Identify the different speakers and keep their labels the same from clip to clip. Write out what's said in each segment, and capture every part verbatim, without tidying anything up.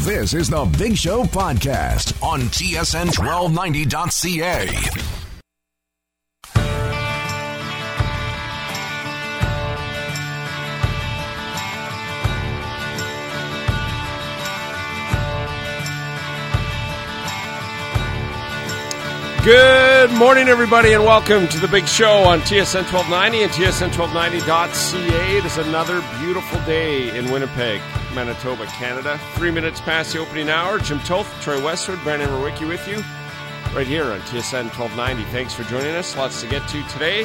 Speaker 1: This is the Big Show podcast on T S N twelve ninety dot C A.
Speaker 2: Good morning, everybody, and welcome to the Big Show on T S N twelve ninety and T S N twelve ninety dot C A. It is another beautiful day in Winnipeg, Manitoba, Canada. Three minutes past the opening hour. Jim Toth, Troy Westwood, Brandon Rowicki with you right here on T S N twelve ninety. Thanks for joining us. Lots to get to today.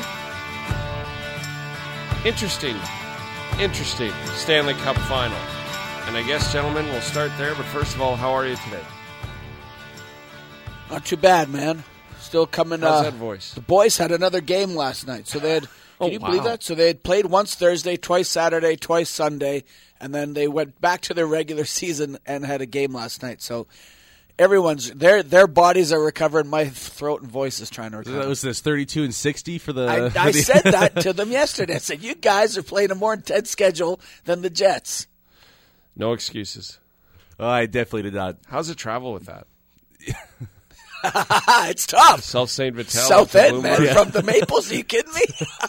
Speaker 2: Interesting, interesting Stanley Cup final. And I guess, gentlemen, we'll start there. But first of all, how are you today?
Speaker 3: Not too bad, man. Still coming.
Speaker 2: How's
Speaker 3: uh,
Speaker 2: that voice?
Speaker 3: The boys had another game last night, so they had. Can
Speaker 2: oh,
Speaker 3: you
Speaker 2: wow.
Speaker 3: believe that? So they had played once Thursday, twice Saturday, twice Sunday, and then they went back to their regular season and had a game last night. So everyone's their their bodies are recovering. My throat and voice is trying to recover.
Speaker 4: That was this thirty-two and sixty for the.
Speaker 3: I,
Speaker 4: for
Speaker 3: I
Speaker 4: the
Speaker 3: said that to them yesterday. I said, "You guys are playing a more intense schedule than the Jets."
Speaker 2: No excuses.
Speaker 4: Oh, I definitely did not.
Speaker 2: How's it travel with that?
Speaker 3: It's tough.
Speaker 2: South Saint Vital.
Speaker 3: South End, man,
Speaker 4: Yeah.
Speaker 3: from the Maples. Are you kidding me?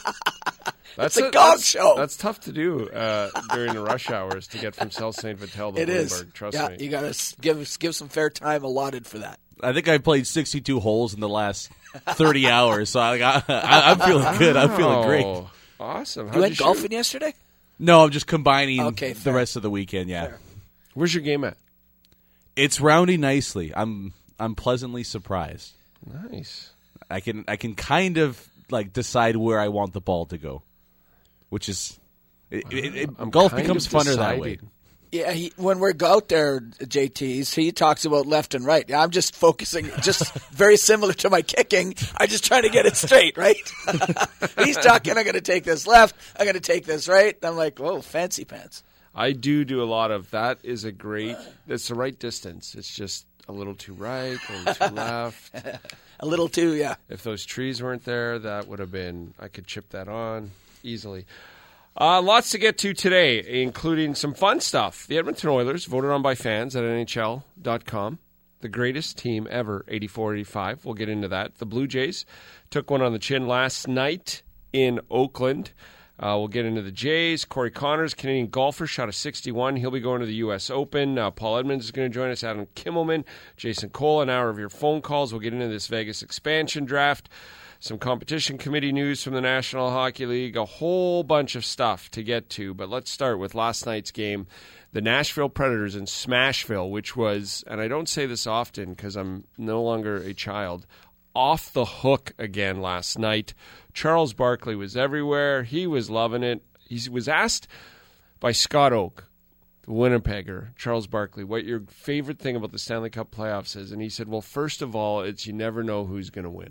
Speaker 2: That's
Speaker 3: It's a golf
Speaker 2: that's,
Speaker 3: show.
Speaker 2: That's tough to do uh, during the rush hours to get from South Saint Vital to
Speaker 3: It is.
Speaker 2: Bloomberg. Trust
Speaker 3: yeah,
Speaker 2: me.
Speaker 3: you got to give give some fair time allotted for that.
Speaker 4: I think I played sixty-two holes in the last thirty hours, so I, I, I'm feeling good. I'm feeling great.
Speaker 2: Oh, awesome. How'd
Speaker 3: You went
Speaker 2: shoot?
Speaker 3: golfing yesterday?
Speaker 4: No, I'm just combining
Speaker 3: Okay,
Speaker 4: the
Speaker 3: fair.
Speaker 4: rest of the weekend. Yeah,
Speaker 3: Fair.
Speaker 2: Where's your game at?
Speaker 4: it's rounding nicely. I'm I'm pleasantly surprised.
Speaker 2: Nice.
Speaker 4: I can I can kind of like decide where I want the ball to go, which is it, it, it,
Speaker 2: I'm
Speaker 4: golf
Speaker 2: kind
Speaker 4: becomes
Speaker 2: of
Speaker 4: funner that
Speaker 2: deciding.
Speaker 4: way.
Speaker 3: Yeah, he, when we're out there, J T's, he talks about left and right. I'm just focusing, just very similar to my kicking. I'm just trying to get it straight, right? He's talking, I'm going to take this left, I'm going to take this right. I'm like, whoa, fancy pants.
Speaker 2: I do do a lot of that. Is a great. It's the right distance. It's just a little too right, a little too left.
Speaker 3: A little too, yeah.
Speaker 2: If those trees weren't there, that would have been. I could chip that on easily. Uh, lots to get to today, including some fun stuff. The Edmonton Oilers, voted on by fans at N H L dot com. The greatest team ever, eighty-four eighty-five. We'll get into that. The Blue Jays took one on the chin last night in Oakland. Uh, we'll get into the Jays. Corey Connors, Canadian golfer, shot a sixty-one. He'll be going to the U S Open. Uh, Paul Edmonds is going to join us. Adam Kimmelman, Jason Cole, an hour of your phone calls. We'll get into this Vegas expansion draft. Some competition committee news from the National Hockey League. A whole bunch of stuff to get to. But let's start with last night's game. The Nashville Predators in Smashville, which was, and I don't say this often because I'm no longer a child, off the hook again last night. Charles Barkley was everywhere. He was loving it. He was asked by Scott Oak, the Winnipegger, Charles Barkley, what your favorite thing about the Stanley Cup playoffs is. And he said, well, first of all, it's you never know who's going to win.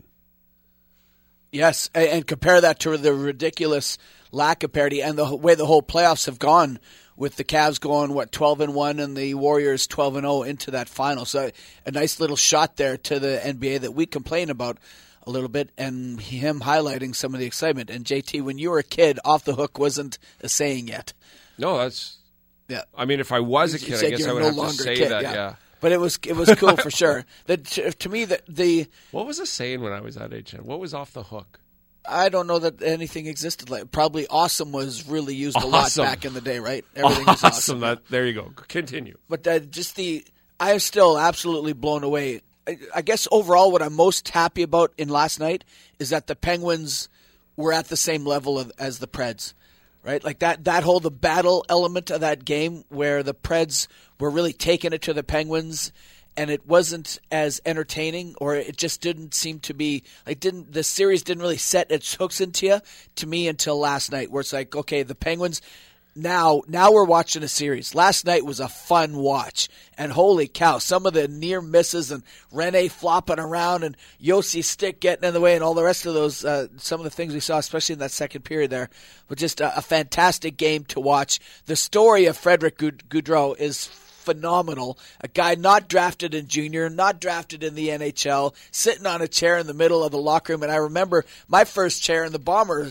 Speaker 3: Yes, and, and compare that to the ridiculous lack of parity and the way the whole playoffs have gone with the Cavs going, what, twelve and one and the Warriors twelve and oh into that final. So a nice little shot there to the N B A that we complain about a little bit, and him highlighting some of the excitement. And J T, when you were a kid, off the hook wasn't a saying yet.
Speaker 2: No, that's.
Speaker 3: Yeah.
Speaker 2: I mean, if I was a
Speaker 3: You
Speaker 2: kid,
Speaker 3: said
Speaker 2: I guess
Speaker 3: you're
Speaker 2: I would
Speaker 3: no
Speaker 2: have to
Speaker 3: longer a
Speaker 2: say
Speaker 3: kid,
Speaker 2: that.
Speaker 3: yeah.
Speaker 2: Yeah.
Speaker 3: But it was it was cool for sure. That to, to me, that the
Speaker 2: What was the saying when I was at H N? What was off the hook?
Speaker 3: I don't know that anything existed like. Probably awesome was really used a
Speaker 2: Awesome.
Speaker 3: lot back in the day, right? Everything was
Speaker 2: Awesome.
Speaker 3: awesome.
Speaker 2: That, there you go. Continue.
Speaker 3: But uh, just the, I am still absolutely blown away. I, I guess overall, what I'm most happy about in last night is that the Penguins were at the same level of, as the Preds, right? Like that, that whole the battle element of that game where the Preds were really taking it to the Penguins. And it wasn't as entertaining, or it just didn't seem to be like didn't the series didn't really set its hooks into you to me until last night, where it's like, okay, the Penguins now now we're watching a series. Last night was a fun watch, and holy cow, some of the near misses and Rene flopping around and Yossi's stick getting in the way and all the rest of those uh, some of the things we saw, especially in that second period there, was just a, a fantastic game to watch. The story of Frederick Gaudreau is phenomenal. A guy not drafted in junior, not drafted in the N H L, sitting on a chair in the middle of the locker room. And I remember my first chair in the Bomber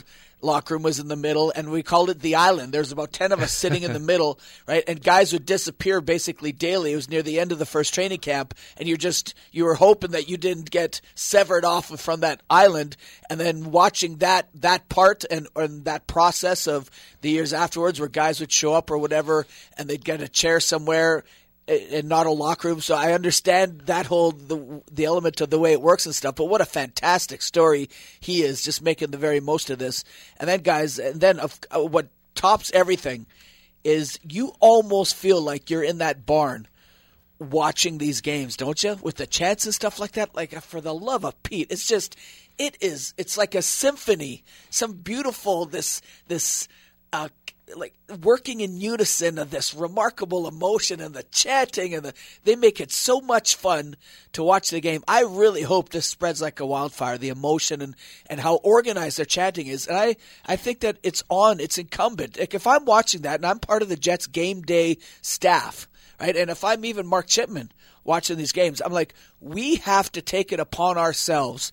Speaker 3: locker room was in the middle, and we called it the island. There's about ten of us sitting in the middle, right? And guys would disappear basically daily. It was near the end of the first training camp, and you're just you were hoping that you didn't get severed off from that island. And then watching that that part and, and that process of the years afterwards, where guys would show up or whatever, and they'd get a chair somewhere and not a locker room. So I understand that whole the the element of the way it works and stuff. But what a fantastic story he is, just making the very most of this. And then, guys, and then uh, what tops everything is you almost feel like you're in that barn watching these games, don't you? With the chants and stuff like that. Like, for the love of Pete, it's just it is. It's like a symphony, some beautiful this this. Uh, like working in unison of this remarkable emotion and the chanting and the they make it so much fun to watch the game. I really hope this spreads like a wildfire, the emotion and, and how organized their chanting is. And I, I think that it's on, it's incumbent. Like if I'm watching that and I'm part of the Jets game day staff, right? And if I'm even Mark Chipman watching these games, I'm like, we have to take it upon ourselves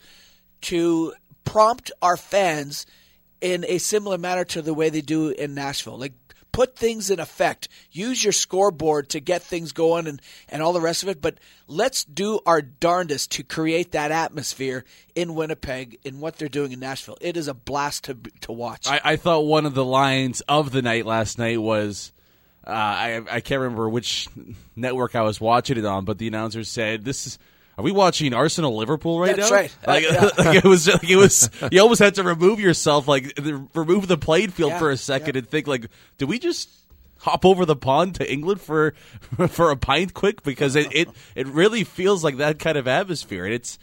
Speaker 3: to prompt our fans in a similar manner to the way they do in Nashville. Like, put things in effect. Use your scoreboard to get things going and, and all the rest of it. But let's do our darndest to create that atmosphere in Winnipeg in what they're doing in Nashville. It is a blast to to watch.
Speaker 4: I, I thought one of the lines of the night last night was, uh, I, I can't remember which network I was watching it on, but the announcer said, "This is... Are we watching Arsenal Liverpool right
Speaker 3: That's
Speaker 4: now?"
Speaker 3: That's right.
Speaker 4: Like,
Speaker 3: uh, yeah.
Speaker 4: like it was, like it was. You almost had to remove yourself, like remove the playing field
Speaker 3: yeah,
Speaker 4: for a second,
Speaker 3: yeah.
Speaker 4: and think, like, did we just hop over the pond to England for for a pint quick? Because it, it, it really feels like that kind of atmosphere, and it's.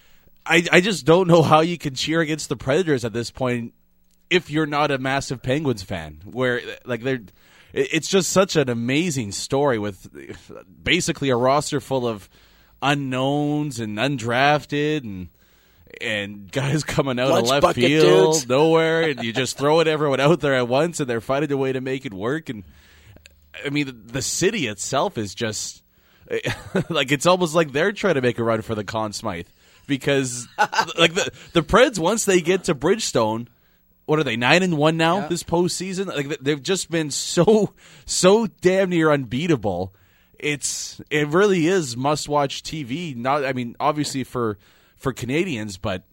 Speaker 4: I I just don't know how you can cheer against the Predators at this point if you're not a massive Penguins fan. Where like they're, it's just such an amazing story with basically a roster full of unknowns and undrafted and and guys coming out
Speaker 3: Lunch
Speaker 4: of left
Speaker 3: bucket
Speaker 4: field
Speaker 3: dudes.
Speaker 4: nowhere, and you just throwing everyone out there at once, and they're finding a way to make it work. And I mean, the, the city itself is just like it's almost like they're trying to make a run for the Conn Smythe because like the the Preds, once they get to Bridgestone, what are they, nine and one now
Speaker 3: Yeah.
Speaker 4: this postseason? Like they've just been so so damn near unbeatable. It's it really is must watch T V. Not I mean obviously for for Canadians, but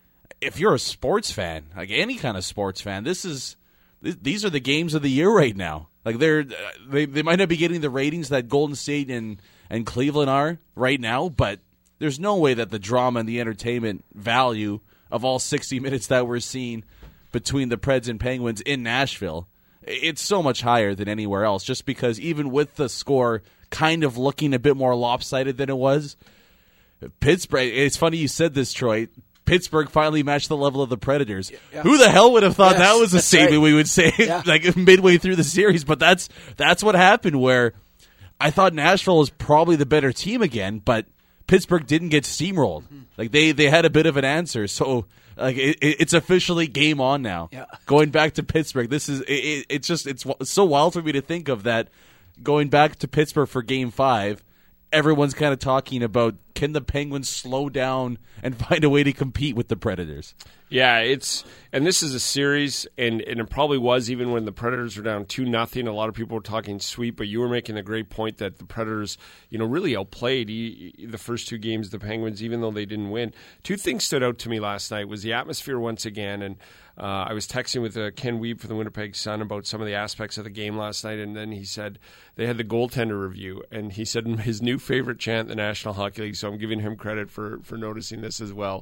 Speaker 4: if you're a sports fan, like any kind of sports fan, this is th- these are the games of the year right now. Like they're they they might not be getting the ratings that Golden State and and Cleveland are right now, but there's no way that the drama and the entertainment value of all sixty minutes that we're seeing between the Preds and Penguins in Nashville, it's so much higher than anywhere else. Just because even with the score kind of looking a bit more lopsided than it was, Pittsburgh, it's funny you said this, Troy, Pittsburgh finally matched the level of the Predators.
Speaker 3: Yeah.
Speaker 4: Who the hell would have thought
Speaker 3: Yes,
Speaker 4: that was a
Speaker 3: that's
Speaker 4: statement
Speaker 3: right.
Speaker 4: we would say
Speaker 3: Yeah.
Speaker 4: like midway through the series? But that's that's what happened, where I thought Nashville was probably the better team again, but Pittsburgh didn't get steamrolled. Mm-hmm. Like they, they had a bit of an answer, so like it, it's officially game on now.
Speaker 3: Yeah.
Speaker 4: Going back to Pittsburgh, this is it, it's just it's so wild for me to think of that. Going back to Pittsburgh for Game Five, everyone's kind of talking about, can the Penguins slow down and find a way to compete with the Predators?
Speaker 2: Yeah, it's and this is a series, and, and it probably was even when the Predators were down two nothing. A lot of people were talking sweep, but you were making a great point that the Predators, you know, really outplayed e- e- the first two games of the Penguins, even though they didn't win. Two things stood out to me last night was the atmosphere once again, and uh, I was texting with uh, Ken Wiebe from the Winnipeg Sun about some of the aspects of the game last night, and then he said they had the goaltender review, and he said his new favorite chant in the National Hockey League, so I'm giving him credit for, for noticing this as well,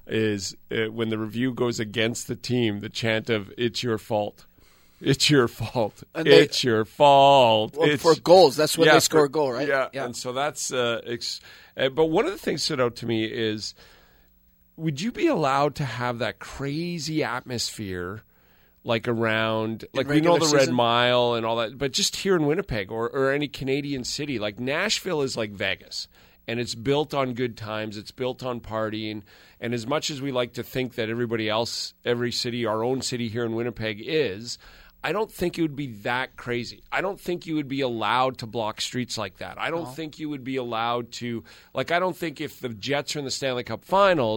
Speaker 2: is uh, when the review goes against the team, the chant of "It's your fault, it's your fault,
Speaker 3: And they-
Speaker 2: it's your fault."
Speaker 3: Well,
Speaker 2: it's,
Speaker 3: for goals, that's when
Speaker 2: yeah,
Speaker 3: they score
Speaker 2: for-
Speaker 3: a goal, right?
Speaker 2: Yeah,
Speaker 3: Yeah.
Speaker 2: and so that's. Uh, ex- uh, but one of the things stood out to me is, would you be allowed to have that crazy atmosphere? Like around, like we know
Speaker 3: regular
Speaker 2: the Red
Speaker 3: season?
Speaker 2: Mile and all that, but just here in Winnipeg or, or any Canadian city, like Nashville is like Vegas, and it's built on good times, it's built on partying, and as much as we like to think that everybody else, every city, our own city here in Winnipeg is, I don't think it would be that crazy. I don't think you would be allowed to block streets like that. I don't think you would be allowed to, like, I don't think if the Jets are in the Stanley Cup Finals,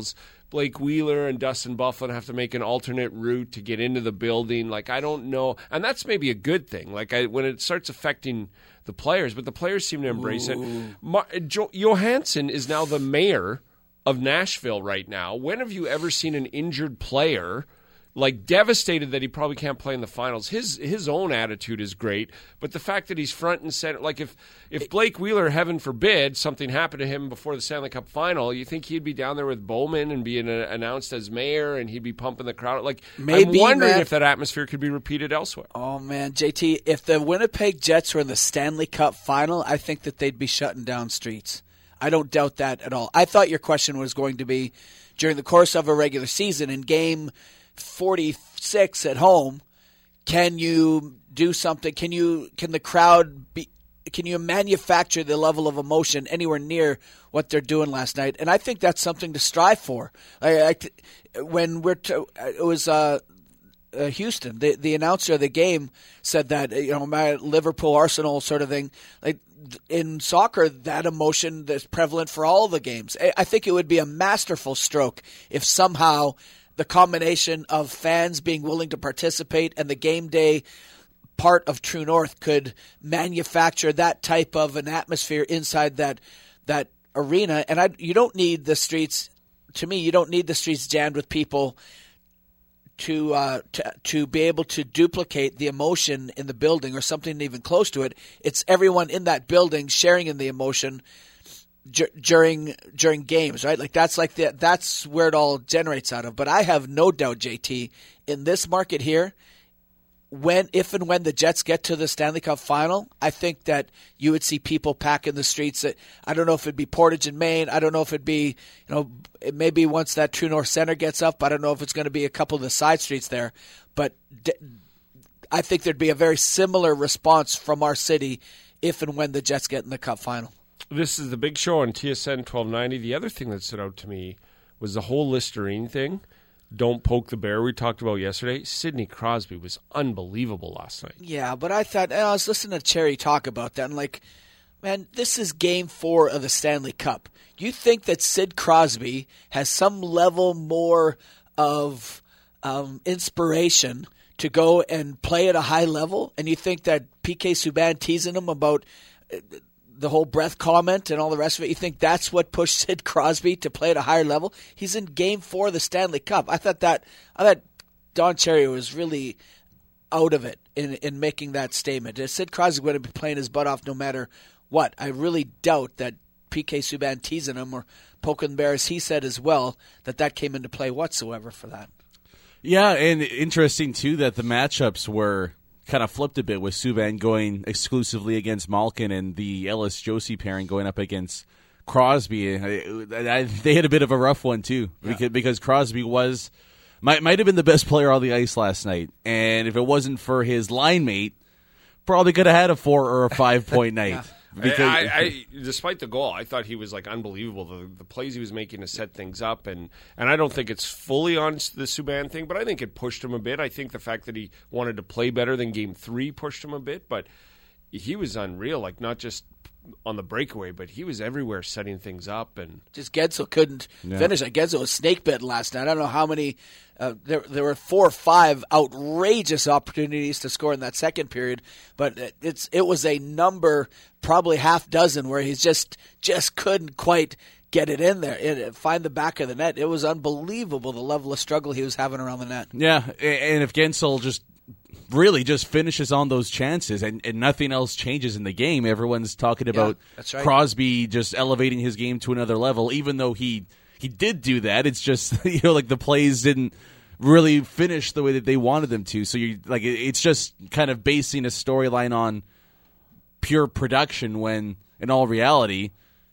Speaker 2: Blake Wheeler and Dustin Byfuglien have to make an alternate route to get into the building. Like, I don't know. And that's maybe a good thing. Like, I, when it starts affecting the players, but the players seem to embrace Ooh. it. Mar- jo- Johansson is now the mayor of Nashville right now. When have you ever seen an injured player like devastated that he probably can't play in the finals? His his own attitude is great, but the fact that he's front and center, like if if Blake Wheeler, heaven forbid, something happened to him before the Stanley Cup final, you think he'd be down there with Bowman and being uh, announced as mayor, and he'd be pumping the crowd? Like, Maybe, I'm wondering man. if that atmosphere could be repeated elsewhere.
Speaker 3: Oh man, J T, if the Winnipeg Jets were in the Stanley Cup final, I think that they'd be shutting down streets. I don't doubt that at all. I thought your question was going to be during the course of a regular season in game forty-six at home, can you do something? Can you can the crowd be can you manufacture the level of emotion anywhere near what they're doing last night? And I think that's something to strive for. I, I, when we're to, it was uh, uh, Houston, the the announcer of the game said that, you know, my Liverpool Arsenal sort of thing. Like in soccer, that emotion that's prevalent for all the games. I, I think it would be a masterful stroke if somehow the combination of fans being willing to participate and the game day part of True North could manufacture that type of an atmosphere inside that that arena. And I, you don't need the streets, to me, you don't need the streets jammed with people to, uh, to to be able to duplicate the emotion in the building or something even close to it. It's everyone in that building sharing in the emotion during during games, right? Like that's like the, that's where it all generates out of. But I have no doubt, J T, in this market here, when if and when the Jets get to the Stanley Cup final, I think that you would see people packing the streets. That I don't know if it'd be Portage in Maine. I don't know if it'd be, you know, it maybe once that True North Center gets up. I don't know if it's going to be a couple of the side streets there. But d- I think there'd be a very similar response from our city if and when the Jets get in the Cup final.
Speaker 2: This is the big show on T S N twelve ninety. The other thing that stood out to me was the whole Listerine thing. Don't poke the bear we talked about yesterday. Sidney Crosby was unbelievable last night.
Speaker 3: Yeah, but I thought, I was listening to Cherry talk about that, and like, man, this is game four of the Stanley Cup. You think that Sid Crosby has some level more of um, inspiration to go and play at a high level? And you think that P K Subban teasing him about uh, the whole breath comment and all the rest of it, you think that's what pushed Sid Crosby to play at a higher level? He's in game four of the Stanley Cup. I thought that I thought Don Cherry was really out of it in in making that statement. Sid Crosby would have been playing his butt off no matter what. I really doubt that P K Subban teasing him or poking the bear, as he said as well, that that came into play whatsoever for that.
Speaker 4: Yeah, and interesting too that the matchups were kind of flipped a bit with Subban going exclusively against Malkin and the Ellis-Josie pairing going up against Crosby. I, I, they had a bit of a rough one too, yeah. because, because Crosby was might might have been the best player on the ice last night, and if it wasn't for his line mate, probably could have had a four or a five point night.
Speaker 2: yeah. Because, I, I, despite the goal, I thought he was like unbelievable. The, the plays he was making to set things up, and, and I don't think it's fully on the Subban thing, but I think it pushed him a bit. I think the fact that he wanted to play better than Game Three pushed him a bit, but he was unreal. Like not just on the breakaway, but he was everywhere setting things up. And
Speaker 3: just Gensel couldn't yeah. finish. Gensel was snake bit last night. I don't know how many. Uh, there, there were four or five outrageous opportunities to score in that second period, but it's it was a number, probably half dozen, where he's just just couldn't quite get it in there and find the back of the net. It was unbelievable the level of struggle he was having around the net.
Speaker 4: Yeah, and if Gensel just really just finishes on those chances and, and nothing else changes in the game, everyone's talking about
Speaker 3: yeah, that's right.
Speaker 4: Crosby just elevating his game to another level, even though he he did do that. It's just, you know, like the plays didn't really finish the way that they wanted them to. So you like it's just kind of basing a storyline on pure production when in all reality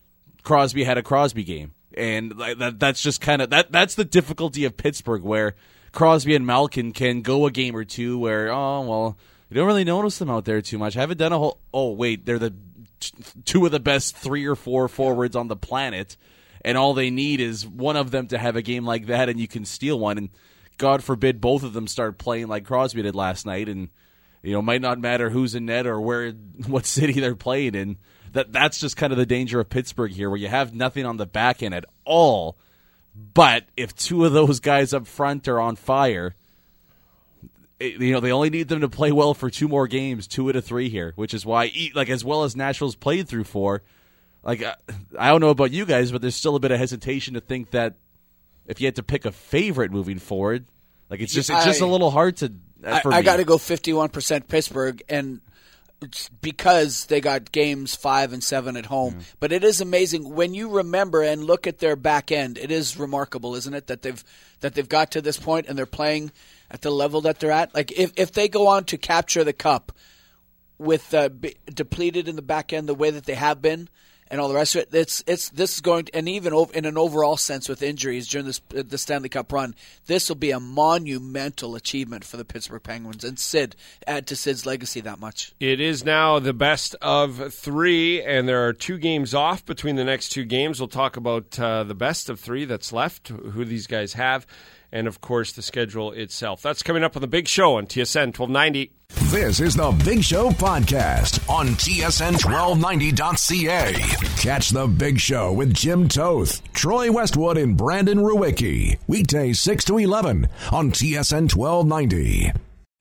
Speaker 4: Crosby had a Crosby game. And like that that's just kind of that that's the difficulty of Pittsburgh, where Crosby and Malkin can go a game or two where, oh, well, you don't really notice them out there too much. I haven't done a whole, oh, wait, they're the t- two of the best three or four forwards on the planet, and all they need is one of them to have a game like that, and you can steal one. And God forbid both of them start playing like Crosby did last night, and, you know, it might not matter who's in net or where, what city they're playing in. That That's just kind of the danger of Pittsburgh here, where you have nothing on the back end at all But if two of those guys up front are on fire, it, you know, they only need them to play well for two more games, two out of three here, which is why, like, as well as Nashville's played through four, like, I don't know about you guys, but there's still a bit of hesitation to think that if you had to pick a favorite moving forward, like, it's just it's just
Speaker 3: I,
Speaker 4: a little hard to. Uh, for
Speaker 3: I, I
Speaker 4: me.
Speaker 3: got to go fifty-one percent Pittsburgh, and it's because they got games five and seven at home. Yeah. But it is amazing when you remember and look at their back end. It is remarkable, isn't it, that they've that they've got to this point and they're playing at the level that they're at. Like if if they go on to capture the cup with uh, b- depleted in the back end the way that they have been, and all the rest of it, it's it's this is going to, and even over, in an overall sense with injuries during this the Stanley Cup run, this will be a monumental achievement for the Pittsburgh Penguins, and Sid add to Sid's legacy that much.
Speaker 2: It is now the best of three, and there are two games off between the next two games. We'll talk about uh, the best of three that's left, who these guys have, and of course the schedule itself. That's coming up on the Big Show on T S N twelve ninety.
Speaker 1: This is the Big Show podcast on T S N twelve ninety dot C A. Catch the Big Show with Jim Toth, Troy Westwood, and Brandon Ruwicki. Weekdays six to eleven on T S N twelve ninety.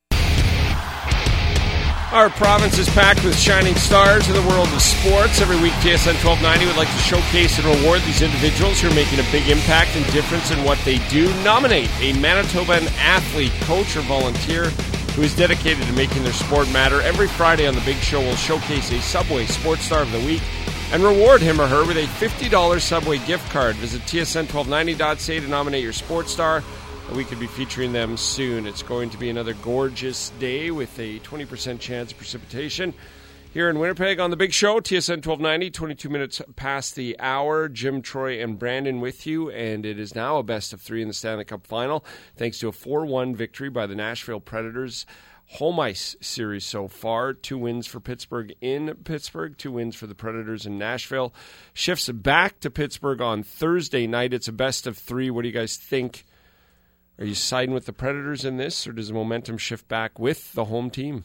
Speaker 2: Our province is packed with shining stars in the world of sports. Every week, T S N twelve ninety would like to showcase and reward these individuals who are making a big impact and difference in what they do. Nominate a Manitoban athlete, coach, or volunteer who is dedicated to making their sport matter. Every Friday on The Big Show, we'll showcase a Subway Sports Star of the Week and reward him or her with a fifty dollars Subway gift card. Visit T S N twelve ninety dot C A to nominate your sports star. We could be featuring them soon. It's going to be another gorgeous day with a twenty percent chance of precipitation here in Winnipeg on The Big Show. T S N twelve ninety, twenty-two minutes past the hour. Jim, Troy, and Brandon with you, and it is now a best of three in the Stanley Cup Final, thanks to a four one victory by the Nashville Predators. Home ice series so far. Two wins for Pittsburgh in Pittsburgh, two wins for the Predators in Nashville. Shifts back to Pittsburgh on Thursday night. It's a best of three. What do you guys think? Are you siding with the Predators in this, or does the momentum shift back with the home team?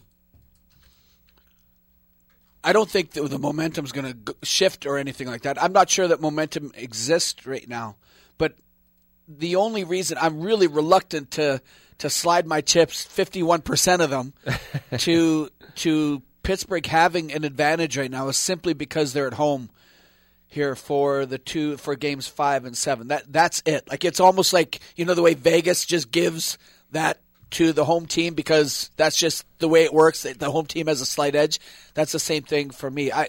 Speaker 3: I don't think that the momentum's going to shift or anything like that. I'm not sure that momentum exists right now. But the only reason I'm really reluctant to to slide my chips, fifty-one percent of them, to to Pittsburgh having an advantage right now is simply because they're at home here for the two for games five and seven. That that's it. Like it's almost like, you know, the way Vegas just gives that to the home team because that's just the way it works. The home team has a slight edge. That's the same thing for me. I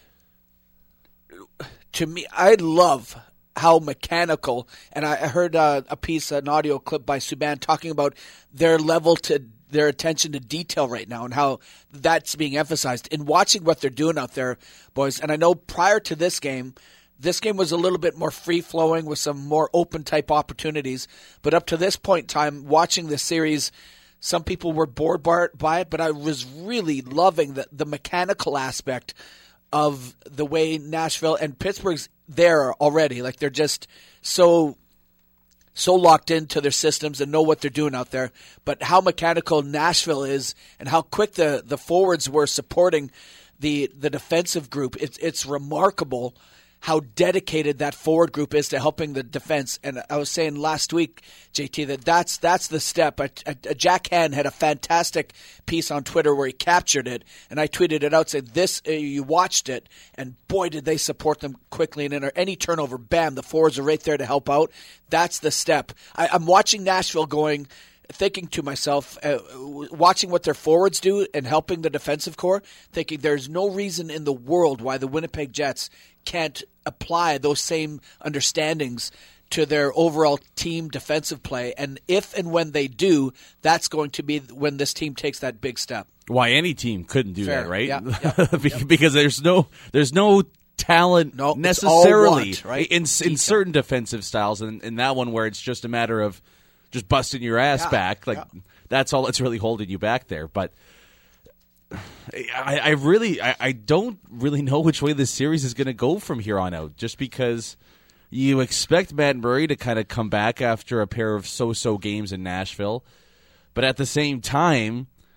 Speaker 3: to me, I love how mechanical, and I heard uh, a piece, an audio clip by Subban talking about their level to their attention to detail right now and how that's being emphasized in watching what they're doing out there, boys. And I know prior to this game, this game was a little bit more free-flowing with some more open-type opportunities. But up to this point in time, watching the series, some people were bored by it, but I was really loving the, the mechanical aspect of the way Nashville and Pittsburgh's there already. Like they're just so so locked into their systems and know what they're doing out there. But how mechanical Nashville is and how quick the, the forwards were supporting the the defensive group, it's it's remarkable how dedicated that forward group is to helping the defense. And I was saying last week, J T, that that's that's the step. A, a, a Jack Hand had a fantastic piece on Twitter where he captured it, and I tweeted it out, saying, this, uh, you watched it, and boy, did they support them quickly. And in any turnover, bam, the forwards are right there to help out. That's the step. I, I'm watching Nashville going, thinking to myself, uh, watching what their forwards do and helping the defensive core, thinking there's no reason in the world why the Winnipeg Jets can't apply those same understandings to their overall team defensive play. And if and when they do, that's going to be when this team takes that big step.
Speaker 4: Why any team couldn't do
Speaker 3: Fair.
Speaker 4: that, right?
Speaker 3: Yeah, yeah,
Speaker 4: because
Speaker 3: yeah.
Speaker 4: there's no there's no talent
Speaker 3: no,
Speaker 4: necessarily
Speaker 3: want, right?
Speaker 4: in in certain defensive styles, and in that one where it's just a matter of just busting your ass
Speaker 3: yeah,
Speaker 4: back, like
Speaker 3: yeah.
Speaker 4: that's all that's really holding you back there. But I, I really, I, I don't really know which way this series is going to go from here on out. Just because you expect Matt Murray to kind of come back after a pair of so-so games in Nashville, but at the same time,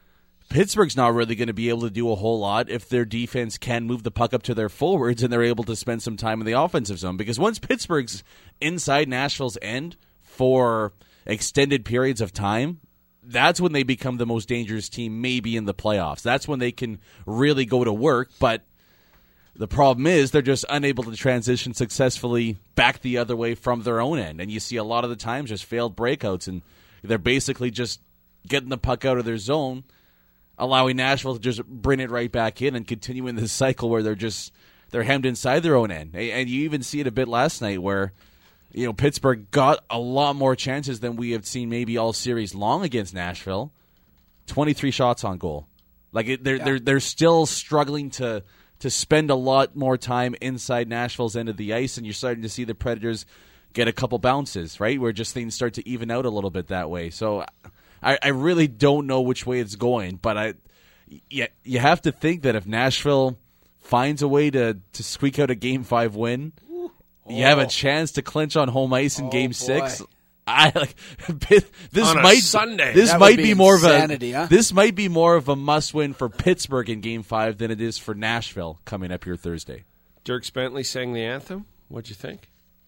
Speaker 4: Pittsburgh's not really going to be able to do a whole lot if their defense can move the puck up to their forwards and they're able to spend some time in the offensive zone. Because once Pittsburgh's inside Nashville's end for extended periods of time, that's when they become the most dangerous team maybe in the playoffs. That's when they can really go to work. But the problem is they're just unable to transition successfully back the other way from their own end. And you see a lot of the times just failed breakouts, and they're basically just getting the puck out of their zone, allowing Nashville to just bring it right back in and continuing this cycle where they're just they're hemmed inside their own end. And you even see it a bit last night where, you know, Pittsburgh got a lot more chances than we have seen maybe all series long against Nashville. twenty-three shots on goal. Like it, they're
Speaker 3: yeah.
Speaker 4: they're they're still struggling to to spend a lot more time inside Nashville's end of the ice, and you're starting to see the Predators get a couple bounces, right? Where just things start to even out a little bit that way. So I, I really don't know which way it's going, but I, you, you have to think that if Nashville finds a way to, to squeak out a Game Five win, oh. you have a chance to clinch on home ice in
Speaker 3: oh,
Speaker 4: Game
Speaker 3: boy.
Speaker 4: Six. I like this
Speaker 2: on a
Speaker 4: might
Speaker 2: Sunday.
Speaker 4: This
Speaker 3: That
Speaker 4: might
Speaker 3: would
Speaker 4: be,
Speaker 3: be
Speaker 4: more
Speaker 3: insanity,
Speaker 4: of a
Speaker 3: huh?
Speaker 4: this might be more of a must win for Pittsburgh in Game Five than it is for Nashville coming up here Thursday.
Speaker 2: Dierks Bentley sang the anthem. What'd you think?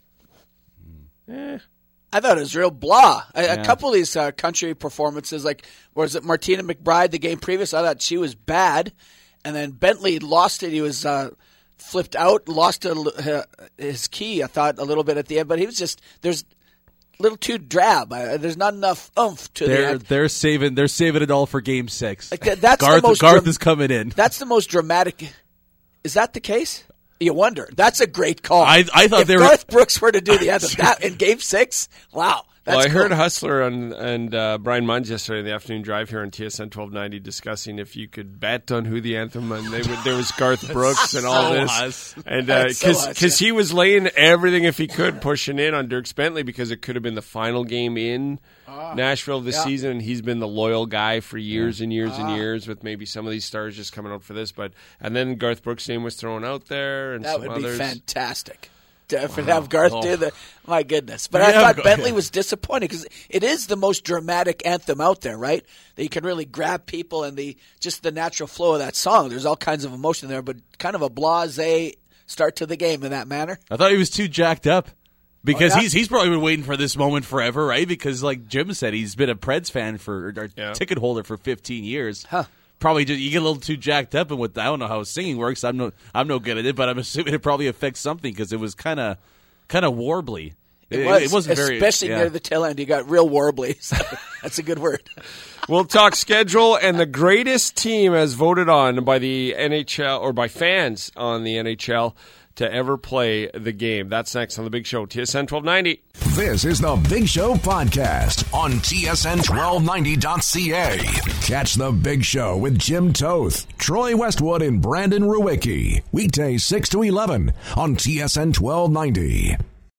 Speaker 3: Eh. I thought it was real blah. A,
Speaker 4: Yeah.
Speaker 3: a couple of these uh, country performances, like, was it Martina McBride the game previous? I thought she was bad. And then Bentley lost it. He was uh, flipped out, lost a, uh, his key, I thought, a little bit at the end. But he was just, there's a little too drab. Uh, there's not enough oomph to the
Speaker 4: They're
Speaker 3: end.
Speaker 4: they're saving they're saving it all for Game Six.
Speaker 3: Like that, that's
Speaker 4: Garth
Speaker 3: the most
Speaker 4: Garth
Speaker 3: dram-
Speaker 4: is coming in.
Speaker 3: That's the most dramatic. Is that the case? You wonder. That's a great call.
Speaker 4: I- I thought
Speaker 3: if
Speaker 4: they were-
Speaker 3: Garth Brooks were to do the anthem that in Game Six, wow. That's
Speaker 2: well, I heard
Speaker 3: cool.
Speaker 2: Hustler and, and uh, Brian Munns yesterday in the afternoon drive here on T S N twelve ninety discussing if you could bet on who the anthem, and they would, there was Garth Brooks and all
Speaker 4: so
Speaker 2: this,
Speaker 4: us.
Speaker 2: and
Speaker 3: That's so
Speaker 2: because
Speaker 3: us,
Speaker 2: because
Speaker 3: yeah.
Speaker 2: he was laying everything if he could pushing in on Dierks Bentley because it could have been the final game in Nashville this
Speaker 3: yeah.
Speaker 2: season, and he's been the loyal guy for years and years and years with maybe some of these stars just coming out for this, but and then Garth Brooks' name was thrown out there and
Speaker 3: That
Speaker 2: some
Speaker 3: would be
Speaker 2: others.
Speaker 3: fantastic. To, for to have Garth
Speaker 4: Oh.
Speaker 3: do the, my goodness. But
Speaker 4: Yeah,
Speaker 3: I thought
Speaker 4: go-
Speaker 3: Bentley was disappointed because it is the most dramatic anthem out there, right? That you can really grab people and the just the natural flow of that song. There's all kinds of emotion there, but kind of a blasé start to the game in that manner.
Speaker 4: I thought he was too jacked up. Because
Speaker 3: Oh, yeah?
Speaker 4: he's he's probably been waiting for this moment forever, right? Because like Jim said, he's been a Preds fan for or
Speaker 2: Yeah.
Speaker 4: ticket holder for fifteen years.
Speaker 3: Huh.
Speaker 4: Probably just, you get a little too jacked up, and with I don't know how singing works. I'm no I'm no good at it, but I'm assuming it probably affects something because it was kind of kind of warbly.
Speaker 3: It, was,
Speaker 4: it wasn't very,
Speaker 3: especially
Speaker 4: yeah.
Speaker 3: near the tail end. You got real warbly. So that's a good word.
Speaker 2: We'll talk schedule and the greatest team as voted on by the N H L or by fans on the N H L to ever play the game. That's next on The Big Show, T S N twelve ninety.
Speaker 1: This is the Big Show podcast on T S N twelve ninety dot C A. Catch the Big Show with Jim Toth, Troy Westwood, and Brandon Ruwicki. Weekdays six to eleven on T S N twelve ninety.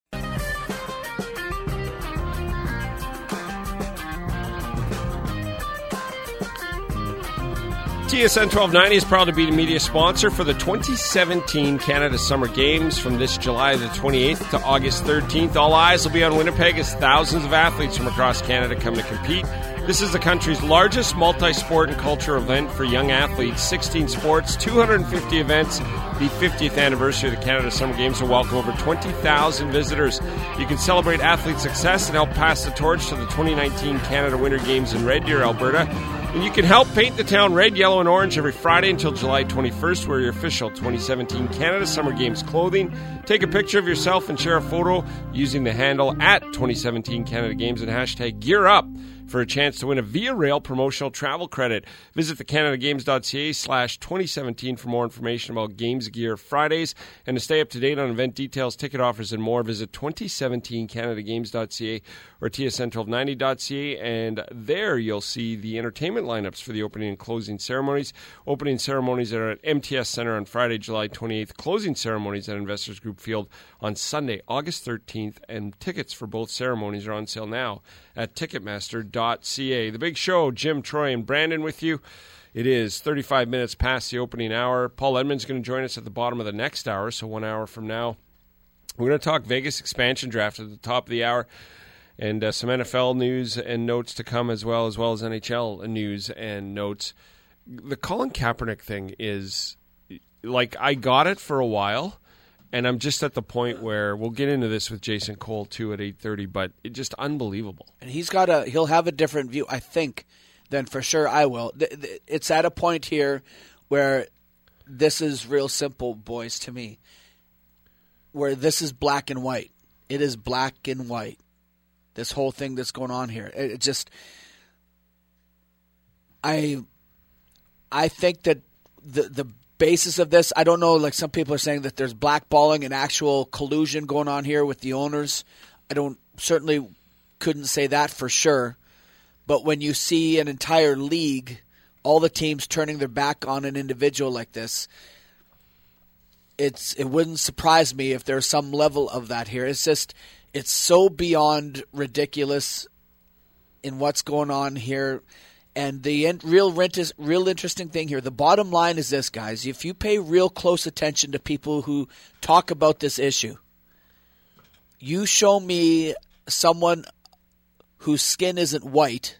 Speaker 2: T S N twelve ninety is proud to be the media sponsor for the twenty seventeen Canada Summer Games from this July the twenty-eighth to August thirteenth. All eyes will be on Winnipeg as thousands of athletes from across Canada come to compete. This is the country's largest multi-sport and culture event for young athletes. sixteen sports, two hundred fifty events. The fiftieth anniversary of the Canada Summer Games will welcome over twenty thousand visitors. You can celebrate athlete success and help pass the torch to the twenty nineteen Canada Winter Games in Red Deer, Alberta. And you can help paint the town red, yellow, and orange every Friday until July twenty-first. Wear your official twenty seventeen Canada Summer Games clothing. Take a picture of yourself and share a photo using the handle at twenty seventeen Canada Games and hashtag GearUp for a chance to win a Via Rail promotional travel credit. Visit the canadagames.ca slash 2017 for more information about Games Gear Fridays. And to stay up to date on event details, ticket offers, and more, visit twenty seventeen canadagames dot c a or T S N twelve ninety dot c a. And there you'll see the entertainment lineups for the opening and closing ceremonies. Opening ceremonies are at M T S Center on Friday, July twenty-eighth. Closing ceremonies at Investors Group Field on Sunday, August thirteenth. And tickets for both ceremonies are on sale now at ticketmaster dot c a. The Big Show, Jim, Troy, and Brandon with you. It is thirty-five minutes past the opening hour. Paul Edmonds going to join us at the bottom of the next hour, so one hour from now. We're going to talk Vegas expansion draft at the top of the hour, and uh, some N F L news and notes to come as well, as well as N H L news and notes. the Colin Kaepernick thing is, like, I got it for a while, and I'm just at the point where we'll get into this with Jason Cole too at eight thirty, but it's just unbelievable.
Speaker 3: And he's got a he'll have a different view, I think, than for sure I will. It's at a point here where this is real simple, boys, to me, where this is black and white. It is black and white. This whole thing that's going on here. It just I I think that the the basis of this, I don't know, like some people are saying that there's blackballing and actual collusion going on here with the owners. I don't certainly couldn't say that for sure. But when you see an entire league, all the teams turning their back on an individual like this, it's it wouldn't surprise me if there's some level of that here. It's just it's so beyond ridiculous in what's going on here. And the in, real rent is real interesting thing here. The bottom line is this, guys. If you pay real close attention to people who talk about this issue, you show me someone whose skin isn't white,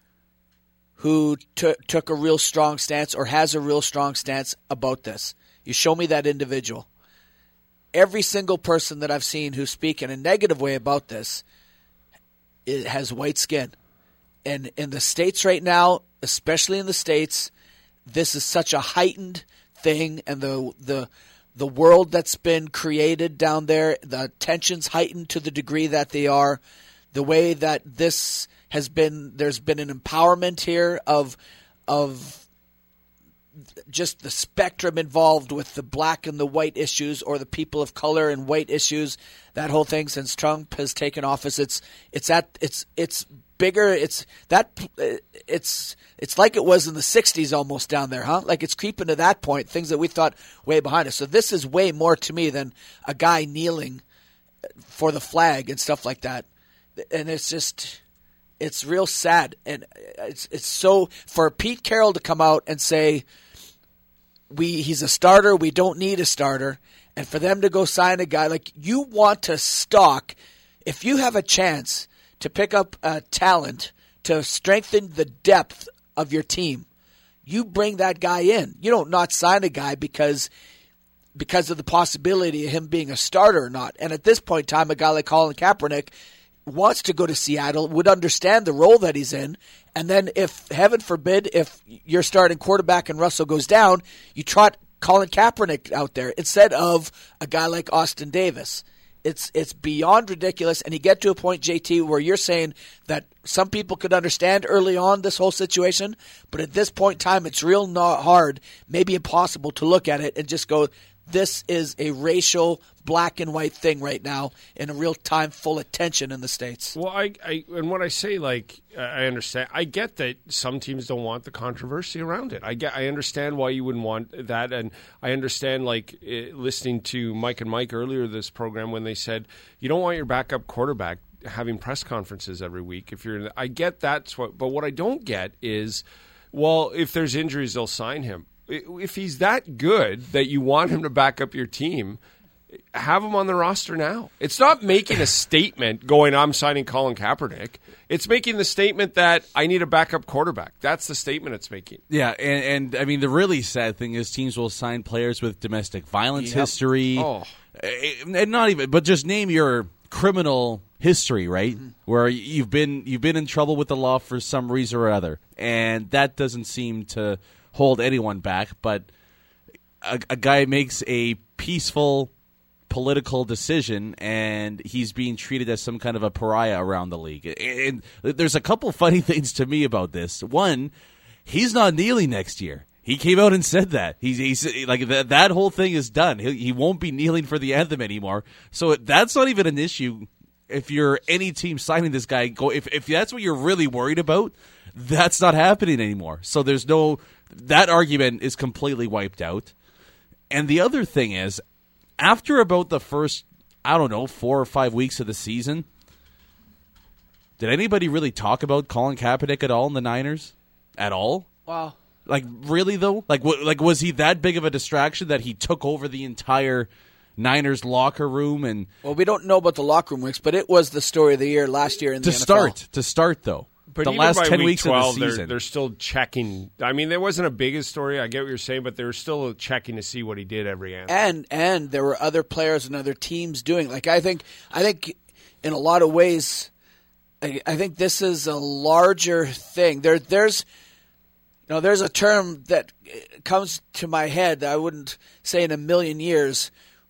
Speaker 3: who t- took a real strong stance or has a real strong stance about this. You show me that individual. Every single person that I've seen who speak in a negative way about this, it has white skin. And in the States right now, especially in the States, this is such a heightened thing, and the the the world that's been created down there, the tensions heightened to the degree that they are, the way that this has been, there's been an empowerment here of of just the spectrum involved with the black and the white issues, or the people of color and white issues. That whole thing since Trump has taken office, it's it's at it's it's. bigger. It's that it's it's like it was in the sixties almost down there, huh? Like it's creeping to that point, things that we thought way behind us. So this is way more to me than a guy kneeling for the flag and stuff like that. And it's just it's real sad. And it's it's so for Pete Carroll to come out and say we he's a starter, we don't need a starter, and for them to go sign a guy like you want to stock, if you have a chance to pick up a talent to strengthen the depth of your team, you bring that guy in. You don't not sign a guy because because of the possibility of him being a starter or not. And at this point in time, a guy like Colin Kaepernick wants to go to Seattle, would understand the role that he's in, and then if, heaven forbid, if your starting quarterback and Russell goes down, you trot Colin Kaepernick out there instead of a guy like Austin Davis. It's it's beyond ridiculous, and you get to a point, J T, where you're saying that some people could understand early on this whole situation, but at this point in time, it's real not hard, maybe impossible to look at it and just go, this is a racial black and white thing right now in a real time full of tension in the States.
Speaker 2: Well, I, I and when I say, like, I understand, I get that some teams don't want the controversy around it. I get, I understand why you wouldn't want that, and I understand, like, uh, listening to Mike and Mike earlier this program when they said you don't want your backup quarterback having press conferences every week. If you're, in the, I get that's what, but what I don't get is, well, if there's injuries, they'll sign him. If he's that good that you want him to back up your team, have him on the roster now. It's not making a statement going, I'm signing Colin Kaepernick. It's making the statement that I need a backup quarterback. That's the statement it's making.
Speaker 4: Yeah, and, and I mean, the really sad thing is teams will sign players with domestic violence
Speaker 2: Yep.
Speaker 4: history.
Speaker 2: Oh.
Speaker 4: And not even, but just name your criminal history, right? Mm-hmm. Where you've been you've been in trouble with the law for some reason or other. And that doesn't seem to hold anyone back, but a, a guy makes a peaceful political decision and he's being treated as some kind of a pariah around the league. And there's a couple funny things to me about this. One, he's not kneeling next year. He came out and said that. He's, he's like that, that whole thing is done. He, he won't be kneeling for the anthem anymore. So that's not even an issue if you're any team signing this guy. Go if if that's what you're really worried about, that's not happening anymore. So there's no that argument is completely wiped out. And the other thing is, after about the first, I don't know, four or five weeks of the season, did anybody really talk about Colin Kaepernick at all in the Niners? At all?
Speaker 3: Wow.
Speaker 4: Like, really, though? Like, w- like, was he that big of a distraction that he took over the entire Niners locker room? And
Speaker 3: Well, we don't know about the locker room, Wicks, but it was the story of the year last year in the
Speaker 4: to
Speaker 3: N F L.
Speaker 4: start, to start, though.
Speaker 2: But
Speaker 4: the
Speaker 2: even
Speaker 4: last
Speaker 2: by
Speaker 4: ten
Speaker 2: week
Speaker 4: weeks
Speaker 2: twelve,
Speaker 4: of the
Speaker 2: they're,
Speaker 4: season.
Speaker 2: they're still checking. I mean, there wasn't a big story. I get what you're saying, but they were still checking to see what he did every answer.
Speaker 3: And and there were other players and other teams doing. Like I think I think in a lot of ways, I, I think this is a larger thing. There there's you know there's a term that comes to my head that I wouldn't say in a million years,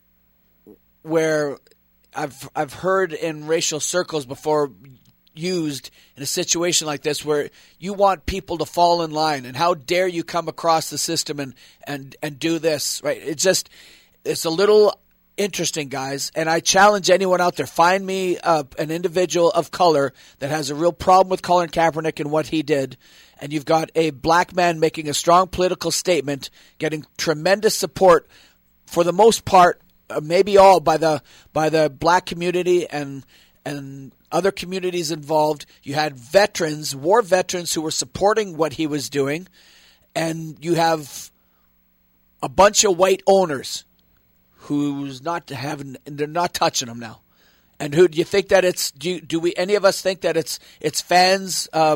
Speaker 3: where I've I've heard in racial circles before used in a situation like this where you want people to fall in line, and how dare you come across the system and and and do this, right? It's just it's a little interesting, guys, and I challenge anyone out there, find me uh, an individual of color that has a real problem with Colin Kaepernick and what he did, and you've got a black man making a strong political statement, getting tremendous support for the most part, uh, maybe all by the by the black community and and other communities involved. You had veterans, war veterans, who were supporting what he was doing, and you have a bunch of white owners who's not having, they're not touching them now. And who do you think that it's? Do do we any of us think that it's it's fans, uh,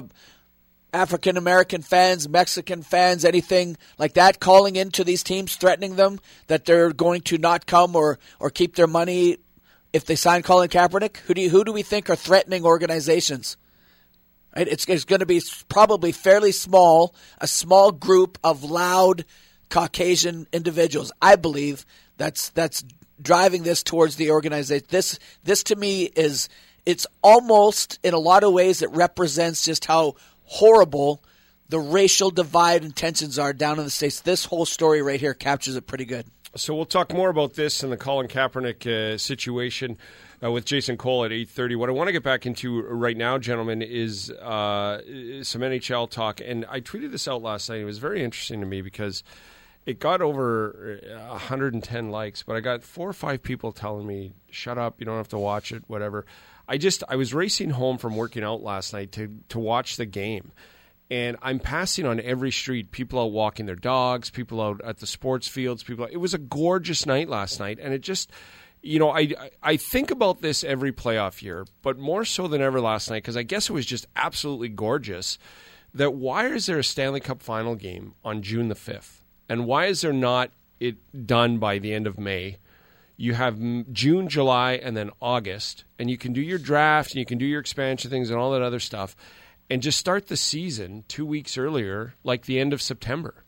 Speaker 3: African American fans, Mexican fans, anything like that, calling into these teams, threatening them that they're going to not come or or keep their money if they sign Colin Kaepernick? Who do you, who do we think are threatening organizations? Right? It's, it's going to be probably fairly small, a small group of loud Caucasian individuals. I believe that's that's driving this towards the organization. This this to me is it's almost in a lot of ways it represents just how horrible the racial divide and tensions are down in the States. This whole story right here captures it pretty good.
Speaker 2: So we'll talk more about this and the Colin Kaepernick uh, situation uh, with Jason Cole at eight thirty. What I want to get back into right now, gentlemen, is uh, some N H L talk. And I tweeted this out last night. It was very interesting to me because it got over one hundred ten likes, but I got four or five people telling me, shut up, you don't have to watch it, whatever. I just I was racing home from working out last night to, to watch the game. And I'm passing on every street, people out walking their dogs, people out at the sports fields. People. It was a gorgeous night last night, and it just, you know, I I think about this every playoff year, but more so than ever last night because I guess it was just absolutely gorgeous. That why is there a Stanley Cup final game on June the fifth, and why is there not it done by the end of May? You have June, July, and then August, and you can do your draft, and you can do your expansion things and all that other stuff. And just start the season two weeks earlier, like the end of September.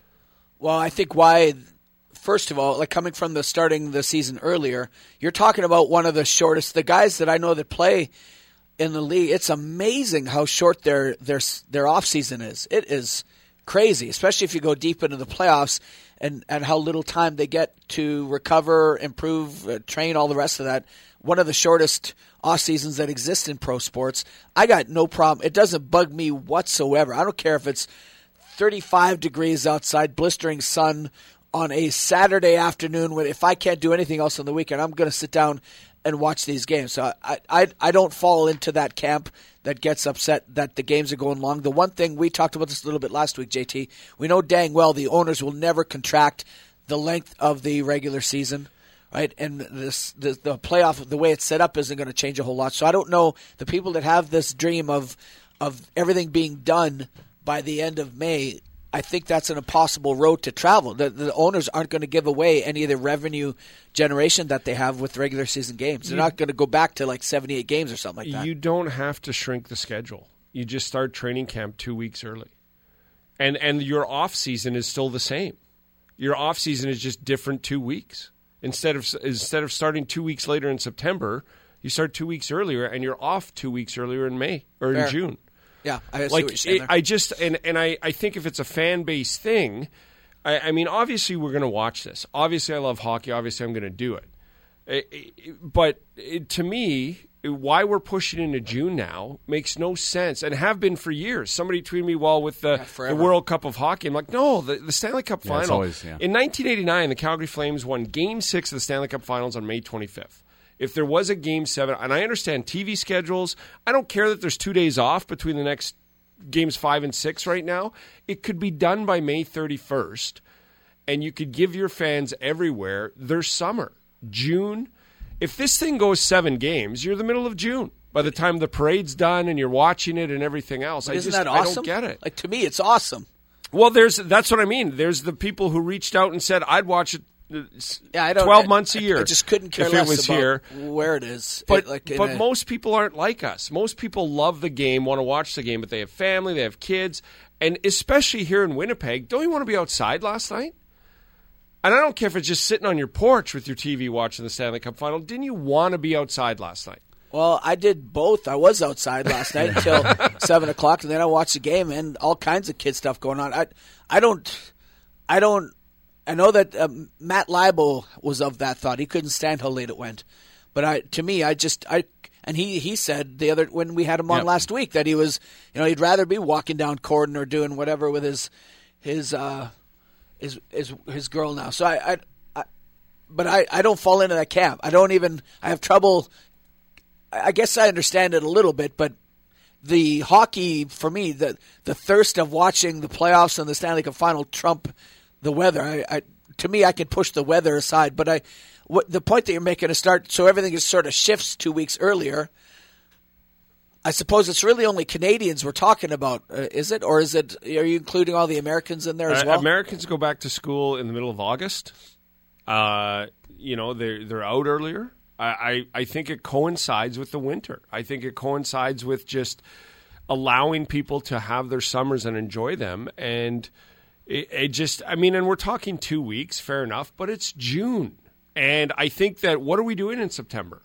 Speaker 3: Well, I think why, first of all, like coming from the starting the season earlier, you're talking about one of the shortest. The guys that I know that play in the league, it's amazing how short their their their off season is. It is crazy, especially if you go deep into the playoffs and and how little time they get to recover, improve, uh, train, all the rest of that. One of the shortest off seasons that exist in pro sports. I got no problem. It doesn't bug me whatsoever. I don't care if it's thirty-five degrees outside, blistering sun on a Saturday afternoon. When if I can't do anything else on the weekend, I'm going to sit down and watch these games. So I, I I don't fall into that camp that gets upset that the games are going long. The one thing we talked about this a little bit last week, J T. We know dang well the owners will never contract the length of the regular season. Right, and this the, the playoff, the way it's set up, isn't going to change a whole lot. So I don't know the people that have this dream of of everything being done by the end of May. I think that's an impossible road to travel. The, the owners aren't going to give away any of the revenue generation that they have with regular season games. They're
Speaker 2: you,
Speaker 3: not going to go back to like seventy-eight games or something like that.
Speaker 2: You don't have to shrink the schedule. You just start training camp two weeks early, and and your off season is still the same. Your off season is just different two weeks. Instead of instead of starting two weeks later in September, you start two weeks earlier, and you're off two weeks earlier in May or
Speaker 3: Fair.
Speaker 2: in June.
Speaker 3: Yeah, I see
Speaker 2: like
Speaker 3: what you're saying
Speaker 2: it,
Speaker 3: there.
Speaker 2: I just and and I, I think if it's a fan base thing, I, I mean obviously we're going to watch this. Obviously I love hockey. Obviously I'm going to do it. it, it but it, to me, why we're pushing into June now makes no sense, and have been for years. Somebody tweeted me while with the,
Speaker 3: Yeah,
Speaker 2: the World Cup of Hockey. I'm like, no, the, the Stanley Cup
Speaker 4: Yeah, it's
Speaker 2: final.
Speaker 4: always, yeah.
Speaker 2: In nineteen eighty-nine, the Calgary Flames won Game Six of the Stanley Cup Finals on May twenty-fifth. If there was a Game Seven, and I understand T V schedules, I don't care that there's two days off between the next Games Five and Six right now. It could be done by May thirty-first, and you could give your fans everywhere their summer, June. If this thing goes seven games, you're the middle of June. by the time the parade's done and you're watching it and everything else.
Speaker 3: But
Speaker 2: I
Speaker 3: isn't
Speaker 2: just
Speaker 3: that awesome?
Speaker 2: I don't get it.
Speaker 3: Like, to me, it's awesome.
Speaker 2: Well, there's that's what I mean. There's the people who reached out and said, I'd watch it
Speaker 3: yeah, I don't,
Speaker 2: twelve
Speaker 3: I,
Speaker 2: months a year.
Speaker 3: I just couldn't care
Speaker 2: if
Speaker 3: less
Speaker 2: it was
Speaker 3: about
Speaker 2: here.
Speaker 3: where it is.
Speaker 2: But,
Speaker 3: it, like
Speaker 2: but
Speaker 3: a,
Speaker 2: most people aren't like us. Most people love the game, want to watch the game, but they have family, they have kids, and especially here in Winnipeg, don't you want to be outside last night? And I don't care if it's just sitting on your porch with your T V watching the Stanley Cup Final. Didn't you want to be outside last night?
Speaker 3: Well, I did both. I was outside last night until seven o'clock, and then I watched the game and all kinds of kid stuff going on. I, I don't, I don't. I know that um, Matt Leibel was of that thought. He couldn't stand how late it went, but I, to me, I just, I, and he, he said the other when we had him on
Speaker 4: yep.
Speaker 3: last week that he was, you know, he'd rather be walking down Corden or doing whatever with his, his, uh, his, his, his girl now. So I, I, I but I, I don't fall into that camp. I don't even. I have trouble. I guess I understand it a little bit, but the hockey for me, the the thirst of watching the playoffs and the Stanley Cup Final trump the weather. I, I to me, I could push the weather aside, but I what, the point that you're making is start so everything is sort of shifts two weeks earlier. I suppose it's really only Canadians we're talking about, uh, is it, or is it? Are you including all the Americans in there as
Speaker 2: uh,
Speaker 3: well?
Speaker 2: Americans go back to school in the middle of August. Uh, you know, they're they're out earlier. I, I think it coincides with the winter. I think it coincides with just allowing people to have their summers and enjoy them. And it, it just, I mean, and we're talking two weeks, fair enough, but it's June. And I think that what are we doing in September?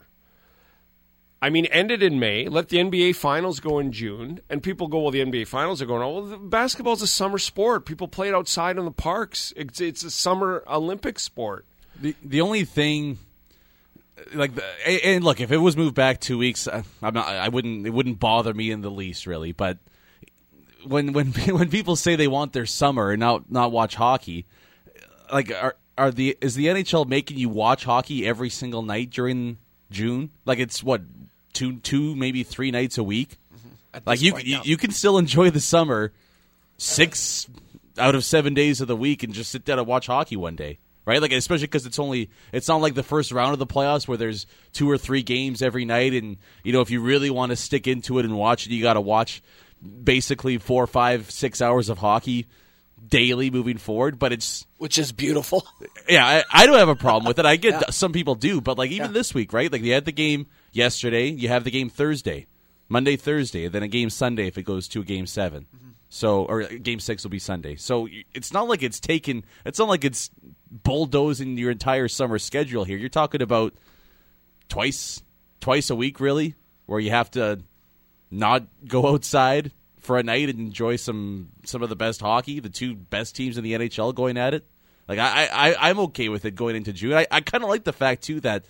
Speaker 2: I mean, end it in May, let the N B A Finals go in June, and people go, well, the N B A Finals are going on. Well, the, basketball's a summer sport. People play it outside in the parks. It's, it's a summer Olympic sport.
Speaker 4: The, the only thing... Like the, and look, if it was moved back two weeks, I'm not. I wouldn't. It wouldn't bother me in the least, really. But when when when people say they want their summer and not not watch hockey, like are are the is the N H L making you watch hockey every single night during June? Like it's what two two maybe three nights a week. Mm-hmm. Like you
Speaker 3: point,
Speaker 4: you,
Speaker 3: no.
Speaker 4: you can still enjoy the summer six out of seven days of the week and just sit down and watch hockey one day. Right, like especially because it's only it's not like the first round of the playoffs where there's two or three games every night, and you know if you really want to stick into it and watch it, you got to watch basically four, five, six hours of hockey daily moving forward. But it's
Speaker 3: which is beautiful.
Speaker 4: Yeah, I, I don't have a problem with it. I get
Speaker 3: Yeah.
Speaker 4: some people do, but like even
Speaker 3: Yeah.
Speaker 4: this week, right? Like you had the game yesterday, you have the game Thursday, Monday, Thursday, and then a game Sunday if it goes to a game seven. Mm-hmm. So or game six will be Sunday. So it's not like it's taken. It's not like it's bulldozing your entire summer schedule here. You're talking about twice twice a week, really, where you have to not go outside for a night and enjoy some some of the best hockey, the two best teams in the N H L going at it. Like I, I I'm okay with it going into June. I, I kind of like the fact too that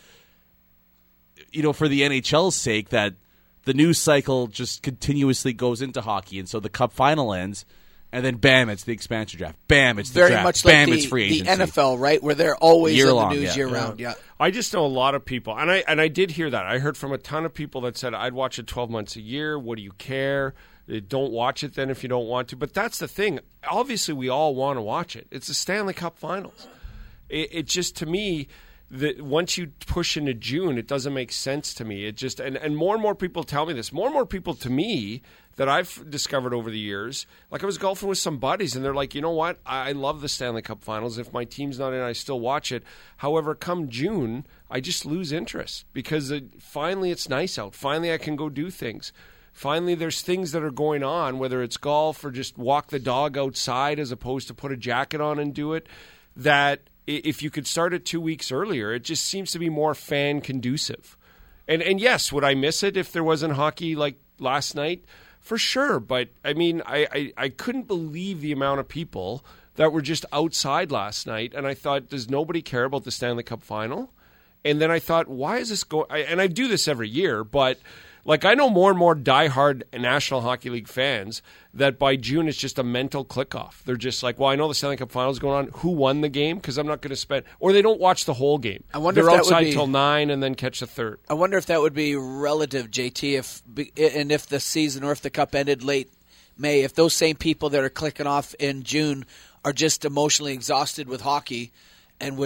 Speaker 4: you know for the N H L's sake that the news cycle just continuously goes into hockey, and so the Cup final ends. And then, bam, it's the expansion draft. Bam, it's the
Speaker 3: Very
Speaker 4: draft.
Speaker 3: much
Speaker 4: bam,
Speaker 3: like
Speaker 4: it's
Speaker 3: the,
Speaker 4: free agency.
Speaker 3: the N F L, right, where they're always
Speaker 4: Year
Speaker 3: in
Speaker 4: long,
Speaker 3: the news
Speaker 4: yeah.
Speaker 3: year round. Yeah.
Speaker 2: I just know a lot of people, and I and I did hear that. I heard from a ton of people that said, I'd watch it twelve months a year. What do you care? Don't watch it then if you don't want to. But that's the thing. Obviously, we all want to watch it. It's the Stanley Cup Finals. It, it just, to me, the, once you push into June, it doesn't make sense to me. It just and, and more and more people tell me this. More and more people to me that I've discovered over the years. Like I was golfing with some buddies, and they're like, you know what? I love the Stanley Cup Finals. If my team's not in, I still watch it. However, come June, I just lose interest because it, finally it's nice out. Finally, I can go do things. Finally, there's things that are going on, whether it's golf or just walk the dog outside as opposed to put a jacket on and do it, that if you could start it two weeks earlier, it just seems to be more fan conducive. And and yes, would I miss it if there wasn't hockey like last night? For sure. But, I mean, I, I, I couldn't believe the amount of people that were just outside last night. And I thought, does nobody care about the Stanley Cup Final? And then I thought, why is this going? And I do this every year, but like I know more and more diehard National Hockey League fans that by June it's just a mental click off. They're just like, well, I know the Stanley Cup Final is going on. Who won the game? Because I'm not going to spend, or they don't watch the whole game.
Speaker 3: I wonder
Speaker 2: They're
Speaker 3: if that would
Speaker 2: outside
Speaker 3: be-
Speaker 2: till nine and then catch the third.
Speaker 3: I wonder if that would be relative, J T, if and if the season or if the Cup ended late May, if those same people that are clicking off in June are just emotionally exhausted with hockey and would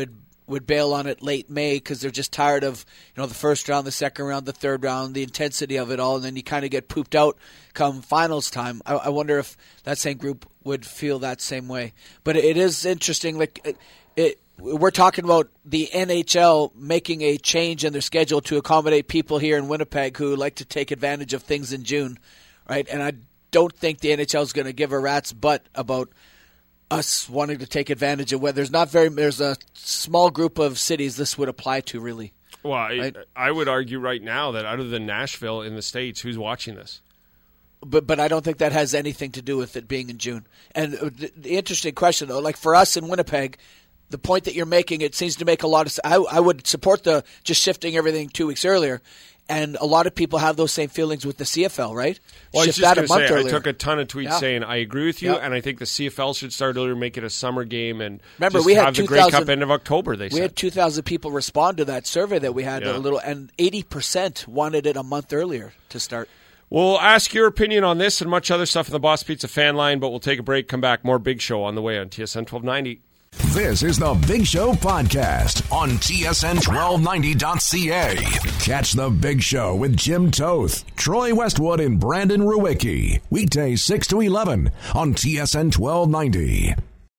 Speaker 3: would bail on it late May because they're just tired of, you know, the first round, the second round, the third round, the intensity of it all, and then you kind of get pooped out come finals time. I, I wonder if that same group would feel that same way. But it, it is interesting. Like it, it, we're talking about the N H L making a change in their schedule to accommodate people here in Winnipeg who like to take advantage of things in June, right? And I don't think the N H L is going to give a rat's butt about us wanting to take advantage of where there's not very there's a small group of cities this would apply to, really.
Speaker 2: Well, I,
Speaker 3: right?
Speaker 2: I would argue right now that other than Nashville in the States, who's watching this?
Speaker 3: But but I don't think that has anything to do with it being in June. And the, the interesting question, though, like for us in Winnipeg, the point that you're making, it seems to make a lot of sense. I, I would support the just shifting everything two weeks earlier. And a lot of people have those same feelings with the C F L, right?
Speaker 2: Well,
Speaker 3: Shift
Speaker 2: I was just
Speaker 3: that a
Speaker 2: going
Speaker 3: month
Speaker 2: to say,
Speaker 3: earlier.
Speaker 2: I took a ton of tweets
Speaker 3: Yeah.
Speaker 2: saying I agree with you,
Speaker 3: Yeah.
Speaker 2: and I think the C F L should start earlier, make it a summer game, and
Speaker 3: Remember,
Speaker 2: just
Speaker 3: we had
Speaker 2: have the Grey Cup
Speaker 3: 2,000
Speaker 2: end of October, they
Speaker 3: We
Speaker 2: said.
Speaker 3: had two thousand people respond to that survey that we had
Speaker 2: Yeah.
Speaker 3: a little, and eighty percent wanted it a month earlier to start.
Speaker 2: We'll ask your opinion on this and much other stuff in the Boss Pizza fan line, but we'll take a break, come back, more Big Show on the way on T S N twelve ninety.
Speaker 1: This is the Big Show podcast on T S N twelve ninety dot C A. Catch the Big Show with Jim Toth, Troy Westwood, and Brandon Ruwicki. Weekdays six to eleven on T S N twelve ninety.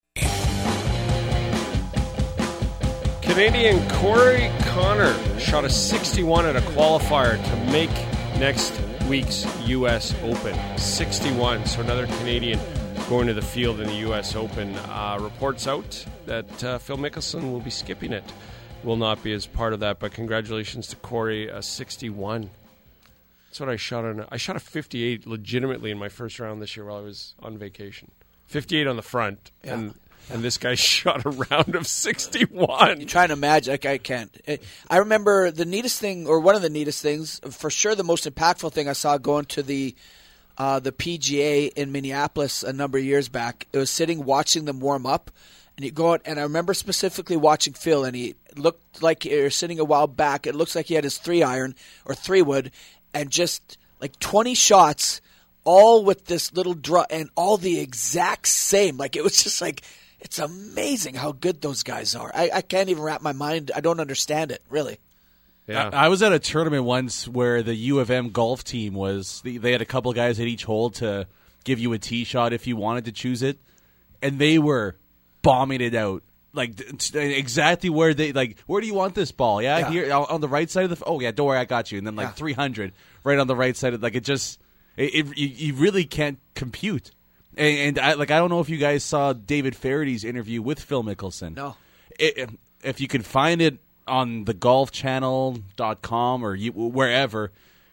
Speaker 2: Canadian Corey Connor shot a sixty-one at a qualifier to make next week's U S Open. sixty-one, so another Canadian going to the field in the U S Open. Uh, reports out that uh, Phil Mickelson will be skipping it. Will not be as part of that, but congratulations to Corey, uh, sixty-one. That's what I shot on. I shot a fifty-eight legitimately in my first round this year while I was on vacation. fifty-eight on the front,
Speaker 3: Yeah.
Speaker 2: and and this guy shot a round of sixty-one.
Speaker 3: You're trying to imagine. Like, I can't. It, I remember the neatest thing, or one of the neatest things, for sure the most impactful thing I saw going to the uh, the P G A in Minneapolis a number of years back. It was sitting watching them warm up, and you go out, and I remember specifically watching Phil, and he looked like he was sitting a while back. It looks like he had his three iron or three wood, and just like twenty shots, all with this little draw, and all the exact same. Like it was just like. It's amazing how good those guys are. I, I can't even wrap my mind. I don't understand it, really.
Speaker 2: Yeah.
Speaker 4: I, I was at a tournament once where the U of M golf team was, they, they had a couple guys at each hole to give you a tee shot if you wanted to choose it, and they were bombing it out. Like, exactly where they, like, where do you want this ball? Yeah,
Speaker 3: Yeah.
Speaker 4: here on the right side of the, oh yeah, don't worry, I got you. And then like
Speaker 3: Yeah.
Speaker 4: three hundred right on the right side of, like, it just, it, it you, you really can't compute. And, and I, like, I don't know if you guys saw David Farady's interview with Phil Mickelson.
Speaker 3: No.
Speaker 4: It, if you can find it on the golf channel dot com or you, wherever,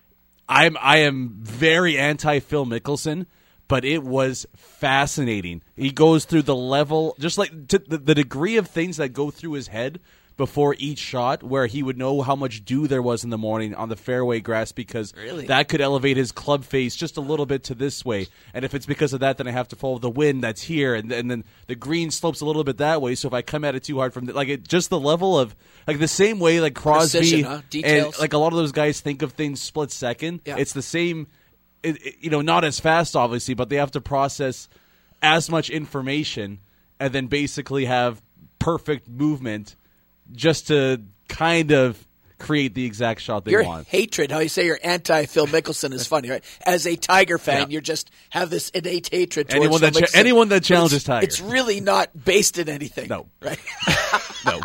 Speaker 4: I'm I am very anti Phil Mickelson, but it was fascinating. He goes through the level, just like to the, the degree of things that go through his head before each shot, where he would know how much dew there was in the morning on the fairway grass, because
Speaker 3: Really?
Speaker 4: that could elevate his club face just a little bit to this way. And if it's because of that, then I have to follow the wind that's here, and, and then the green slopes a little bit that way. So if I come at it too hard from the, like it, just the level of like the same way like Crosby
Speaker 3: Precision, huh?
Speaker 4: and
Speaker 3: Details.
Speaker 4: like a lot of those guys think of things split second.
Speaker 3: Yeah.
Speaker 4: It's the same. It, it- you know, not as fast, obviously, but they have to process as much information and then basically have perfect movement just to kind of create the exact shot they
Speaker 3: Your
Speaker 4: want.
Speaker 3: hatred, how you say you're anti Phil Mickelson, is funny, right? As a Tiger fan,
Speaker 4: Yeah.
Speaker 3: you just have this innate hatred towards
Speaker 4: Anyone
Speaker 3: Phil
Speaker 4: that cha-
Speaker 3: Mickelson.
Speaker 4: anyone that
Speaker 3: But
Speaker 4: challenges
Speaker 3: it's,
Speaker 4: Tiger.
Speaker 3: It's really not based in anything.
Speaker 4: No.
Speaker 3: Right?
Speaker 4: No.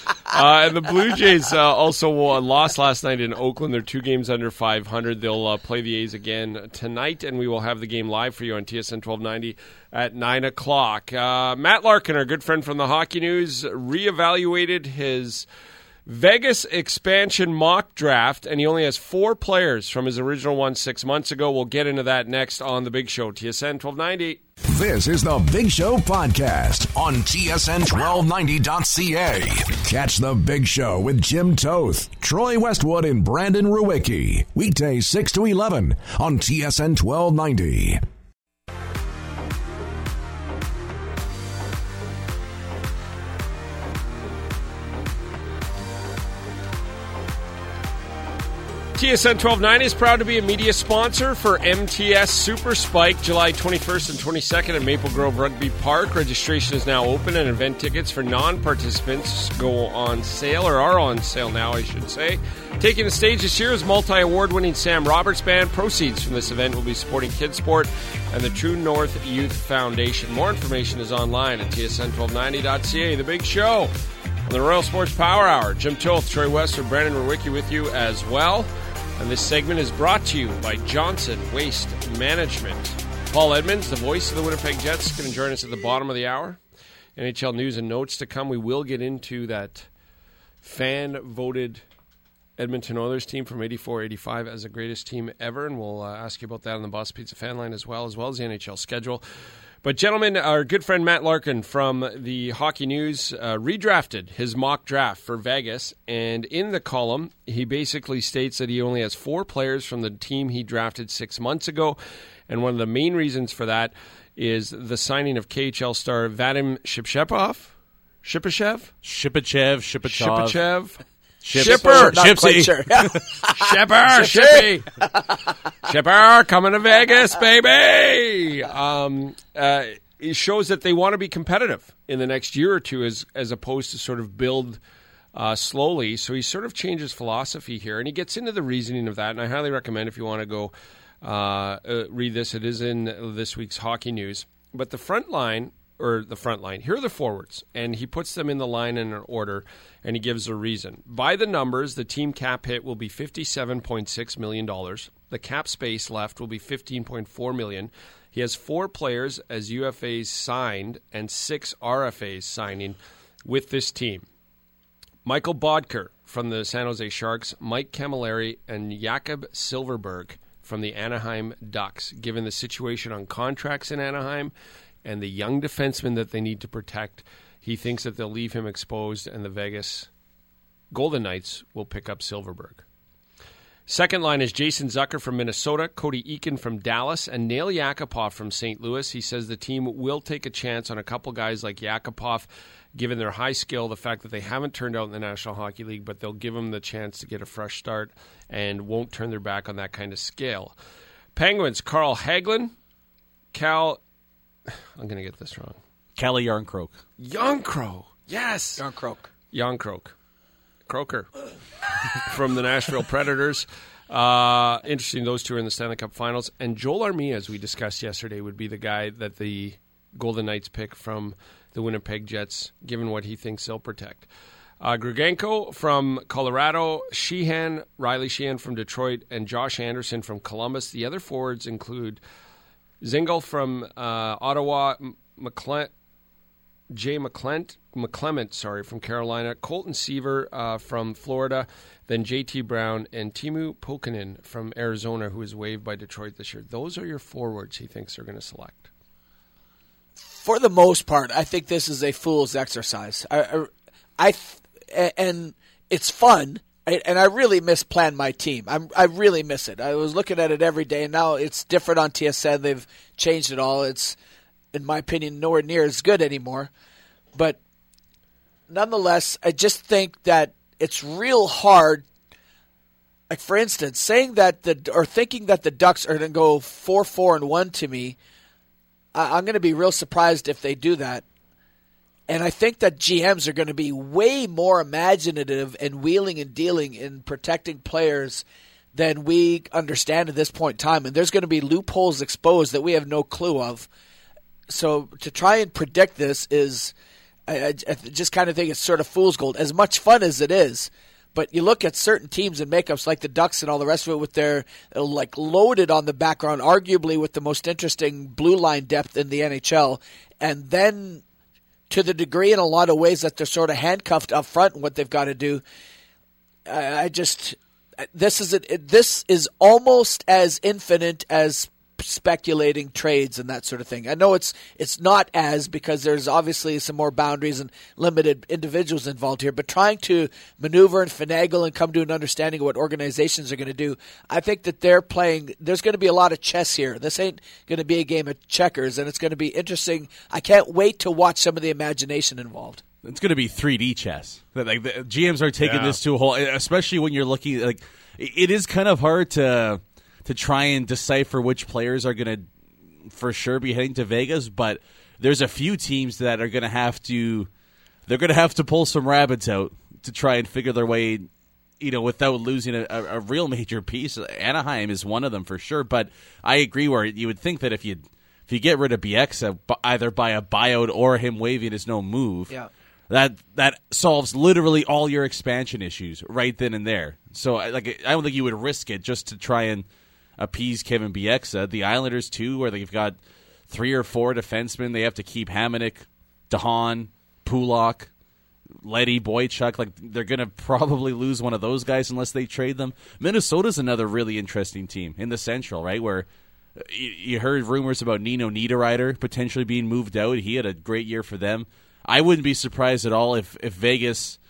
Speaker 2: Uh, and the Blue Jays uh, also uh, lost last night in Oakland. They're two games under five hundred. They'll uh, play the A's again tonight, and we will have the game live for you on T S N twelve ninety at nine o'clock. Uh, Matt Larkin, our good friend from the Hockey News, reevaluated his Vegas expansion mock draft, and he only has four players from his original one six months ago. We'll get into that next on The Big Show, T S N twelve ninety.
Speaker 1: This is the Big Show podcast on T S N twelve ninety dot C A. Catch the Big Show with Jim Toth, Troy Westwood, and Brandon Ruwicki. Weekdays six to eleven on T S N twelve ninety.
Speaker 2: T S N twelve ninety is proud to be a media sponsor for M T S Super Spike, July twenty-first and twenty-second at Maple Grove Rugby Park. Registration is now open, and event tickets for non-participants go on sale, or are on sale now, I should say. Taking the stage this year is multi-award-winning Sam Roberts Band. Proceeds from this event will be supporting Kidsport and the True North Youth Foundation. More information is online at T S N twelve ninety dot C A. The Big Show on the Royal Sports Power Hour. Jim Toth, Troy Westwood, Brandon Rewicki with you as well. And this segment is brought to you by Johnson Waste Management. Paul Edmonds, the voice of the Winnipeg Jets, is going to join us at the bottom of the hour. N H L news and notes to come. We will get into that fan-voted Edmonton Oilers team from eighty-four eighty-five as the greatest team ever, and we'll uh, ask you about that on the Boss Pizza fan line as well, as well as the N H L schedule. But, gentlemen, our good friend Matt Larkin from the Hockey News uh, redrafted his mock draft for Vegas, and in the column, he basically states that he only has four players from the team he drafted six months ago, and one of the main reasons for that is the signing of K H L star Vadim Shipachyov? Shipachyov?
Speaker 4: Shipachev, Shipachyov.
Speaker 2: Shipachev?
Speaker 3: Ship-
Speaker 2: Shipper!
Speaker 3: Not quite
Speaker 4: Shipsy.
Speaker 3: sure.
Speaker 2: Shipper! Shippy! Shipper! Coming to Vegas, baby! Um, uh, it shows that they want to be competitive in the next year or two as, as opposed to sort of build uh, slowly. So he sort of changes philosophy here, and he gets into the reasoning of that, and I highly recommend if you want to go uh, uh, read this. It is in this week's Hockey News. But the front line, or the front line, here are the forwards, and he puts them in the line in an order, and he gives a reason. By the numbers, the team cap hit will be fifty-seven point six million dollars. The cap space left will be fifteen point four million dollars. He has four players as U F As signed and six R F As signing with this team. Michael Bodker from the San Jose Sharks, Mike Camilleri, and Jakob Silverberg from the Anaheim Ducks. Given the situation on contracts in Anaheim and the young defenseman that they need to protect, he thinks that they'll leave him exposed, and the Vegas Golden Knights will pick up Silverberg. Second line is Jason Zucker from Minnesota, Cody Eakin from Dallas, and Nail Yakupov from Saint Louis. He says the team will take a chance on a couple guys like Yakupov, given their high skill, the fact that they haven't turned out in the National Hockey League, but they'll give them the chance to get a fresh start and won't turn their back on that kind of skill. Penguins, Carl Hagelin, Cal... I'm going to get this wrong.
Speaker 4: Kalle Järnkrok.
Speaker 2: Järnkrok. Yes.
Speaker 3: Järnkrok.
Speaker 2: Järnkrok. Croker from the Nashville Predators. Uh, interesting, those two are in the Stanley Cup Finals. And Joel Armia, as we discussed yesterday, would be the guy that the Golden Knights pick from the Winnipeg Jets, given what he thinks they'll protect. Uh, Grigenko from Colorado, Sheehan, Riley Sheehan from Detroit, and Josh Anderson from Columbus. The other forwards include Zingle from uh, Ottawa, McCle- Jay McClement, McClement, sorry, from Carolina, Colton Seaver uh, from Florida, then J T Brown, and Timu Pokinen from Arizona, who was waived by Detroit this year. Those are your forwards he thinks they're going to select.
Speaker 3: For the most part, I think this is a fool's exercise. I, I, I and it's fun. And I really misplan my team. I'm, I really miss it. I was looking at it every day, and now it's different on T S N. They've changed it all. It's, in my opinion, nowhere near as good anymore. But nonetheless, I just think that it's real hard. Like, for instance, saying that the or thinking that the Ducks are going to go four, four, and one to me, I, I'm going to be real surprised if they do that. And I think that G Ms are going to be way more imaginative and wheeling and dealing in protecting players than we understand at this point in time. And there's going to be loopholes exposed that we have no clue of. So to try and predict this is, I, I just kind of think it's sort of fool's gold. As much fun as it is, but you look at certain teams and makeups like the Ducks and all the rest of it with their like loaded on the background, arguably with the most interesting blue line depth in the N H L, and then to the degree in a lot of ways that they're sort of handcuffed up front in what they've got to do. I, I just this is a, this is almost as infinite as speculating trades and that sort of thing. I know it's it's not as because there's obviously some more boundaries and limited individuals involved here, but trying to maneuver and finagle and come to an understanding of what organizations are going to do, I think that they're playing, there's going to be a lot of chess here. This ain't going to be a game of checkers, and it's going to be interesting. I can't wait to watch some of the imagination involved.
Speaker 4: it's going to be three D chess. Like the G Ms are taking
Speaker 2: Yeah.
Speaker 4: this to a whole, especially when you're looking like it is kind of hard to to try and decipher which players are going to for sure be heading to Vegas, but there's a few teams that are going to have to they're going to have to pull some rabbits out to try and figure their way, you know, without losing a, a, a real major piece. Anaheim is one of them for sure, but I agree where you would think that if you if you get rid of Bieksa either by a buyout or him waiving is no move,
Speaker 3: Yeah.
Speaker 4: that that solves literally all your expansion issues right then and there. So I- like I don't think you would risk it just to try and appease Kevin Bieksa. The Islanders too, where they've got three or four defensemen, they have to keep Hamonic, DeHaan, Pulak, Leddy, Boychuk. Like they're going to probably lose one of those guys unless they trade them. Minnesota's another really interesting team in the Central, right? Where you, you heard rumors about Nino Niederreiter potentially being moved out. He had a great year for them. I wouldn't be surprised at all if, if Vegas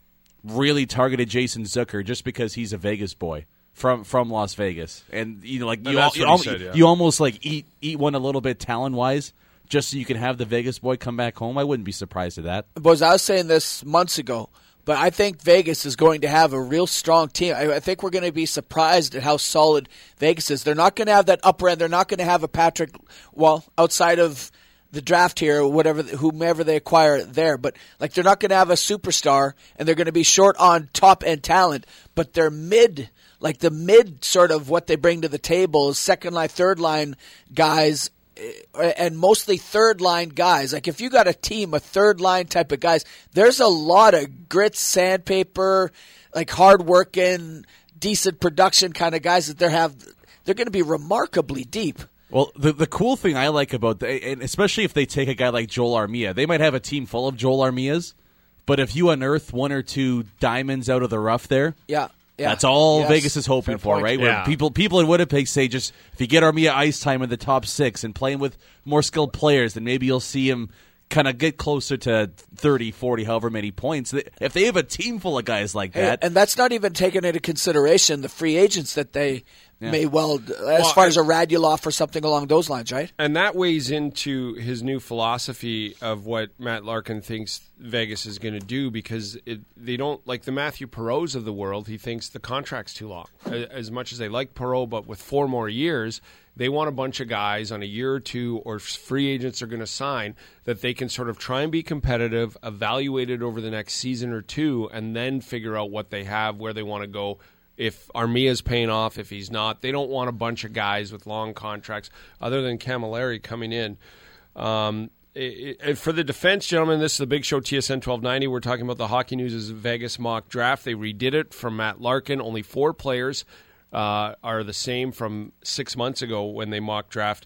Speaker 4: really targeted Jason Zucker just because he's a Vegas boy from from Las Vegas, and you know, like you,
Speaker 2: that's
Speaker 4: al- you,
Speaker 2: what
Speaker 4: al-
Speaker 2: he said, yeah.
Speaker 4: you almost like eat eat one a little bit talent wise, just so you can have the Vegas boy come back home. I wouldn't be surprised at that.
Speaker 3: Boys, I was saying this months ago, but I think Vegas is going to have a real strong team. I, I think we're going to be surprised at how solid Vegas is. They're not going to have that upper end. They're not going to have a Patrick, well, outside of the draft here, whatever, whomever they acquire there. But like, they're not going to have a superstar, and they're going to be short on top end talent. But they're mid, like the mid sort of what they bring to the table is second line, third line guys, and mostly third line guys. Like if you got a team of third line type of guys, there's a lot of grit, sandpaper, like hard working, decent production kind of guys that they have. They're going to be remarkably deep.
Speaker 4: Well, the the cool thing I like about the, and especially if they take a guy like Joel Armia, they might have a team full of Joel Armias, but if you unearth one or two diamonds out of the rough there,
Speaker 3: Yeah. Yeah.
Speaker 4: that's all
Speaker 3: Yes.
Speaker 4: Vegas is hoping
Speaker 3: Fair
Speaker 4: for,
Speaker 3: point.
Speaker 4: right? Where
Speaker 2: Yeah.
Speaker 4: people people in Winnipeg say just if you get Armia ice time in the top six and playing with more skilled players, then maybe you'll see him kind of get closer to thirty, forty, however many points. If they have a team full of guys like that,
Speaker 3: And that's not even taking into consideration the free agents that they
Speaker 4: Yeah.
Speaker 3: may well, as
Speaker 2: Well,
Speaker 3: far
Speaker 2: I-
Speaker 3: as a Radulov or something along those lines, right?
Speaker 2: And that weighs into his new philosophy of what Matt Larkin thinks Vegas is going to do, because it, they don't like the Matthew Perreaults of the world. He thinks the contract's too long. As much as they like Perreault, but with four more years, they want a bunch of guys on a year or two, or free agents are going to sign, that they can sort of try and be competitive, evaluate it over the next season or two, and then figure out what they have, where they want to go. If Armia's paying off, if he's not, they don't want a bunch of guys with long contracts other than Camilleri coming in. Um, it, it, for the defense, gentlemen, this is the Big Show, T S N twelve ninety. We're talking about the Hockey News' Vegas mock draft. They redid it from Matt Larkin. Only four players uh, are the same from six months ago when they mock draft.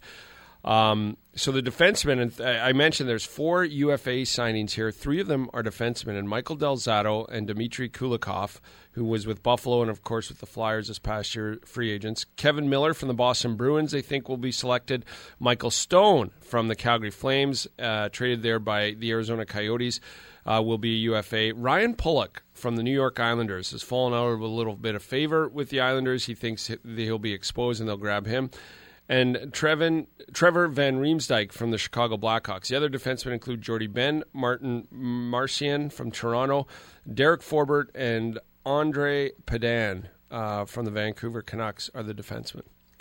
Speaker 2: Um, so the defensemen, and I mentioned there's four U F A signings here. Three of them are defensemen, and Michael Del Zotto and Dmitry Kulikov, who was with Buffalo and, of course, with the Flyers this past year, free agents. Kevin Miller from the Boston Bruins, they think, will be selected. Michael Stone from the Calgary Flames, uh, traded there by the Arizona Coyotes, uh, will be a U F A. Ryan Pulock from the New York Islanders has fallen out of a little bit of favor with the Islanders. He thinks he'll be exposed and they'll grab him. And Trevin, Trevor Van Riemsdyk from the Chicago Blackhawks. The other defensemen include Jordy Ben, Martin Marcian from Toronto, Derek Forbort, and Andre Padan uh, from the Vancouver Canucks are the defensemen.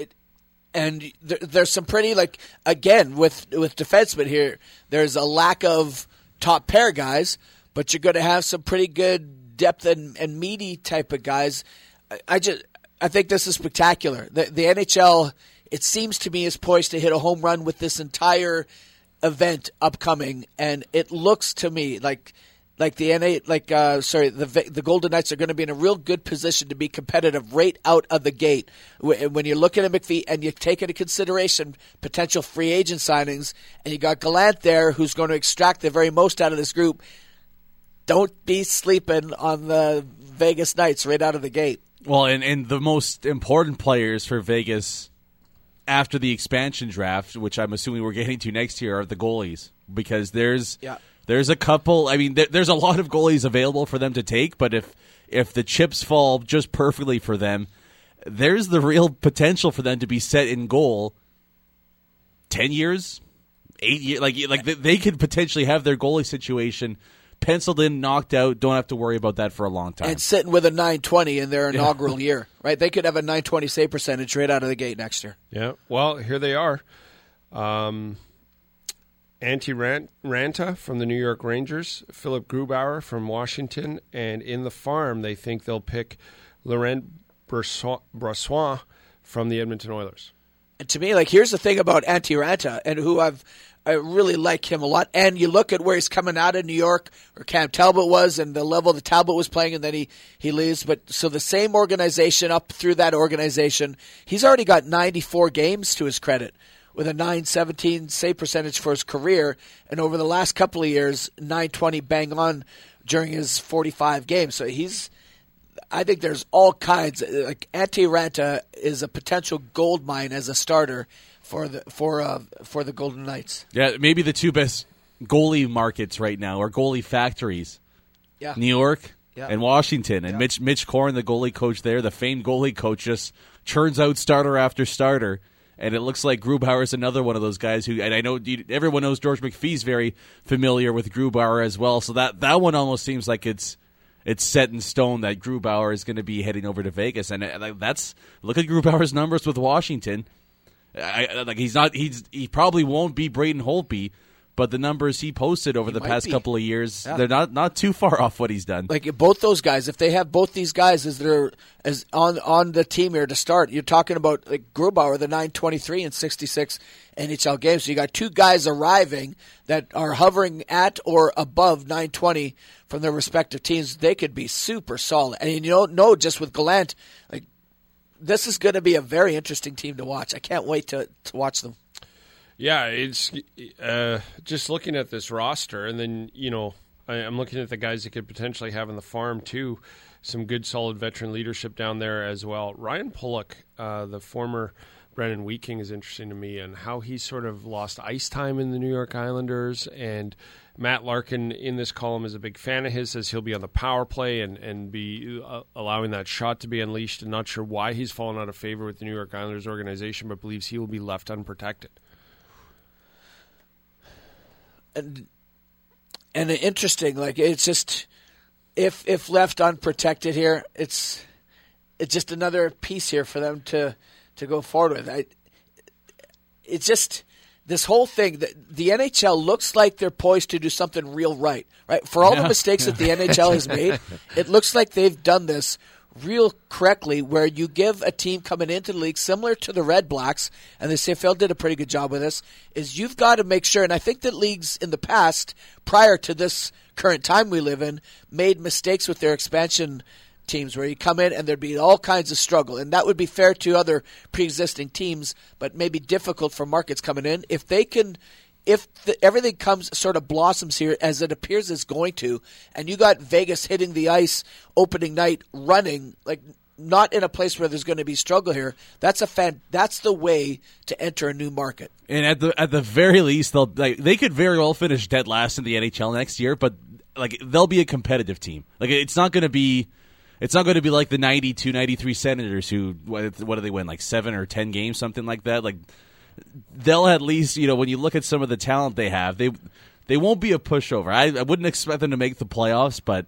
Speaker 3: And there, there's some pretty, like, again, with with defensemen here, there's a lack of top pair guys, but you're going to have some pretty good depth and, and meaty type of guys. I, I just I think this is spectacular. The, the N H L, it seems to me, is poised to hit a home run with this entire event upcoming, and it looks to me like like the N A like uh, sorry the the Golden Knights are going to be in a real good position to be competitive right out of the gate. When you're looking at McPhee and you take into consideration potential free agent signings, and you got Gallant there who's going to extract the very most out of this group, don't be sleeping on the Vegas Knights right out of the gate.
Speaker 4: well, and, and the most important players for Vegas after the expansion draft, which I'm assuming we're getting to next year, are the goalies, because there's
Speaker 3: Yeah.
Speaker 4: there's a couple. I mean, there, there's a lot of goalies available for them to take, but if if the chips fall just perfectly for them, there's the real potential for them to be set in goal ten years, eight years. Like like they, they could potentially have their goalie situation penciled in, knocked out. Don't have to worry about that for a long time.
Speaker 3: And sitting with a nine twenty in their inaugural yeah. year, right? They could have a nine twenty save percentage right out of the gate next year.
Speaker 2: Yeah. Well, here they are. Um, Antti Ranta from the New York Rangers, Philip Grubauer from Washington, and in the farm, they think they'll pick Laurent Brossoit from the Edmonton Oilers.
Speaker 3: And to me, like, here's the thing about Antti Ranta, and who I've I really like him a lot. And you look at where he's coming out of New York, or Cam Talbot was, and the level that Talbot was playing, and then he, he leaves. But so the same organization up through that organization, he's already got ninety-four games to his credit, with a nine seventeen save percentage for his career, and over the last couple of years, nine twenty bang on during his forty-five games. So he's, I think there's all kinds. Like, Antti Ranta is a potential gold mine as a starter for the for uh, for the Golden Knights.
Speaker 4: Yeah, maybe the two best goalie markets right now, or goalie factories.
Speaker 3: Yeah,
Speaker 4: New York
Speaker 3: yeah.
Speaker 4: and Washington, and
Speaker 3: yeah.
Speaker 4: Mitch Mitch Korn, the goalie coach there, the famed goalie coach, just churns out starter after starter. And it looks like Grubauer is another one of those guys who, and I know everyone knows George McPhee's very familiar with Grubauer as well. So that, that one almost seems like it's it's set in stone that Grubauer is going to be heading over to Vegas. And that's, look at Grubauer's numbers with Washington. I, like he's not, he's he probably won't be Braden Holtby, but the numbers he posted over
Speaker 3: he
Speaker 4: the past
Speaker 3: be.
Speaker 4: couple of years,
Speaker 3: yeah.
Speaker 4: they're not, not too far off what he's done.
Speaker 3: Like both those guys, if they have both these guys as they're as on on the team here to start, you're talking about like Grubauer, the nine twenty-three in sixty-six N H L games. So you got two guys arriving that are hovering at or above nine twenty from their respective teams. They could be super solid. And you don't know, just with Gallant, like this is going to be a very interesting team to watch. I can't wait to to watch them.
Speaker 2: Yeah, it's uh, just looking at this roster, and then, you know, I, I'm looking at the guys that could potentially have in the farm, too. Some good, solid veteran leadership down there as well. Ryan Pulock, uh, the former Brendan Weeking, is interesting to me, and how he sort of lost ice time in the New York Islanders. And Matt Larkin in this column is a big fan of his, says he'll be on the power play and, and be uh, allowing that shot to be unleashed. And not sure why he's fallen out of favor with the New York Islanders organization, but believes he will be left unprotected.
Speaker 3: And and interesting, like it's just if if left unprotected here, it's it's just another piece here for them to, to go forward with. I, it's just this whole thing that the N H L looks like they're poised to do something real right, right? For all
Speaker 4: yeah.
Speaker 3: the mistakes that the N H L has made, it looks like they've done this real correctly, where you give a team coming into the league similar to the Red Blacks, and the C F L did a pretty good job with this, is you've got to make sure, and I think that leagues in the past, prior to this current time we live in, made mistakes with their expansion teams where you come in and there'd be all kinds of struggle, and that would be fair to other pre-existing teams, but maybe difficult for markets coming in. If they can If the, everything comes sort of blossoms here as it appears it's going to, and you got Vegas hitting the ice opening night running, like not in a place where there's going to be struggle here, that's a fan, that's the way to enter a new market.
Speaker 4: And at the at the very least, they'll like, they could very well finish dead last in the N H L next year, but like they'll be a competitive team. Like it's not going to be it's not going to be like the ninety-two ninety-three Senators who what, what do they win, like seven or ten games, something like that. Like they'll at least, you know, when you look at some of the talent they have, they they won't be a pushover. I, I wouldn't expect them to make the playoffs, but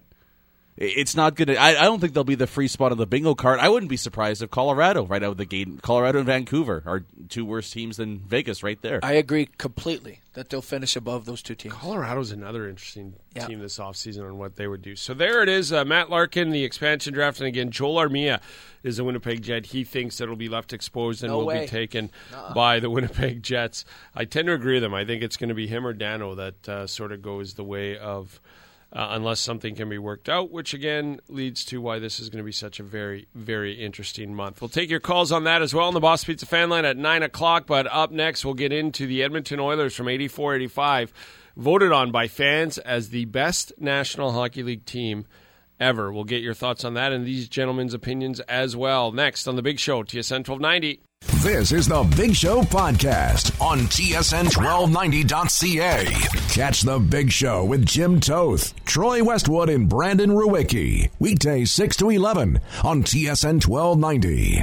Speaker 4: it's not going to – I don't think they'll be the free spot on the bingo card. I wouldn't be surprised if Colorado right out of the gate – Colorado and Vancouver are two worse teams than Vegas right there.
Speaker 3: I agree completely that they'll finish above those two teams.
Speaker 2: Colorado's another interesting
Speaker 3: yeah.
Speaker 2: team this offseason on what they would do. So there it is, uh, Matt Larkin, the expansion draft. And again, Joel Armia is a Winnipeg Jet. He thinks that it'll be left exposed and
Speaker 3: no
Speaker 2: will
Speaker 3: way.
Speaker 2: be taken
Speaker 3: Nuh-uh.
Speaker 2: by the Winnipeg Jets. I tend to agree with him. I think it's going to be him or Dano that uh, sort of goes the way of – Uh, unless something can be worked out, which again leads to why this is going to be such a very, very interesting month. We'll take your calls on that as well on the Boss Pizza fan line at nine o'clock, but up next we'll get into the Edmonton Oilers from eighty-four eighty-five, voted on by fans as the best National Hockey League team ever. We'll get your thoughts on that and these gentlemen's opinions as well. Next on The Big Show, T S N twelve ninety.
Speaker 1: This is The Big Show Podcast on T S N twelve ninety dot C A. Catch The Big Show with Jim Toth, Troy Westwood, and Brandon Ruwicki. Weekdays six to eleven on T S N twelve ninety.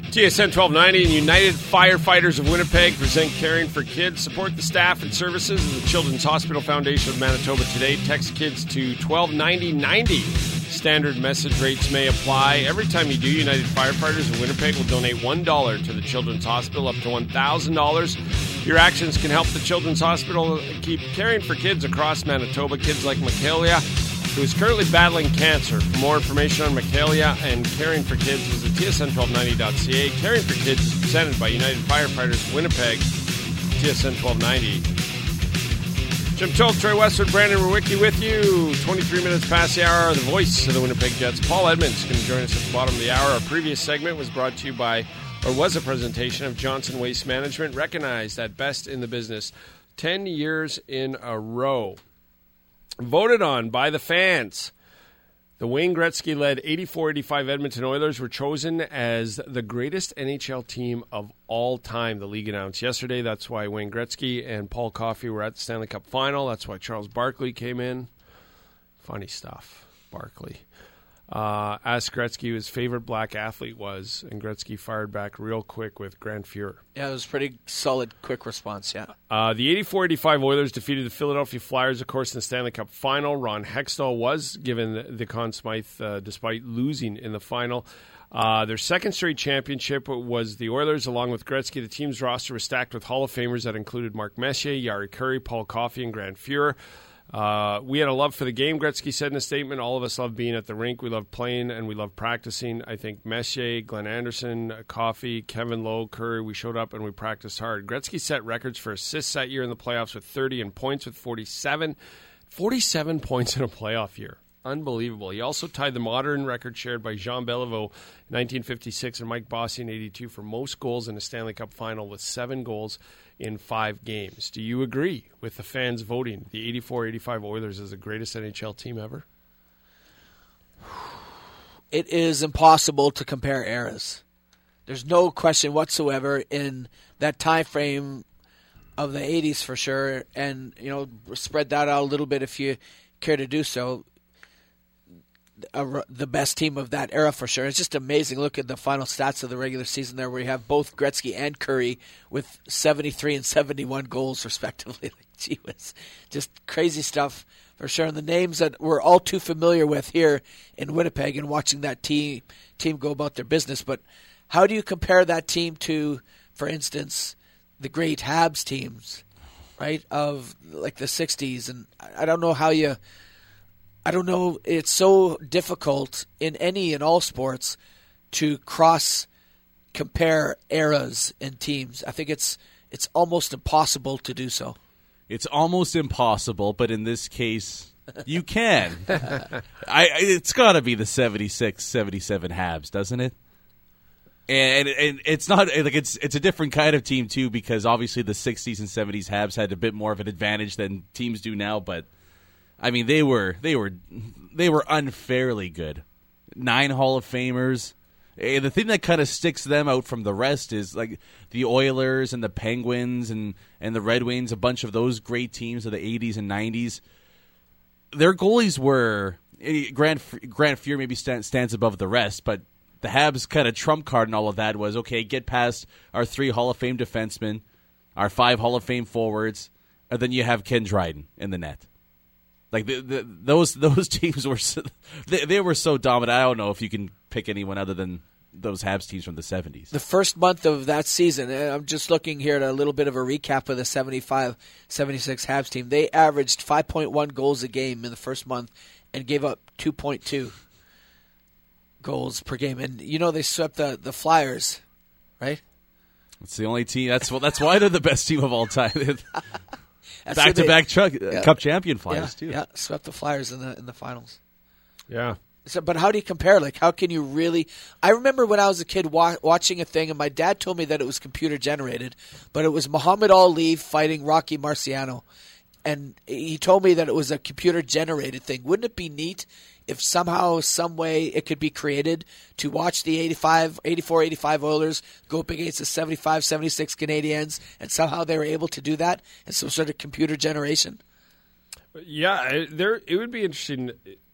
Speaker 2: T S N twelve ninety and United Firefighters of Winnipeg present Caring for Kids. Support the staff and services of the Children's Hospital Foundation of Manitoba today. Text kids to twelve ninety ninety. Standard message rates may apply. Every time you do, United Firefighters of Winnipeg will donate one dollar to the Children's Hospital, up to one thousand dollars. Your actions can help the Children's Hospital keep caring for kids across Manitoba. Kids like Michaelia, who is currently battling cancer. For more information on Michaelia and Caring for Kids, visit T S N twelve ninety dot C A. Caring for Kids is presented by United Firefighters of Winnipeg. T S N twelve ninety. Jim Toth, Troy Westwood, Brandon Rewicki with you. twenty-three minutes past the hour, the voice of the Winnipeg Jets. Paul Edmonds is going to join us at the bottom of the hour. Our previous segment was brought to you by, or was a presentation of Johnson Waste Management, recognized at best in the business ten years in a row. Voted on by the fans. The Wayne Gretzky-led eighty-four eighty-five Edmonton Oilers were chosen as the greatest N H L team of all time, the league announced yesterday. That's why Wayne Gretzky and Paul Coffey were at the Stanley Cup Final. That's why Charles Barkley came in. Funny stuff, Barkley. Uh, asked Gretzky who his favorite black athlete was, and Gretzky fired back real quick with Grand Fuhrer.
Speaker 3: Yeah, it was a pretty solid, quick response, yeah.
Speaker 2: Uh, the eighty-four eighty-five Oilers defeated the Philadelphia Flyers, of course, in the Stanley Cup Final. Ron Hextall was given the Conn Smythe uh, despite losing in the final. Uh, their second straight championship was the Oilers, along with Gretzky. The team's roster was stacked with Hall of Famers that included Mark Messier, Yari Curry, Paul Coffey, and Grand Fuhrer. Uh, we had a love for the game, Gretzky said in a statement. All of us love being at the rink. We love playing, and we love practicing. I think Messier, Glenn Anderson, Coffey, Kevin Lowe, Curry, we showed up and we practiced hard. Gretzky set records for assists that year in the playoffs with thirty and points with forty-seven. forty-seven points in a playoff year. Unbelievable. He also tied the modern record shared by Jean Beliveau in nineteen fifty-six and Mike Bossy in eighty-two for most goals in a Stanley Cup Final with seven goals in five games. Do you agree with the fans voting the eighty-four eighty-five Oilers as the greatest N H L team ever?
Speaker 3: It is impossible to compare eras. There's no question whatsoever in that time frame of the eighties for sure, and you know, spread that out a little bit if you care to do so. A, the best team of that era for sure. It's just amazing. Look at the final stats of the regular season there, where you have both Gretzky and Curry with seventy-three and seventy-one goals respectively. Like, gee whiz, just crazy stuff for sure. And the names that we're all too familiar with here in Winnipeg and watching that team team go about their business. But how do you compare that team to, for instance, the great Habs teams, right, of like the sixties? And I don't know how you. I don't know. It's so difficult in any and all sports to cross compare eras and teams. I think it's it's almost impossible to do so.
Speaker 4: It's almost impossible, but in this case, you can. I, it's got to be the seventy-six seventy-seven Habs, doesn't it? And, and it's not like it's it's a different kind of team too, because obviously the sixties and seventies Habs had a bit more of an advantage than teams do now, but. I mean, they were they were they were unfairly good. Nine Hall of Famers. And the thing that kind of sticks them out from the rest is like the Oilers and the Penguins and, and the Red Wings, a bunch of those great teams of the eighties and nineties. Their goalies were Grant Grant Fuhrer maybe stand, stands above the rest, but the Habs' kind of trump card and all of that was okay. Get past our three Hall of Fame defensemen, our five Hall of Fame forwards, and then you have Ken Dryden in the net. Like the, the, those those teams were so, they, they were so dominant. I don't know if you can pick anyone other than those Habs teams from the seventies.
Speaker 3: The first month of that season, and I'm just looking here at a little bit of a recap of the seventy-five seventy-six Habs team. They averaged five point one goals a game in the first month and gave up two point two goals per game. And you know they swept the, the Flyers, right?
Speaker 4: It's the only team. That's well, that's why they're the best team of all time.
Speaker 3: Back
Speaker 4: to back Cup champion Flyers
Speaker 3: yeah,
Speaker 4: too.
Speaker 3: Yeah, swept the Flyers in the in the finals.
Speaker 2: Yeah.
Speaker 3: So, but how do you compare? Like, how can you really? I remember when I was a kid wa- watching a thing, and my dad told me that it was computer generated, but it was Muhammad Ali fighting Rocky Marciano, and he told me that it was a computer generated thing. Wouldn't it be neat if somehow, some way, it could be created to watch the eighty-five, eighty-four eighty-five Oilers go up against the seventy-five seventy-six Canadiens, and somehow they were able to do that in some sort of computer generation?
Speaker 2: Yeah, there. It would be interesting.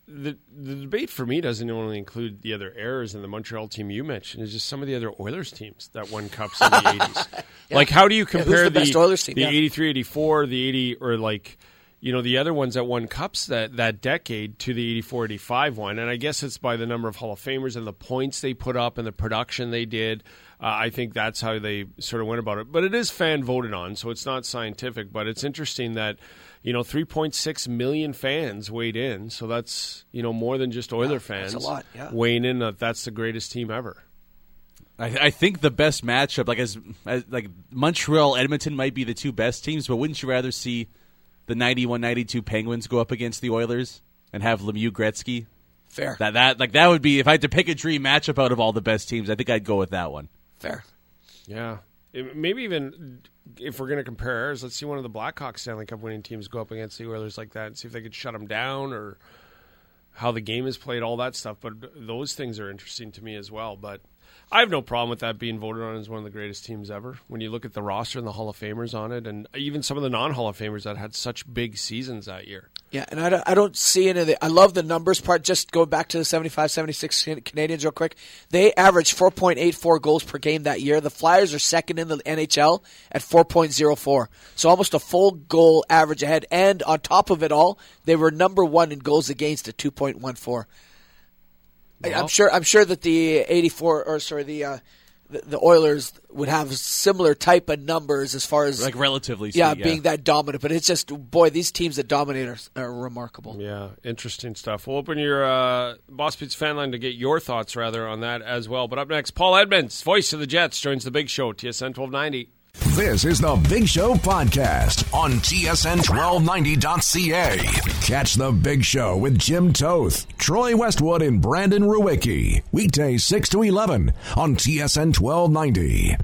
Speaker 2: the the debate for me doesn't only include the other errors in the Montreal team you mentioned. It's just some of the other Oilers teams that won cups in the eighties. Yeah. Like, how do you compare
Speaker 3: yeah, the,
Speaker 2: the,
Speaker 3: best Oilers team?
Speaker 2: the
Speaker 3: Yeah.
Speaker 2: eighty-three eighty-four, the eighty, or like, you know, the other ones that won cups that, that decade to the eighty-four eighty-five one? And I guess it's by the number of Hall of Famers and the points they put up and the production they did. Uh, I think that's how they sort of went about it. But it is fan voted on, so it's not scientific. But it's interesting that, you know, three point six million fans weighed in. So that's, you know, more than just Oiler
Speaker 3: yeah,
Speaker 2: fans
Speaker 3: that's a lot, yeah.
Speaker 2: weighing in that that's the greatest team ever.
Speaker 4: I, I think the best matchup, like as, as like Montreal, Edmonton might be the two best teams, but wouldn't you rather see the ninety-one ninety-two Penguins go up against the Oilers and have Lemieux, Gretzky?
Speaker 3: Fair.
Speaker 4: That that like that would be, if I had to pick a dream matchup out of all the best teams, I think I'd go with that one.
Speaker 3: Fair.
Speaker 2: Yeah. It, maybe even if we're going to compare errors, let's see one of the Blackhawks Stanley Cup winning teams go up against the Oilers like that and see if they could shut them down or how the game is played, all that stuff. But those things are interesting to me as well. But I have no problem with that being voted on as one of the greatest teams ever. When you look at the roster and the Hall of Famers on it, and even some of the non-Hall of Famers that had such big seasons that year.
Speaker 3: Yeah, and I don't, I don't see any of the – I love the numbers part. Just go back to the seventy-five seventy-six Canadians real quick. They averaged four point eight four goals per game that year. The Flyers are second in the N H L at four point oh four. So almost a full goal average ahead. And on top of it all, they were number one in goals against at two point one four.
Speaker 2: Well,
Speaker 3: I'm sure. I'm sure that the eighty-four, or sorry, the, uh, the the Oilers would have similar type of numbers as far as
Speaker 4: like relatively,
Speaker 3: yeah,
Speaker 4: speak, yeah,
Speaker 3: being that dominant. But it's just, boy, these teams that dominate are, are remarkable.
Speaker 2: Yeah, interesting stuff. We'll open your uh, Boss Beats fan line to get your thoughts rather on that as well. But up next, Paul Edmonds, voice of the Jets, joins the Big Show, T S N twelve ninety.
Speaker 1: This is the Big Show podcast on T S N twelve ninety dot C A. Catch the Big Show with Jim Toth, Troy Westwood, and Brandon Ruwicki. Weekdays six to eleven on T S N twelve ninety.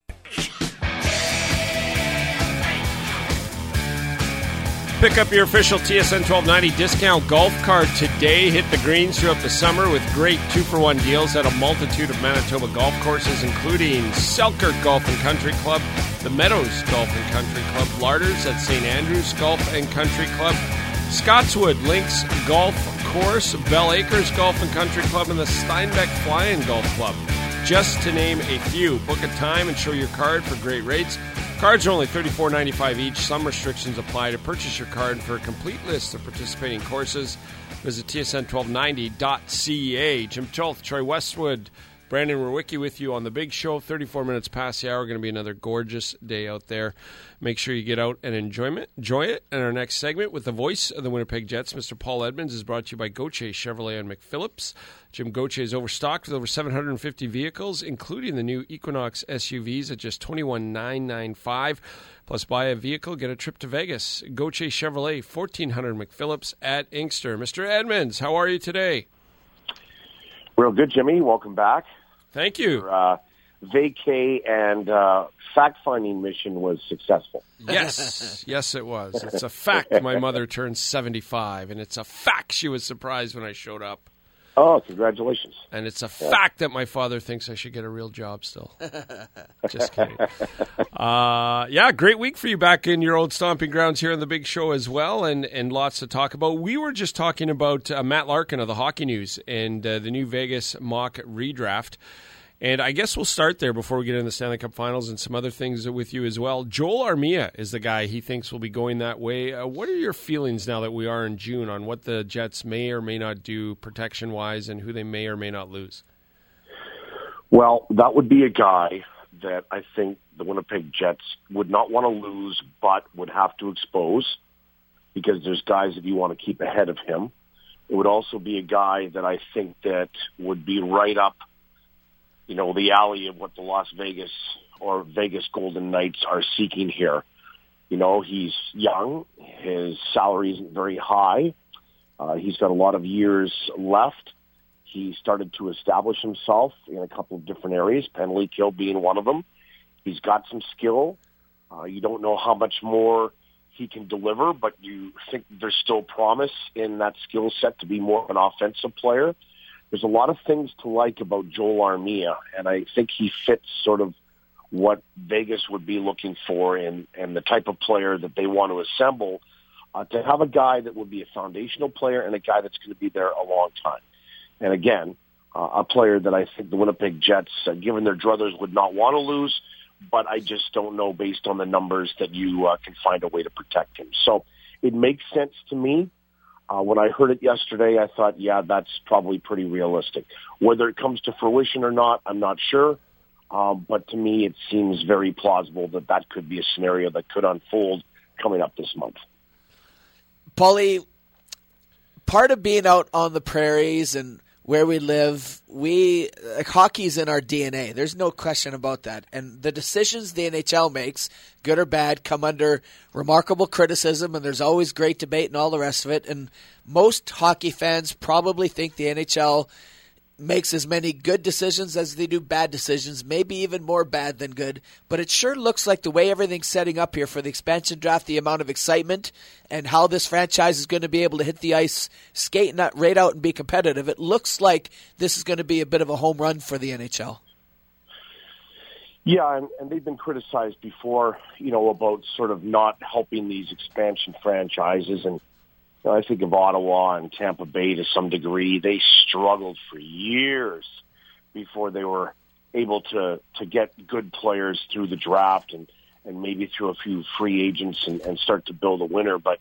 Speaker 2: Pick up your official T S N twelve ninety discount golf card today. Hit the greens throughout the summer with great two-for-one deals at a multitude of Manitoba golf courses, including Selkirk Golf and Country Club, the Meadows Golf and Country Club, Larders at Saint Andrews Golf and Country Club, Scotswood Links Golf Course, Bell Acres Golf and Country Club, and the Steinbeck Fly-In Golf Club, just to name a few. Book a time and show your card for great rates. Cards are only thirty-four ninety-five each. Some restrictions apply. To purchase your card for a complete list of participating courses, visit T S N twelve ninety dot C A. Jim Toth, Troy Westwood, Brandon Ruwicki with you on the Big Show. thirty-four minutes past the hour. Going to be another gorgeous day out there. Make sure you get out and enjoy it. Enjoy it. And our next segment with the voice of the Winnipeg Jets, Mister Paul Edmonds, is brought to you by Gauthier Chevrolet and McPhillips. Jim Gauthier is overstocked with over seven hundred fifty vehicles, including the new Equinox S U Vs at just twenty-one thousand nine hundred ninety-five dollars. Plus, buy a vehicle, get a trip to Vegas. Gauthier Chevrolet, fourteen hundred McPhillips at Inkster. Mister Edmonds, how are you today?
Speaker 5: Real good, Jimmy. Welcome back.
Speaker 2: Thank you.
Speaker 5: Your, uh, vacay and uh, fact-finding mission was successful.
Speaker 2: Yes, yes, it was. It's a fact my mother turned seventy-five, and it's a fact she was surprised when I showed up.
Speaker 5: Oh, congratulations.
Speaker 2: And it's a yeah. fact that my father thinks I should get a real job still. Just kidding. Uh, yeah, great week for you back in your old stomping grounds here on the Big Show as well, and, and lots to talk about. We were just talking about uh, Matt Larkin of the Hockey News and uh, the new Vegas mock redraft. And I guess we'll start there before we get into the Stanley Cup Finals and some other things with you as well. Joel Armia is the guy he thinks will be going that way. Uh, what are your feelings now that we are in June on what the Jets may or may not do protection-wise and who they may or may not lose?
Speaker 5: Well, that would be a guy that I think the Winnipeg Jets would not want to lose but would have to expose because there's guys that you want to keep ahead of him. It would also be a guy that I think that would be right up you know, the alley of what the Las Vegas or Vegas Golden Knights are seeking here. You know, he's young. His salary isn't very high. Uh, he's got a lot of years left. He started to establish himself in a couple of different areas, penalty kill being one of them. He's got some skill. Uh, you don't know how much more he can deliver, but you think there's still promise in that skill set to be more of an offensive player. There's a lot of things to like about Joel Armia, and I think he fits sort of what Vegas would be looking for and, and the type of player that they want to assemble uh, to have a guy that would be a foundational player and a guy that's going to be there a long time. And again, uh, a player that I think the Winnipeg Jets, uh, given their druthers, would not want to lose, but I just don't know based on the numbers that you uh, can find a way to protect him. So it makes sense to me. Uh, when I heard it yesterday, I thought, yeah, that's probably pretty realistic. Whether it comes to fruition or not, I'm not sure. Um, but to me, it seems very plausible that that could be a scenario that could unfold coming up this month.
Speaker 3: Paulie, part of being out on the prairies and where we live, we like, hockey's in our D N A. There's no question about that. And the decisions the N H L makes, good or bad, come under remarkable criticism, and there's always great debate and all the rest of it. And most hockey fans probably think the N H L makes as many good decisions as they do bad decisions, maybe even more bad than good. But it sure looks like the way everything's setting up here for the expansion draft, the amount of excitement, and how this franchise is going to be able to hit the ice, skate right out and be competitive, it looks like this is going to be a bit of a home run for the N H L.
Speaker 5: Yeah, and, and they've been criticized before, you know, about sort of not helping these expansion franchises. And you know, I think of Ottawa and Tampa Bay to some degree. They struggled for years before they were able to, to get good players through the draft and, and maybe through a few free agents and, and start to build a winner. But,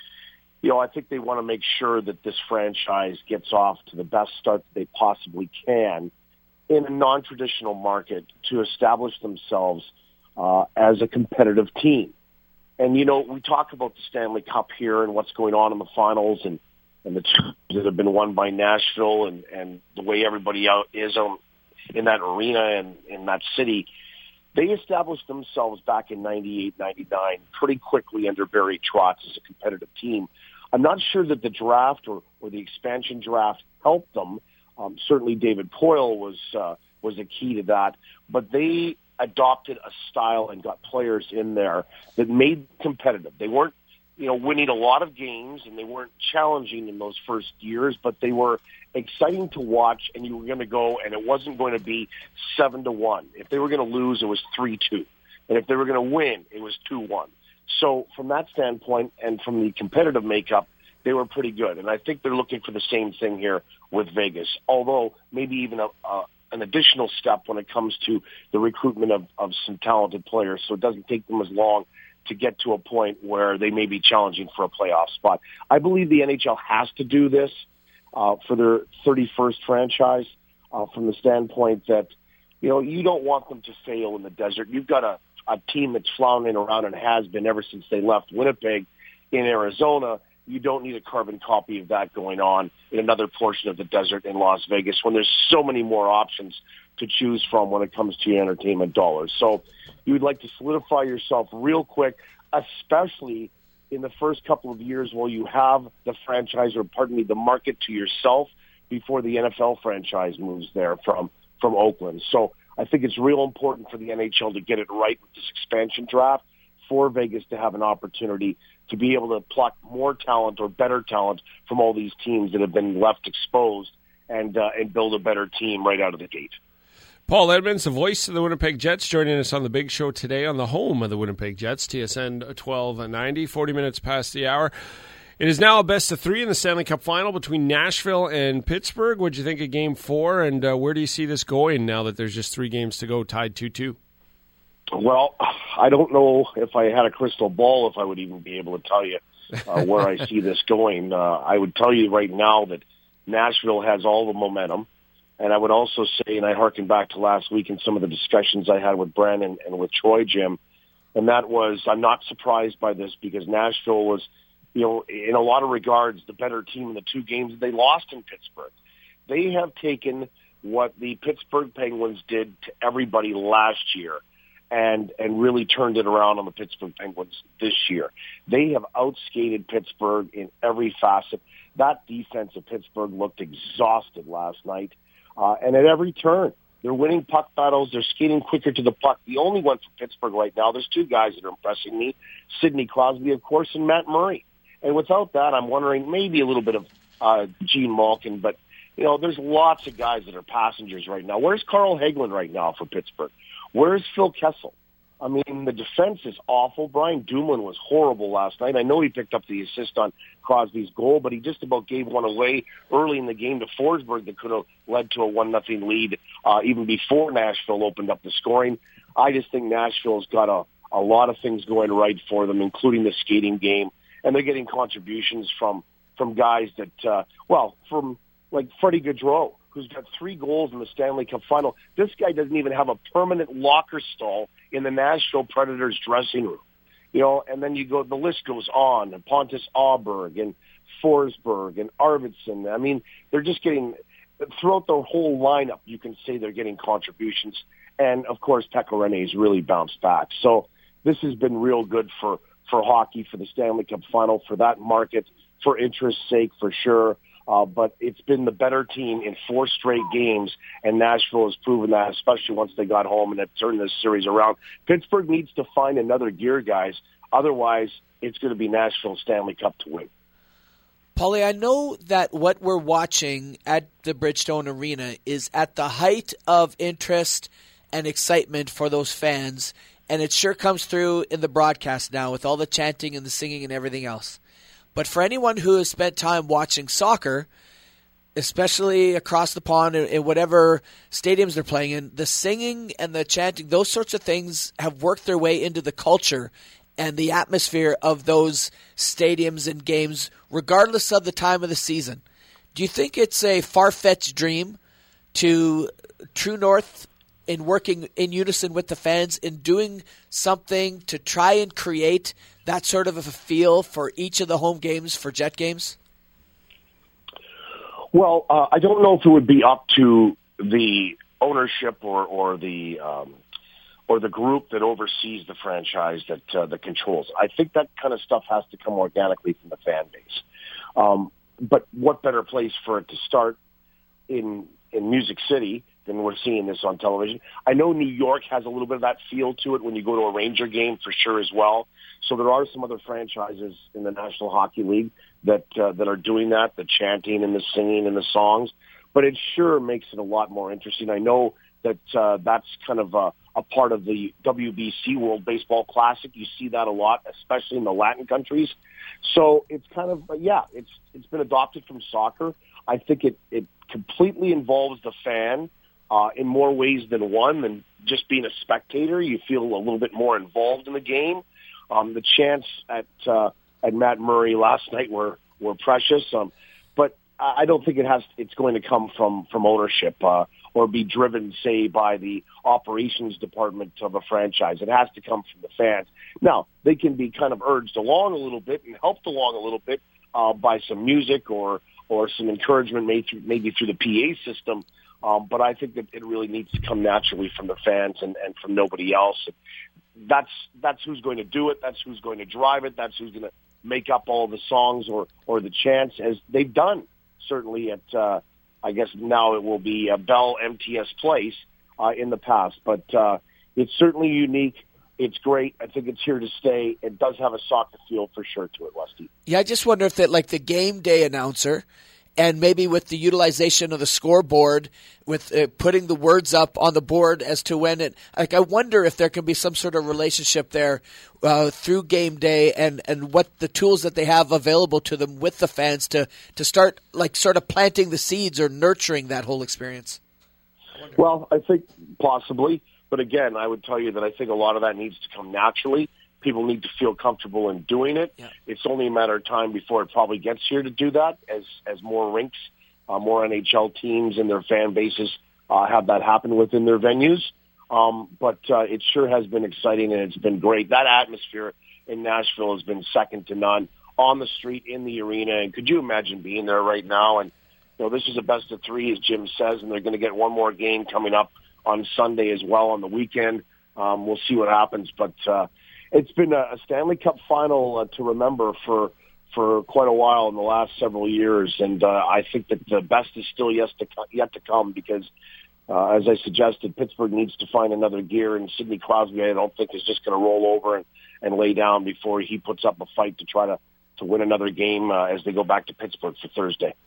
Speaker 5: you know, I think they want to make sure that this franchise gets off to the best start that they possibly can in a non-traditional market to establish themselves uh, as a competitive team. And, you know, we talk about the Stanley Cup here and what's going on in the finals and, and the two that have been won by Nashville and, and the way everybody out is um, in that arena and in that city. They established themselves back in ninety-eight, ninety-nine pretty quickly under Barry Trotz as a competitive team. I'm not sure that the draft or, or the expansion draft helped them. Um, certainly David Poile was uh, was a key to that. But they adopted a style and got players in there that made them competitive. They weren't, you know, winning a lot of games and they weren't challenging in those first years, but they were exciting to watch, and you were going to go, and it wasn't going to be seven to one. If they were going to lose, it was three two. And if they were going to win, it was two one. So from that standpoint and from the competitive makeup, they were pretty good. And I think they're looking for the same thing here with Vegas, although maybe even a, a an additional step when it comes to the recruitment of, of some talented players, so it doesn't take them as long to get to a point where they may be challenging for a playoff spot. I believe the N H L has to do this uh, for their thirty-first franchise uh, from the standpoint that, you know, you don't want them to fail in the desert. You've got a, a team that's floundering around and has been ever since they left Winnipeg in Arizona. You don't need a carbon copy of that going on in another portion of the desert in Las Vegas when there's so many more options to choose from when it comes to your entertainment dollars. So you would like to solidify yourself real quick, especially in the first couple of years while you have the franchise, or pardon me, the market to yourself before the N F L franchise moves there from, from Oakland. So I think it's real important for the N H L to get it right with this expansion draft for Vegas to have an opportunity to be able to pluck more talent or better talent from all these teams that have been left exposed and uh, and build a better team right out of the gate.
Speaker 2: Paul Edmonds, the voice of the Winnipeg Jets, joining us on the Big Show today on the home of the Winnipeg Jets, T S N twelve ninety, forty minutes past the hour. It is now a best of three in the Stanley Cup final between Nashville and Pittsburgh. What did you think of Game four, and uh, where do you see this going now that there's just three games to go, tied two two?
Speaker 5: Well, I don't know if I had a crystal ball if I would even be able to tell you uh, where I see this going. Uh, I would tell you right now that Nashville has all the momentum. And I would also say, and I harken back to last week and some of the discussions I had with Brandon and with Troy, Jim, and that was, I'm not surprised by this because Nashville was, you know, in a lot of regards, the better team in the two games that they lost in Pittsburgh. They have taken what the Pittsburgh Penguins did to everybody last year and and really turned it around on the Pittsburgh Penguins this year. They have outskated Pittsburgh in every facet. That defense of Pittsburgh looked exhausted last night. Uh, and at every turn, they're winning puck battles. They're skating quicker to the puck. The only one for Pittsburgh right now, there's two guys that are impressing me, Sidney Crosby, of course, and Matt Murray. And without that, I'm wondering maybe a little bit of uh, Gene Malkin, but, you know, there's lots of guys that are passengers right now. Where's Carl Hagelin right now for Pittsburgh? Where's Phil Kessel? I mean, the defense is awful. Brian Dumoulin was horrible last night. I know he picked up the assist on Crosby's goal, but he just about gave one away early in the game to Forsberg that could have led to a one nothing lead uh, even before Nashville opened up the scoring. I just think Nashville's got a, a lot of things going right for them, including the skating game, and they're getting contributions from, from guys that, uh, well, from like Freddie Gaudreau, who's got three goals in the Stanley Cup final. This guy doesn't even have a permanent locker stall in the Nashville Predators dressing room. You know, and then you go, the list goes on, and Pontus Åberg and Forsberg and Arvidsson. I mean, they're just getting, throughout the whole lineup, you can say they're getting contributions. And, of course, Pekka Rinne's really bounced back. So this has been real good for, for hockey, for the Stanley Cup final, for that market, for interest's sake, for sure. Uh, but it's been the better team in four straight games, and Nashville has proven that, especially once they got home and it turned this series around. Pittsburgh needs to find another gear, guys. Otherwise, it's going to be Nashville Stanley Cup to win.
Speaker 3: Paulie, I know that what we're watching at the Bridgestone Arena is at the height of interest and excitement for those fans, and it sure comes through in the broadcast now with all the chanting and the singing and everything else. But for anyone who has spent time watching soccer, especially across the pond in whatever stadiums they're playing in, the singing and the chanting, those sorts of things have worked their way into the culture and the atmosphere of those stadiums and games, regardless of the time of the season. Do you think it's a far-fetched dream to True North in working in unison with the fans in doing something to try and create that sort of a feel for each of the home games for Jet games?
Speaker 5: Well, uh, I don't know if it would be up to the ownership or, or the um, or the group that oversees the franchise that uh, that controls. I think that kind of stuff has to come organically from the fan base. Um, but what better place for it to start in in Music City than we're seeing this on television? I know New York has a little bit of that feel to it when you go to a Ranger game for sure as well. So there are some other franchises in the National Hockey League that uh, that are doing that, the chanting and the singing and the songs. But it sure makes it a lot more interesting. I know that uh, that's kind of a, a part of the W B C World Baseball Classic. You see that a lot, especially in the Latin countries. So it's kind of, yeah, it's it's been adopted from soccer. I think it, it completely involves the fan uh, in more ways than one, than just being a spectator. You feel a little bit more involved in the game. Um, the chants at uh, at Matt Murray last night were were precious, um, but I don't think it has. It's going to come from from ownership uh, or be driven, say, by the operations department of a franchise. It has to come from the fans. Now they can be kind of urged along a little bit and helped along a little bit uh, by some music or or some encouragement, maybe through, maybe through the P A system. Um, but I think that it really needs to come naturally from the fans and, and from nobody else. That's that's who's going to do it. That's who's going to drive it. That's who's going to make up all the songs or, or the chants, as they've done, certainly at, uh, I guess now it will be uh, Bell M T S Place uh, in the past. But uh, it's certainly unique. It's great. I think it's here to stay. It does have a soccer feel for sure to it, Westy.
Speaker 3: Yeah, I just wonder if that, like the game day announcer, and maybe with the utilization of the scoreboard, with uh, putting the words up on the board as to when it, like I wonder if there can be some sort of relationship there uh, through game day and, and what the tools that they have available to them with the fans to, to start like sort of planting the seeds or nurturing that whole experience.
Speaker 5: I well, I think possibly. But again, I would tell you that I think a lot of that needs to come naturally. People need to feel comfortable in doing it. Yeah. It's only a matter of time before it probably gets here to do that, as as more rinks, uh, more N H L teams and their fan bases uh, have that happen within their venues. Um, but uh, it sure has been exciting, and it's been great. That atmosphere in Nashville has been second to none, on the street, in the arena. And could you imagine being there right now? And you know, this is a best of three, as Jim says, and they're going to get one more game coming up on Sunday as well on the weekend. Um, we'll see what happens, but uh, it's been a, a Stanley Cup final uh, to remember for for quite a while in the last several years, and uh, I think that the best is still yet to yet to come because, uh, as I suggested, Pittsburgh needs to find another gear, and Sidney Crosby I don't think is just going to roll over and, and lay down before he puts up a fight to try to, to win another game uh, as they go back to Pittsburgh for Thursday.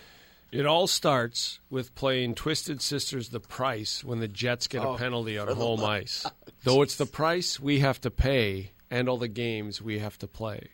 Speaker 2: It all starts with playing Twisted Sisters The Price when the Jets get
Speaker 3: oh,
Speaker 2: a penalty on home ice. Though it's the price we have to pay and all the games we have to play.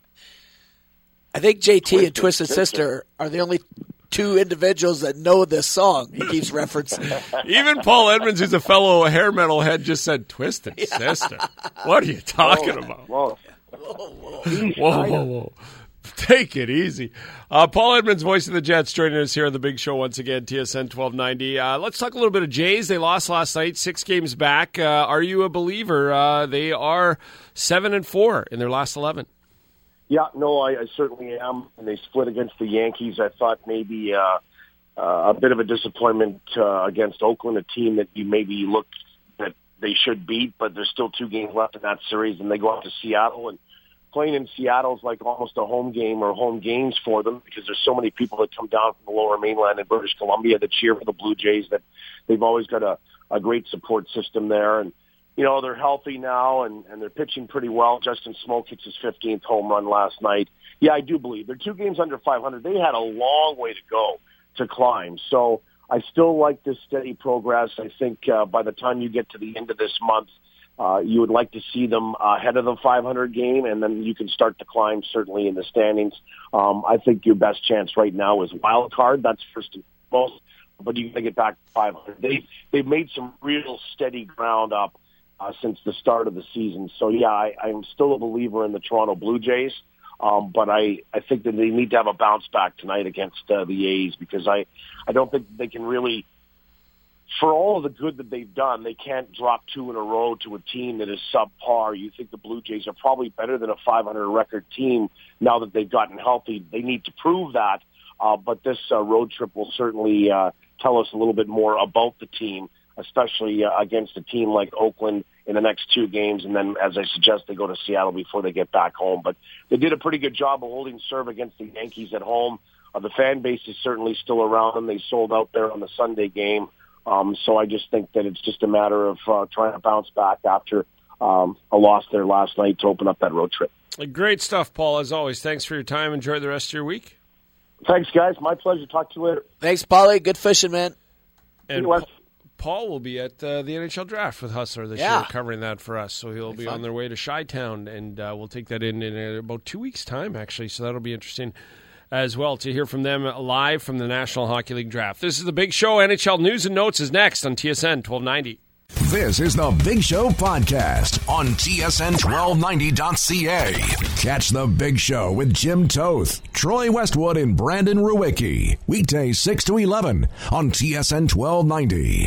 Speaker 3: I think J T and Twisted Sister are the only two individuals that know this song he keeps referencing.
Speaker 2: Even Paul Edmonds, who's a fellow hair metal head, just said Twisted yeah. Sister. What are you talking
Speaker 5: whoa,
Speaker 2: about?
Speaker 5: Whoa,
Speaker 3: whoa, whoa.
Speaker 2: Whoa, whoa, whoa. Take it easy. Uh, Paul Edmonds, voice of the Jets, joining us here on the Big Show once again, T S N twelve ninety. Uh, let's talk a little bit of Jays. They lost last night, six games back. Uh, are you a believer? Uh, they are seven and four in their last eleven.
Speaker 5: Yeah, no, I, I certainly am. And they split against the Yankees. I thought maybe uh, uh, a bit of a disappointment uh, against Oakland, a team that you maybe looked that they should beat, but there's still two games left in that series, and they go out to Seattle, and playing in Seattle is like almost a home game or home games for them because there's so many people that come down from the lower mainland in British Columbia that cheer for the Blue Jays that they've always got a, a great support system there. And, you know, they're healthy now and, and they're pitching pretty well. Justin Smoke hits his fifteenth home run last night. Yeah, I do believe they're two games under five hundred. They had a long way to go to climb. So I still like this steady progress. I think uh, by the time you get to the end of this month, Uh, you would like to see them uh, ahead of the five hundred game, and then you can start to climb, certainly, in the standings. Um, I think your best chance right now is wild card. That's first and foremost, but you got to get back to five hundred. They, they've made some real steady ground up uh, since the start of the season. So, yeah, I, I'm still a believer in the Toronto Blue Jays, um, but I, I think that they need to have a bounce back tonight against uh, the A's because I, I don't think they can really – for all of the good that they've done, they can't drop two in a row to a team that is subpar. You think the Blue Jays are probably better than a five hundred record team now that they've gotten healthy. They need to prove that, uh, but this uh, road trip will certainly uh, tell us a little bit more about the team, especially uh, against a team like Oakland in the next two games. And then, as I suggest, they go to Seattle before they get back home. But they did a pretty good job of holding serve against the Yankees at home. Uh, the fan base is certainly still around them. They sold out there on the Sunday game. Um, so I just think that it's just a matter of uh, trying to bounce back after um, a loss there last night to open up that road trip.
Speaker 2: Great stuff, Paul, as always. Thanks for your time. Enjoy the rest of your week.
Speaker 5: Thanks, guys. My pleasure. Talk to you later.
Speaker 3: Thanks, Paulie. Good fishing, man.
Speaker 2: And Paul will be at uh, the N H L Draft with Hustler this
Speaker 3: yeah.
Speaker 2: year, covering that for us. So he'll be, be on their way to Chi-Town, and uh, we'll take that in in about two weeks' time, actually. So that'll be interesting as well to hear from them live from the National Hockey League Draft. This is the Big Show. N H L News and Notes is next on T S N twelve ninety.
Speaker 1: This is the Big Show podcast on T S N twelve ninety dot C A. Catch the Big Show with Jim Toth, Troy Westwood, and Brandon Ruwicki. Weekdays six to eleven on T S N twelve ninety.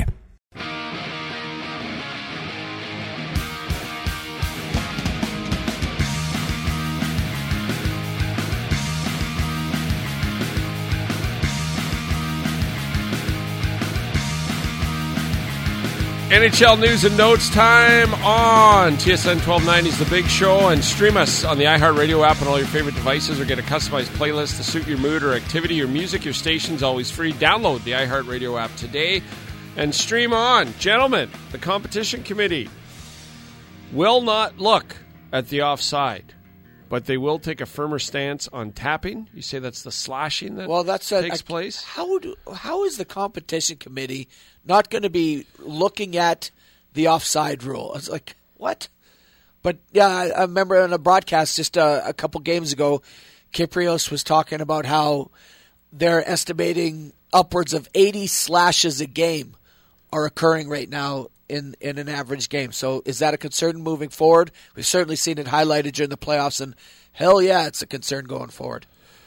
Speaker 2: N H L News and Notes time on T S N twelve ninety's The Big Show, and stream us on the iHeartRadio app on all your favorite devices, or get a customized playlist to suit your mood or activity. Your music, your station's always free. Download the iHeartRadio app today and stream on. Gentlemen, the competition committee will not look at the offside, but they will take a firmer stance on tapping. You say that's the slashing that
Speaker 3: well, that's a,
Speaker 2: takes
Speaker 3: a,
Speaker 2: place?
Speaker 3: How do, how is the competition committee not going to be looking at the offside rule? It's like, what? But, yeah, I, I remember on a broadcast just uh, a couple games ago, Kyprios was talking about how they're estimating upwards of eighty slashes a game are occurring right now in, in an average game. So is that a concern moving forward? We've certainly seen it highlighted during the playoffs, and hell yeah, it's a concern going forward.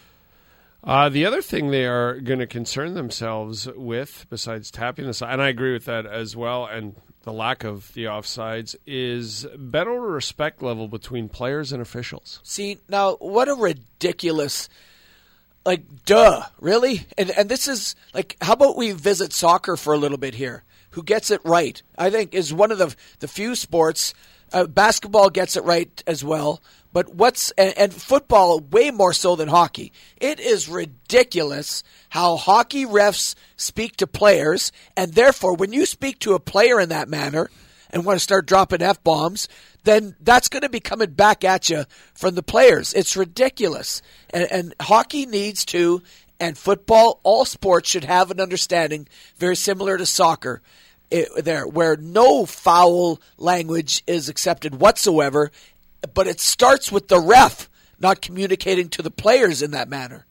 Speaker 2: Uh, the other thing they are going to concern themselves with, besides tapping the side, and I agree with that as well, and the lack of the offsides, is better respect level between players and officials.
Speaker 3: See, now, what a ridiculous, like, duh, really? And and this is, like, how about we visit soccer for a little bit here? Who gets it right, I think, is one of the, the few sports. Uh, basketball gets it right as well. But what's and, and football way more so than hockey. It is ridiculous how hockey refs speak to players, and therefore when you speak to a player in that manner and want to start dropping F-bombs, then that's going to be coming back at you from the players. It's ridiculous. And, and hockey needs to, and football, all sports should have an understanding very similar to soccer. it, there where no foul language is accepted whatsoever, but it starts with the ref not communicating to the players in that manner.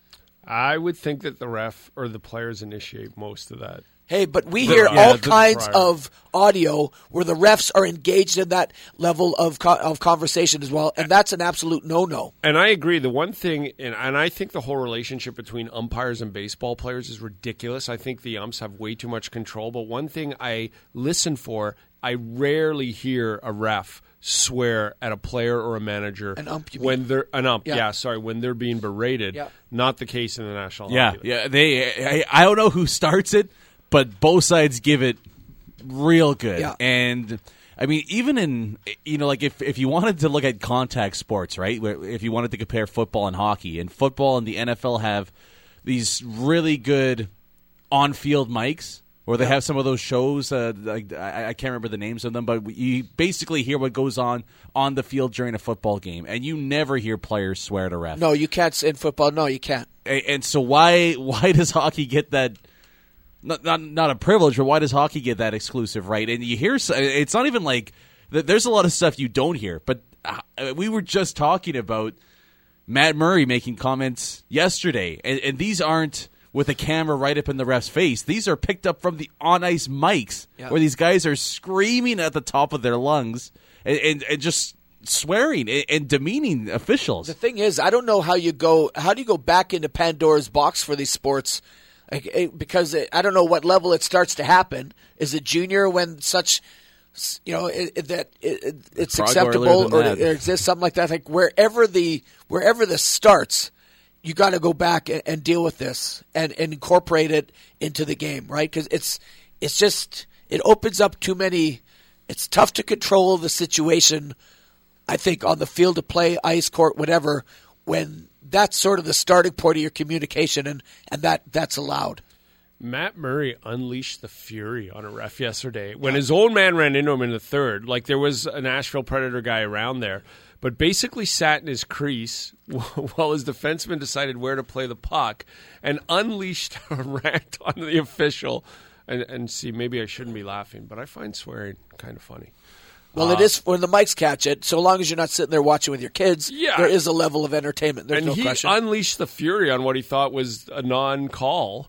Speaker 2: I would think that the ref or the players initiate most of that.
Speaker 3: Hey, but we
Speaker 2: The-
Speaker 3: hear
Speaker 2: yeah,
Speaker 3: all
Speaker 2: the
Speaker 3: kinds
Speaker 2: prior.
Speaker 3: of audio where the refs are engaged in that level of co- of conversation as well, and that's an absolute no-no.
Speaker 2: And I agree. The one thing, and, and I think the whole relationship between umpires and baseball players is ridiculous. I think the umps have way too much control. But one thing I listen for, I rarely hear a ref swear at a player or a manager
Speaker 3: An ump, you
Speaker 2: when
Speaker 3: mean?
Speaker 2: they're an ump.
Speaker 3: Yeah.
Speaker 2: Yeah. sorry, when they're being berated.
Speaker 3: Yeah.
Speaker 2: Not the case in the National
Speaker 4: Yeah,
Speaker 2: Hockey League.
Speaker 4: yeah. They, I, I don't know who starts it, but both sides give it real good.
Speaker 3: Yeah.
Speaker 4: And I mean, even in, you know, like if if you wanted to look at contact sports, right? Where if you wanted to compare football and hockey, and football and the N F L have these really good on-field mics. Or they
Speaker 3: Yeah.
Speaker 4: have some of those shows, uh, like I, I can't remember the names of them, but you basically hear what goes on on the field during a football game, and you never hear players swear at a ref.
Speaker 3: No, you can't in football. No, you can't.
Speaker 4: And, and so why why does hockey get that? Not, not not a privilege, but why does hockey get that exclusive right? And you hear, it's not even like there's a lot of stuff you don't hear. But uh, we were just talking about Matt Murray making comments yesterday, and, and these aren't with a camera right up in the ref's face. These are picked up from the on-ice mics,
Speaker 3: Yeah.
Speaker 4: where these guys are screaming at the top of their lungs and, and, and just swearing and, and demeaning officials.
Speaker 3: The thing is, I don't know how you go. How do you go back into Pandora's box for these sports? Like, it, because it, I don't know what level it starts to happen. Is it junior when such, you know, it, it, that it, it, it's
Speaker 4: Probably
Speaker 3: acceptable,
Speaker 4: earlier than
Speaker 3: or
Speaker 4: that.
Speaker 3: there exists something like that? Like wherever the wherever this starts, you got to go back and, and deal with this and, and incorporate it into the game, right? Because it's it's just it opens up too many. It's tough to control the situation, I think, on the field of play, ice court, whatever, when that's sort of the starting point of your communication, and, and that that's allowed.
Speaker 2: Matt Murray unleashed the fury on a ref yesterday when his own man ran into him in the third. Like there was a Nashville Predator guy around there, but basically sat in his crease while his defenseman decided where to play the puck and unleashed a rant on the official. And, and see, maybe I shouldn't be laughing, but I find swearing kind of funny.
Speaker 3: Well, it is when the mics catch it. So long as you're not sitting there watching with your kids,
Speaker 2: Yeah.
Speaker 3: there is a level of entertainment. There's
Speaker 2: And
Speaker 3: no
Speaker 2: he
Speaker 3: question.
Speaker 2: unleashed the fury on what he thought was a non-call.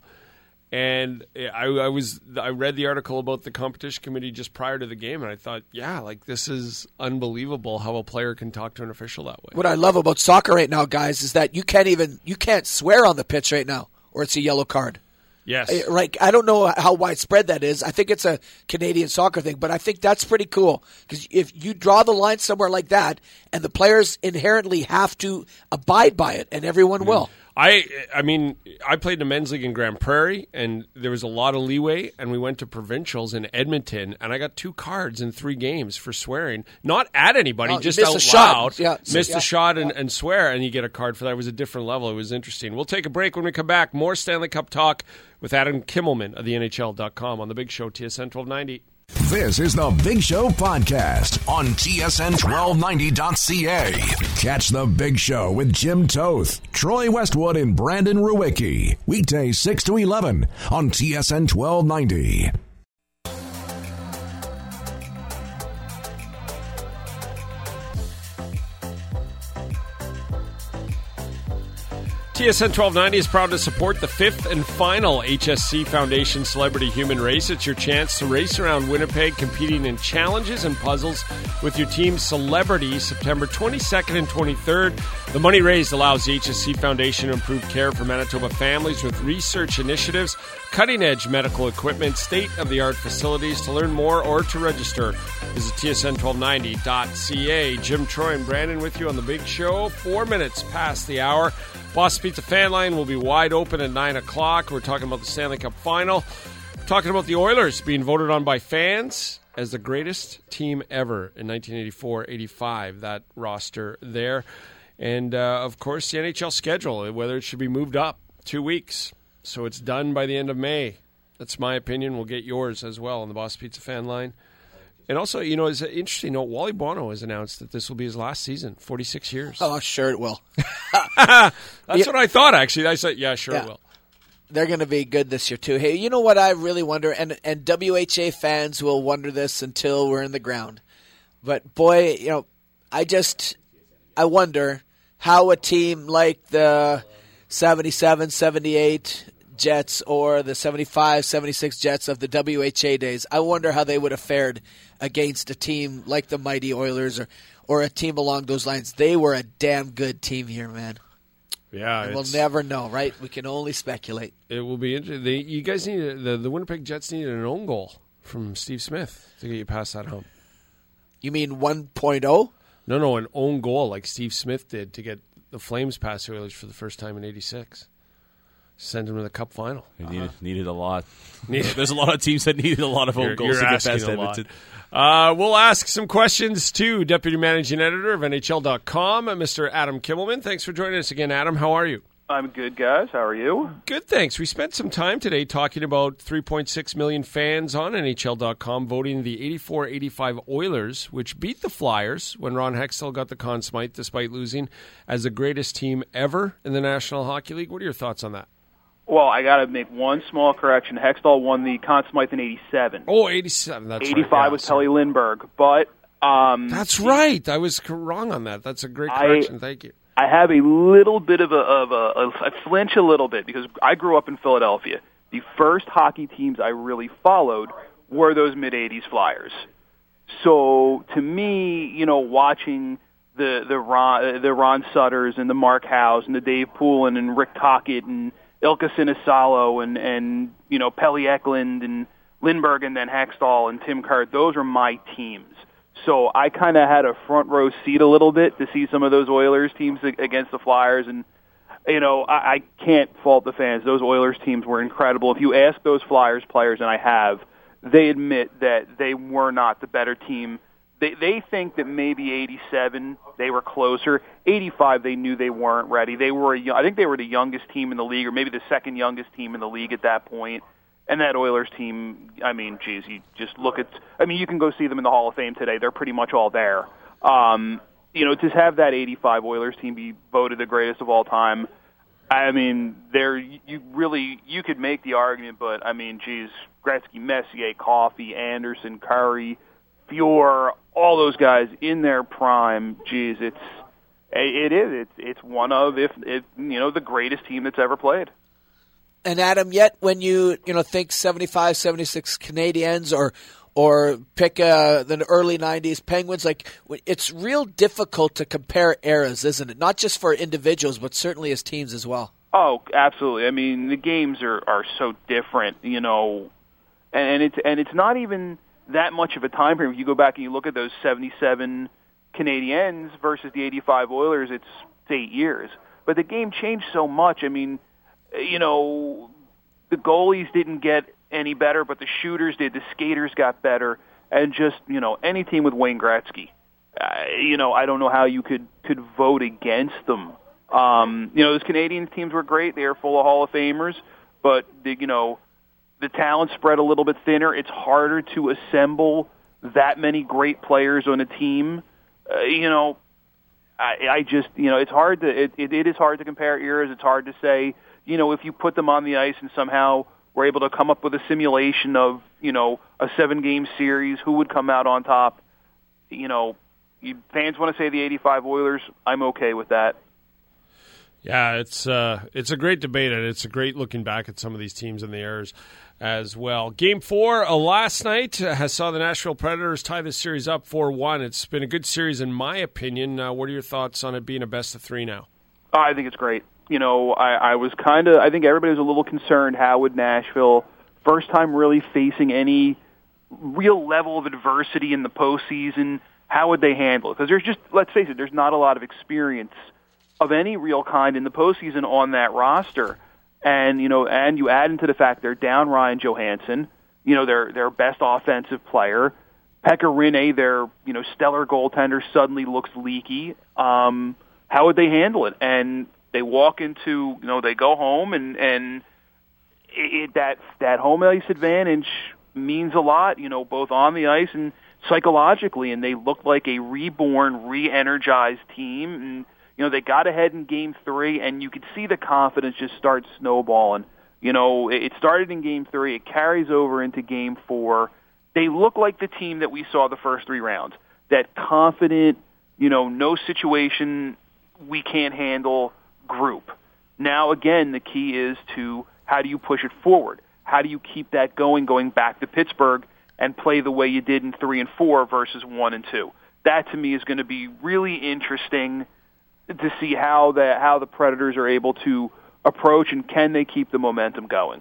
Speaker 2: And I, I was I read the article about the competition committee just prior to the game, and I thought, yeah, like this is unbelievable how a player can talk to an official that way.
Speaker 3: What I love about soccer right now, guys, is that you can't even you can't swear on the pitch right now, or it's a yellow card.
Speaker 2: Yes,
Speaker 3: Uh, Right? I don't know how widespread that is. I think it's a Canadian soccer thing, but I think that's pretty cool because if you draw the line somewhere like that, and the players inherently have to abide by it, and everyone will.
Speaker 2: I I mean, I played in the men's league in Grand Prairie, and there was a lot of leeway, and we went to provincials in Edmonton, and I got two cards in three games for swearing. Not at anybody,
Speaker 3: Oh, you
Speaker 2: just
Speaker 3: missed
Speaker 2: out
Speaker 3: a shot.
Speaker 2: loud.
Speaker 3: Yeah,
Speaker 2: missed
Speaker 3: yeah.
Speaker 2: a shot and, and swear, and you get a card for that. It was a different level. It was interesting. We'll take a break. When we come back, more Stanley Cup talk with Adam Kimmelman of the N H L dot com on The Big Show, T S N twelve ninety.
Speaker 1: This is the Big Show Podcast on T S N twelve ninety dot C A. Catch the Big Show with Jim Toth, Troy Westwood, and Brandon Ruwicki. Weekdays six to eleven on T S N twelve ninety.
Speaker 2: T S N twelve ninety is proud to support the fifth and final H S C Foundation Celebrity Human Race. It's your chance to race around Winnipeg competing in challenges and puzzles with your team's celebrity September twenty-second and twenty-third. The money raised allows the H S C Foundation to improve care for Manitoba families with research initiatives, cutting-edge medical equipment, state-of-the-art facilities. To learn more or to register, visit T S N twelve ninety dot C A. Jim, Troy, and Brandon with you on The Big Show. Four minutes past the hour. Boss Pizza fan line will be wide open at nine o'clock. We're talking about the Stanley Cup Final. We're talking about the Oilers being voted on by fans as the greatest team ever in nineteen eighty-four eighty-five, that roster there. And, uh, of course, the N H L schedule, whether it should be moved up two weeks. So it's done by the end of May. That's my opinion. We'll get yours as well on the Boss Pizza fan line. And also, you know, it's an interesting note. Wally Bono has announced that this will be his last season, forty-six years.
Speaker 3: Oh, sure it will.
Speaker 2: That's
Speaker 3: Yeah.
Speaker 2: what I thought, actually. I said, yeah, sure
Speaker 3: Yeah.
Speaker 2: it will.
Speaker 3: they're going to be good this year too. Hey, you know what I really wonder, and and W H A fans will wonder this until we're in the ground. But boy, you know, I just I wonder how a team like the seventy-seven, seventy-eight Jets or the seventy-five, seventy-six Jets of the W H A days, I wonder how they would have fared against a team like the mighty Oilers or or a team along those lines. They were a damn good team here, man.
Speaker 2: Yeah,
Speaker 3: and we'll never know, right? We can only speculate.
Speaker 2: It will be interesting. They, you guys need the the Winnipeg Jets needed an own goal from Steve Smith to get you past that hump.
Speaker 3: You mean one point oh?
Speaker 2: No, no, an own goal like Steve Smith did to get the Flames past the Oilers for the first time in eighty-six. Send them to the Cup final.
Speaker 4: They needed, uh-huh. needed a lot. There's a lot of teams that needed a lot of own
Speaker 2: you're,
Speaker 4: goals
Speaker 2: you're
Speaker 4: to get past
Speaker 2: a
Speaker 4: Edmonton.
Speaker 2: Uh, we'll ask some questions to Deputy Managing Editor of N H L dot com, Mister Adam Kimmelman. Thanks for joining us again, Adam. How are you?
Speaker 6: I'm good, guys. How are you?
Speaker 2: Good, thanks. We spent some time today talking about three point six million fans on N H L dot com voting the eighty-four eighty-five Oilers, which beat the Flyers when Ron Hextall got the Conn Smythe despite losing, as the greatest team ever in the National Hockey League. What are your thoughts on that?
Speaker 6: Well, I got to make one small correction. Hextall won the Conn Smythe in eighty-seven.
Speaker 2: Oh, eighty-seven. That's
Speaker 6: eighty-five
Speaker 2: right. Yeah,
Speaker 6: was Pelly Lindbergh, but um,
Speaker 2: that's right. I was wrong on that. That's a great correction. I, Thank you.
Speaker 6: I have a little bit of a, of a, a I flinch a little bit because I grew up in Philadelphia. The first hockey teams I really followed were those mid-eighties Flyers. So to me, you know, watching the the Ron, the Ron Sutters and the Mark Howes and the Dave Poulin and Rick Tocchet and Ilka Sinisalo and, and, you know, Pelly Eklund and Lindbergh and then Hextall and Tim Kerr, those are my teams. So I kind of had a front row seat a little bit to see some of those Oilers teams against the Flyers. And, you know, I, I can't fault the fans. Those Oilers teams were incredible. If you ask those Flyers players, and I have, they admit that they were not the better team. They they think that maybe eighty-seven they were closer. eighty-five they knew they weren't ready. They were a, I think they were the youngest team in the league, or maybe the second youngest team in the league at that point. And that Oilers team, I mean, geez, you just look at. I mean, you can go see them in the Hall of Fame today. They're pretty much all there. Um, you know, to have that eighty-five Oilers team be voted the greatest of all time. I mean, there you really you could make the argument, but I mean, geez, Gretzky, Messier, Coffey, Anderson, Curry, Fior, all those guys in their prime. Geez, it's it is it's it's one of if it you know the greatest team that's ever played.
Speaker 3: And Adam, yet when you you know think seventy-five, seventy-six Canadiens or or pick uh, the early nineties Penguins, like it's real difficult to compare eras, isn't it? Not just for individuals, but certainly as teams as well.
Speaker 6: Oh, absolutely. I mean, the games are are so different, you know, and, and it's and it's not even that much of a time frame. If you go back and you look at those seventy-seven Canadiens versus the eighty-five Oilers, it's eight years. But the game changed so much. I mean, you know, the goalies didn't get any better, but the shooters did. The skaters got better. And just, you know, any team with Wayne Gretzky, uh, you know, I don't know how you could, could vote against them. Um, you know, those Canadian teams were great. They are full of Hall of Famers. But, the, you know, the talent spread a little bit thinner. It's harder to assemble that many great players on a team. Uh, you know, I, I just, you know, it's hard to, it, it, it is hard to compare eras. It's hard to say, you know, if you put them on the ice and somehow were able to come up with a simulation of, you know, a seven-game series, who would come out on top? You know, you, fans want to say the eighty-five Oilers. I'm okay with that.
Speaker 2: Yeah, it's uh, it's a great debate, and it's a great looking back at some of these teams and the errors as well. Game four uh, last night uh, has saw the Nashville Predators tie this series up four one. It's been a good series in my opinion. Uh, what are your thoughts on it being a best of three now?
Speaker 6: Oh, I think it's great. You know, I, I was kind of, I think everybody was a little concerned how would Nashville, first time really facing any real level of adversity in the postseason, how would they handle it? Because there's just, let's face it, there's not a lot of experience of any real kind in the postseason on that roster. And, you know, and you add into the fact they're down Ryan Johansson, you know, their their best offensive player. Pekka Rinne, their, you know, stellar goaltender, suddenly looks leaky. Um, how would they handle it? And they walk into, you know, they go home, and and it, that that home ice advantage means a lot, you know, both on the ice and psychologically. And they look like a reborn, re-energized team. And you know, they got ahead in game three, and you could see the confidence just start snowballing. You know, it started in Game three. It carries over into Game four. They look like the team that we saw the first three rounds. That confident, you know, no situation we can't handle group. Now, again, the key is to how do you push it forward? How do you keep that going, going back to Pittsburgh and play the way you did in three and four versus one and two? That, to me, is going to be really interesting to see how the how the Predators are able to approach, and can they keep the momentum going.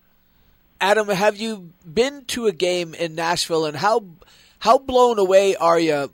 Speaker 3: Adam, have you been to a game in Nashville, and how how blown away are you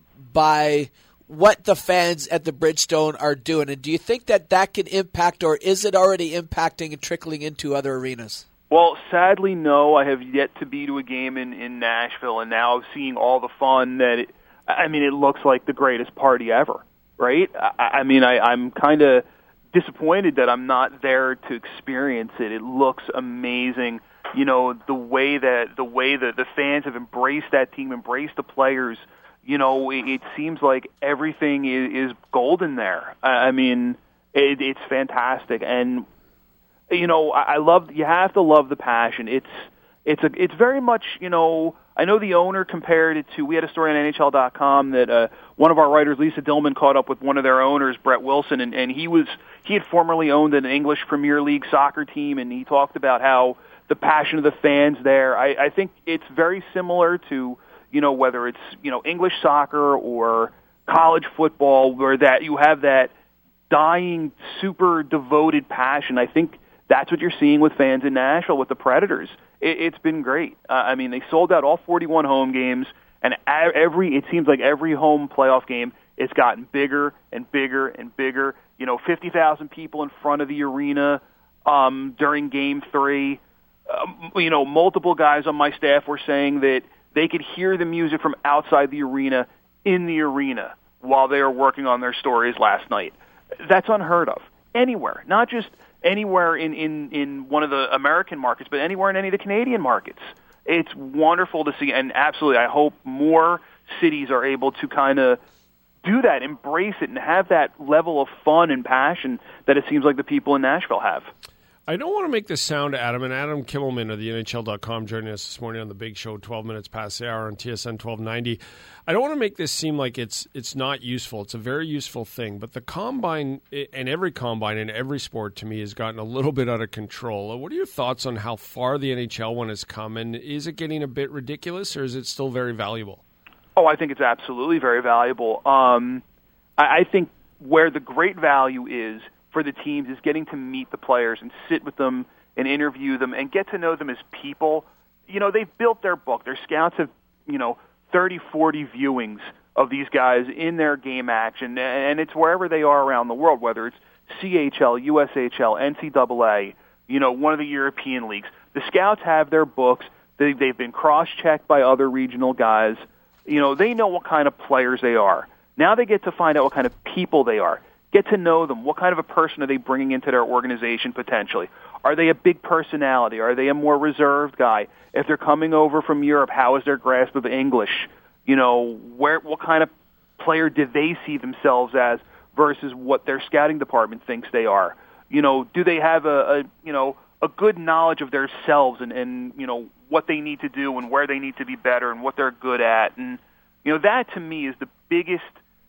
Speaker 3: by what the fans at the Bridgestone are doing? And do you think that that can impact, or is it already impacting and trickling into other arenas?
Speaker 6: Well, sadly, no. I have yet to be to a game in, in Nashville, and now seeing all the fun that it, I mean, it looks like the greatest party ever, right? I, I mean, I, I'm kind of disappointed that I'm not there to experience it. It looks amazing. You know, the way that the way that the fans have embraced that team, embraced the players. You know, it, it seems like everything is, is golden there. I, I mean, it, it's fantastic, and you know, I, I love. You have to love the passion. It's it's a it's very much, you know. I know the owner compared it to. We had a story on N H L dot com that uh, one of our writers, Lisa Dillman, caught up with one of their owners, Brett Wilson, and, and he was he had formerly owned an English Premier League soccer team, and he talked about how the passion of the fans there. I, I think it's very similar to, you know, whether it's, you know, English soccer or college football, where that you have that dying, super devoted passion. I think that's what you're seeing with fans in Nashville with the Predators. It, it's been great. Uh, I mean, they sold out all forty-one home games, and every it seems like every home playoff game it's gotten bigger and bigger and bigger. You know, fifty thousand people in front of the arena um, during Game Three. Um, you know, multiple guys on my staff were saying that they could hear the music from outside the arena in the arena while they were working on their stories last night. That's unheard of anywhere, not just anywhere in, in, in one of the American markets, but anywhere in any of the Canadian markets. It's wonderful to see, and absolutely, I hope more cities are able to kind of do that, embrace it, and have that level of fun and passion that it seems like the people in Nashville have.
Speaker 2: I don't want to make this sound, Adam, and Adam Kimmelman of the N H L dot com joining us this morning on the Big Show, twelve minutes past the hour on T S N twelve ninety. I don't want to make this seem like it's it's not useful. It's a very useful thing, but the combine, and every combine in every sport to me, has gotten a little bit out of control. What are your thoughts on how far the N H L one has come, and is it getting a bit ridiculous, or is it still very valuable?
Speaker 6: Oh, I think it's absolutely very valuable. Um, I, I think where the great value is for the teams is getting to meet the players and sit with them and interview them and get to know them as people. You know, they've built their book. Their scouts have, you know, thirty, forty viewings of these guys in their game action, and it's wherever they are around the world, whether it's C H L, U S H L, N C double A, you know, one of the European leagues. The scouts have their books. They, they've been cross-checked by other regional guys. You know, they know what kind of players they are. Now they get to find out what kind of people they are. Get to know them. What kind of a person are they bringing into their organization potentially? Are they a big personality? Are they a more reserved guy? If they're coming over from Europe, how is their grasp of English? You know, where what kind of player do they see themselves as versus what their scouting department thinks they are? You know, do they have a, a you know a good knowledge of themselves and, and you know what they need to do and where they need to be better and what they're good at? And you know, that to me is the biggest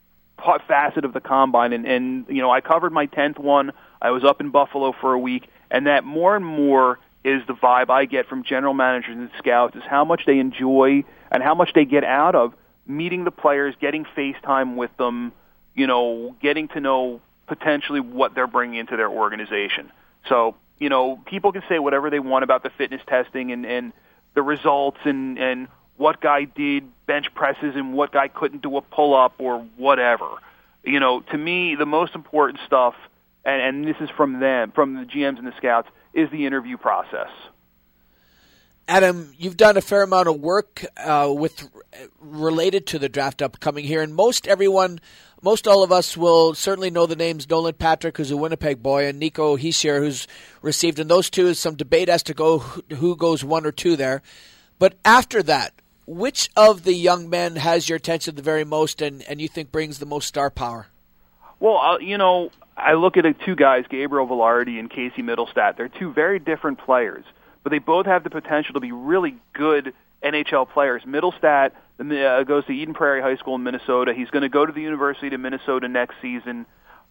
Speaker 6: facet of the combine, and, and you know, I covered my tenth one. I was up in Buffalo for a week, and that more and more is the vibe I get from general managers and scouts, is how much they enjoy and how much they get out of meeting the players, getting face time with them, you know, getting to know potentially what they're bringing into their organization. So, you know, people can say whatever they want about the fitness testing and, and the results and, and what guy did bench presses and what guy couldn't do a pull-up or whatever. You know, to me, the most important stuff, and, and this is from them, from the G Ms and the scouts, is the interview process.
Speaker 3: Adam, you've done a fair amount of work uh, with related to the draft upcoming here, and most everyone, most all of us will certainly know the names Nolan Patrick, who's a Winnipeg boy, and Nico Hischier, who's received, and those two is some debate as to go who goes one or two there. But after that, which of the young men has your attention the very most and, and you think brings the most star power?
Speaker 6: Well, uh, you know, I look at two guys, Gabriel Velarde and Casey Middlestat. They're two very different players, but they both have the potential to be really good N H L players. Middlestat uh, goes to Eden Prairie High School in Minnesota. He's going to go to the University of Minnesota next season.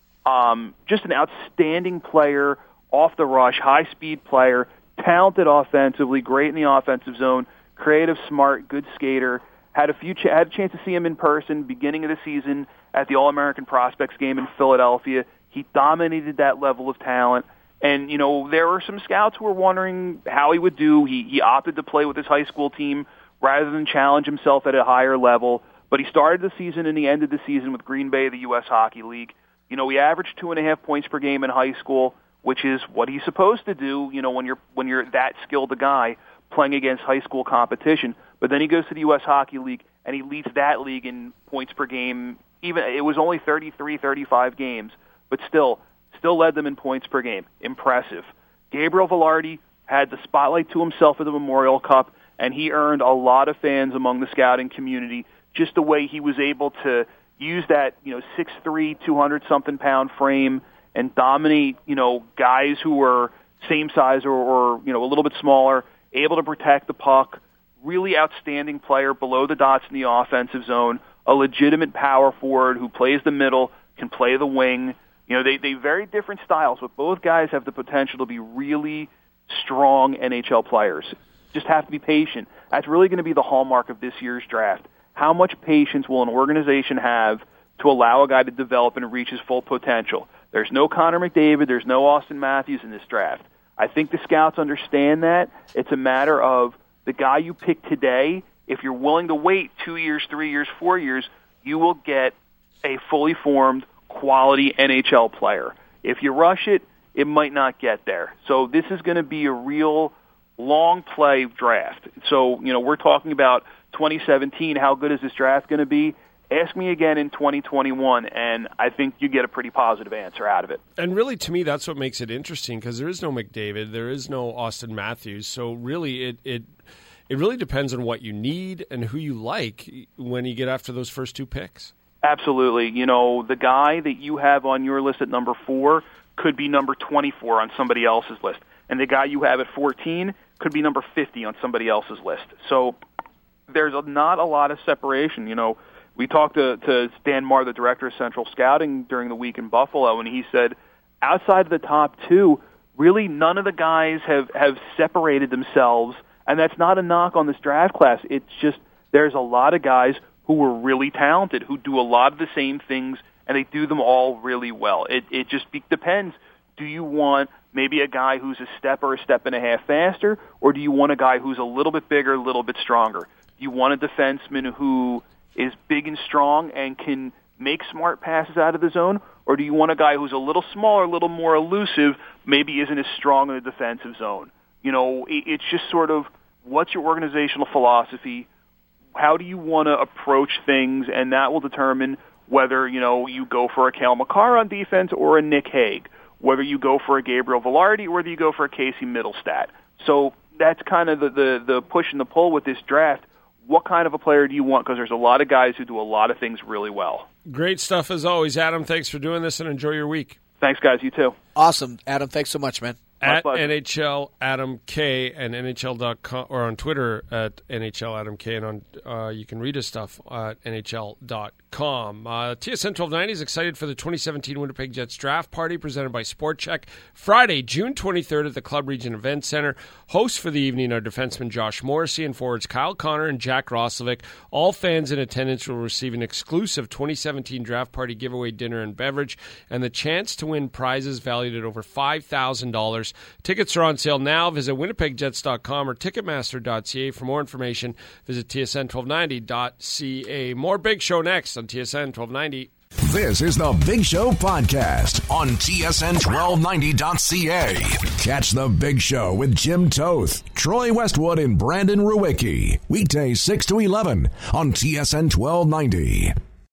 Speaker 6: Um, just an outstanding player, off the rush, high-speed player, talented offensively, great in the offensive zone, creative, smart, good skater. Had a few ch- had a chance to see him in person beginning of the season at the All-American Prospects game in Philadelphia. He dominated that level of talent. And, you know, there were some scouts who were wondering how he would do. He, he opted to play with his high school team rather than challenge himself at a higher level. But he started the season and he ended the season with Green Bay, the U S Hockey League. You know, he averaged two and a half points per game in high school, which is what he's supposed to do, you know, when you're when you're that skilled a guy playing against high school competition. But then he goes to the U S Hockey League, and he leads that league in points per game. Even it was only thirty-three, thirty-five games, but still, still led them in points per game. Impressive. Gabriel Velarde had the spotlight to himself at the Memorial Cup, and he earned a lot of fans among the scouting community, just the way he was able to use that, you know, six three, two hundred something pound frame and dominate, you know, guys who were same size or, or, you know, a little bit smaller, able to protect the puck, really outstanding player below the dots in the offensive zone, a legitimate power forward who plays the middle, can play the wing. You know, they, they very different styles, but both guys have the potential to be really strong N H L players. Just have to be patient. That's really going to be the hallmark of this year's draft. How much patience will an organization have to allow a guy to develop and reach his full potential? There's no Connor McDavid. There's no Austin Matthews in this draft. I think the scouts understand that. It's a matter of the guy you pick today. If you're willing to wait two years, three years, four years, you will get a fully formed, quality N H L player. If you rush it, it might not get there. So this is going to be a real long play draft. So, you know, we're talking about twenty seventeen, how good is this draft going to be? Ask me again in twenty twenty-one, and I think you get a pretty positive answer out of it.
Speaker 2: And really, to me, that's what makes it interesting, because there is no McDavid, there is no Austin Matthews, so really it, it it really depends on what you need and who you like when you get after those first two picks.
Speaker 6: Absolutely. You know, the guy that you have on your list at number four could be number twenty-four on somebody else's list, and the guy you have at fourteen could be number fifty on somebody else's list. So there's a, not a lot of separation. You know, we talked to, to Stan Marr, the director of Central Scouting, during the week in Buffalo, and he said outside of the top two, really none of the guys have, have separated themselves, and that's not a knock on this draft class. It's just there's a lot of guys who were really talented, who do a lot of the same things, and they do them all really well. It, it just be, depends. Do you want maybe a guy who's a step or a step and a half faster, or do you want a guy who's a little bit bigger, a little bit stronger? Do you want a defenseman who is big and strong and can make smart passes out of the zone, or do you want a guy who's a little smaller, a little more elusive, maybe isn't as strong in the defensive zone? You know, it, it's just sort of what's your organizational philosophy? How do you want to approach things, and that will determine whether, you know, you go for a Cale Makar on defense or a Nick Hague, whether you go for a Gabriel Velarde or whether you go for a Casey Middlestat. So that's kind of the, the, the push and the pull with this draft. What kind of a player do you want? Because there's a lot of guys who do a lot of things really well.
Speaker 2: Great stuff as always, Adam. Thanks for doing this, and enjoy your week.
Speaker 6: Thanks, guys. You too.
Speaker 3: Awesome, Adam. Thanks so much, man.
Speaker 2: At N H L Adam K and N H L dot com, or on Twitter at N H L Adam K, and on uh, you can read his stuff at N H L dot com. Uh, T S N twelve ninety is excited for the twenty seventeen Winnipeg Jets draft party presented by Sport Check. Friday, June twenty-third at the Club Region Event Center. Hosts for the evening are defenseman Josh Morrissey and forwards Kyle Connor and Jack Roslovic. All fans in attendance will receive an exclusive twenty seventeen draft party giveaway dinner and beverage, and the chance to win prizes valued at over five thousand dollars. Tickets are on sale now. Visit winnipeg jets dot com or ticketmaster dot c a for more information. Visit T S N twelve ninety dot c a. More Big Show next on T S N twelve ninety.
Speaker 1: This is the Big Show podcast on T S N twelve ninety dot c a. Catch the Big Show with Jim Toth, Troy Westwood, and Brandon Ruwicki. Weekdays six to eleven on T S N twelve ninety.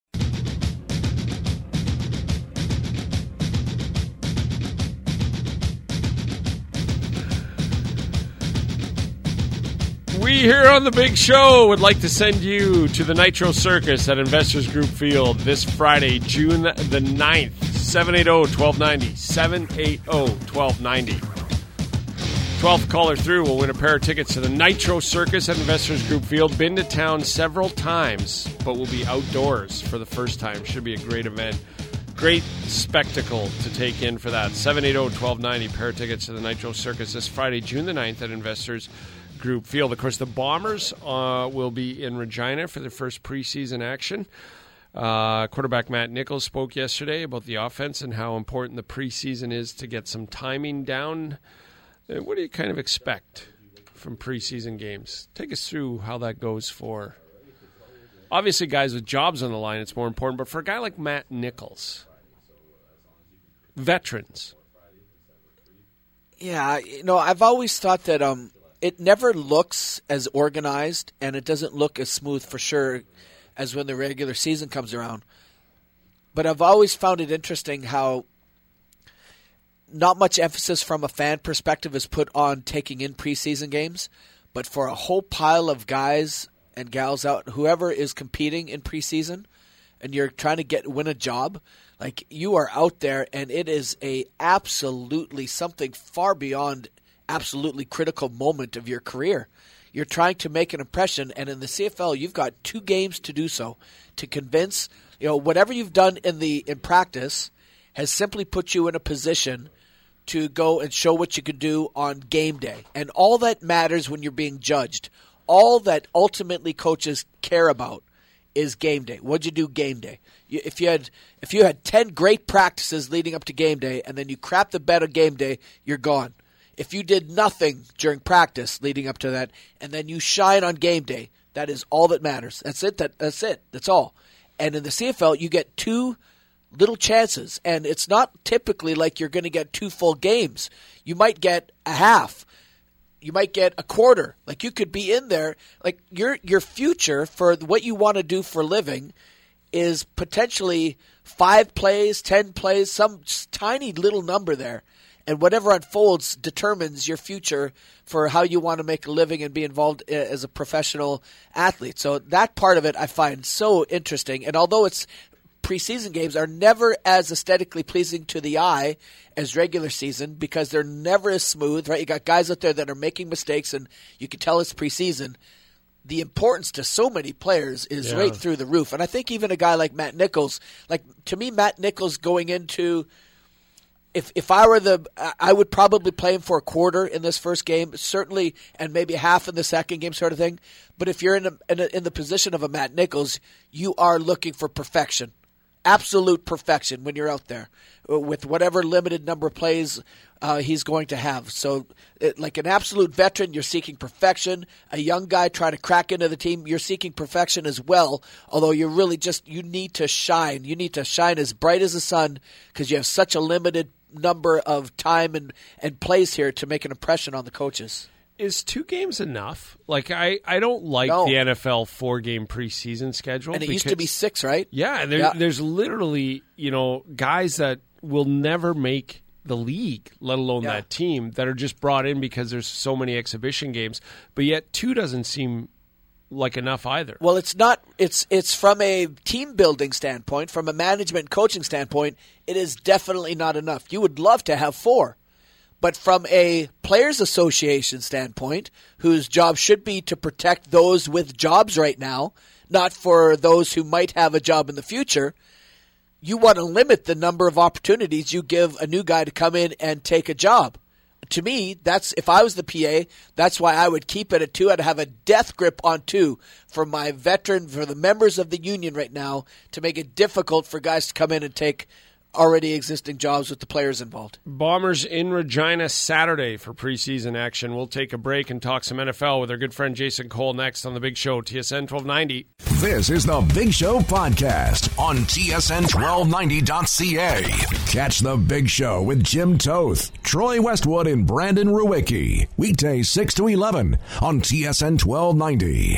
Speaker 2: We here on the Big Show would like to send you to the Nitro Circus at Investors Group Field this Friday, June the ninth. seven eight zero, one two nine zero. seven eight zero, one two nine zero. twelfth caller through will win a pair of tickets to the Nitro Circus at Investors Group Field. Been to town several times, but will be outdoors for the first time. Should be a great event. Great spectacle to take in for that. seven eight zero, one two nine zero. Pair of tickets to the Nitro Circus this Friday, June the ninth at Investors Group Field. Of course, the Bombers uh, will be in Regina for their first preseason action. Uh, quarterback Matt Nichols spoke yesterday about the offense and how important the preseason is to get some timing down. Uh, what do you kind of expect from preseason games? Take us through how that goes for, obviously, guys with jobs on the line, it's more important, but for a guy like Matt Nichols, veterans.
Speaker 3: Yeah, you know, I've always thought that um, it never looks as organized and it doesn't look as smooth for sure as when the regular season comes around. But I've always found it interesting how not much emphasis from a fan perspective is put on taking in preseason games, but for a whole pile of guys and gals out, whoever is competing in preseason, and you're trying to get win a job, like you are out there, and it is a absolutely something far beyond absolutely critical moment of your career. You're trying to make an impression, and in the C F L, you've got two games to do so, to convince, you know, whatever you've done in the in practice has simply put you in a position to go and show what you can do on game day. And all that matters when you're being judged, all that ultimately coaches care about is game day. What'd you do game day? You, if you had if you had ten great practices leading up to game day and then you crap the bed on game day, you're gone. If you did nothing during practice leading up to that, and then you shine on game day, that is all that matters. That's it. That, that's it. That's all. And in the C F L, you get two little chances, and it's not typically like you're going to get two full games. You might get a half. You might get a quarter. Like you could be in there. Like your your future for what you want to do for a living is potentially five plays, ten plays, some tiny little number there. And whatever unfolds determines your future for how you want to make a living and be involved as a professional athlete. So that part of it I find so interesting. And although it's preseason games are never as aesthetically pleasing to the eye as regular season because they're never as smooth, right? You got guys out there that are making mistakes, and you can tell it's preseason. The importance to so many players is
Speaker 2: Yeah.
Speaker 3: right through the roof. And I think even a guy like Matt Nichols, like to me, Matt Nichols going into – If if I were the, I would probably play him for a quarter in this first game, certainly, and maybe half in the second game, sort of thing. But if you're in a, in, a, in the position of a Matt Nichols, you are looking for perfection, absolute perfection when you're out there with whatever limited number of plays uh, he's going to have. So, it, like an absolute veteran, you're seeking perfection. A young guy trying to crack into the team, you're seeking perfection as well. Although you really just you need to shine, you need to shine as bright as the sun because you have such a limited number of time and, and plays here to make an impression on the coaches.
Speaker 2: Is two games enough? Like, I, I don't like
Speaker 3: No.
Speaker 2: the N F L four-game preseason schedule.
Speaker 3: And it
Speaker 2: because,
Speaker 3: used to be six, right?
Speaker 2: Yeah, there,
Speaker 3: Yeah.
Speaker 2: there's literally, you know, guys that will never make the league, let alone
Speaker 3: Yeah.
Speaker 2: that team, that are just brought in because there's so many exhibition games. But yet two doesn't seem like enough either.
Speaker 3: Well, it's not. It's it's from a team building standpoint, from a management and coaching standpoint, it is definitely not enough. You would love to have four, but from a players' association standpoint, whose job should be to protect those with jobs right now, not for those who might have a job in the future, you want to limit the number of opportunities you give a new guy to come in and take a job. To me, that's if I was the P A, that's why I would keep it at two. I'd have a death grip on two for my veteran, for the members of the union right now, to make it difficult for guys to come in and take already existing jobs with the players involved.
Speaker 2: Bombers in Regina Saturday for preseason action. We'll take a break and talk some N F L with our good friend Jason Cole next on The Big Show, T S N twelve ninety.
Speaker 1: This is The Big Show podcast on T S N twelve ninety dot C A. Catch The Big Show with Jim Toth, Troy Westwood, and Brandon Ruwicki. Weekdays six to eleven on T S N twelve ninety.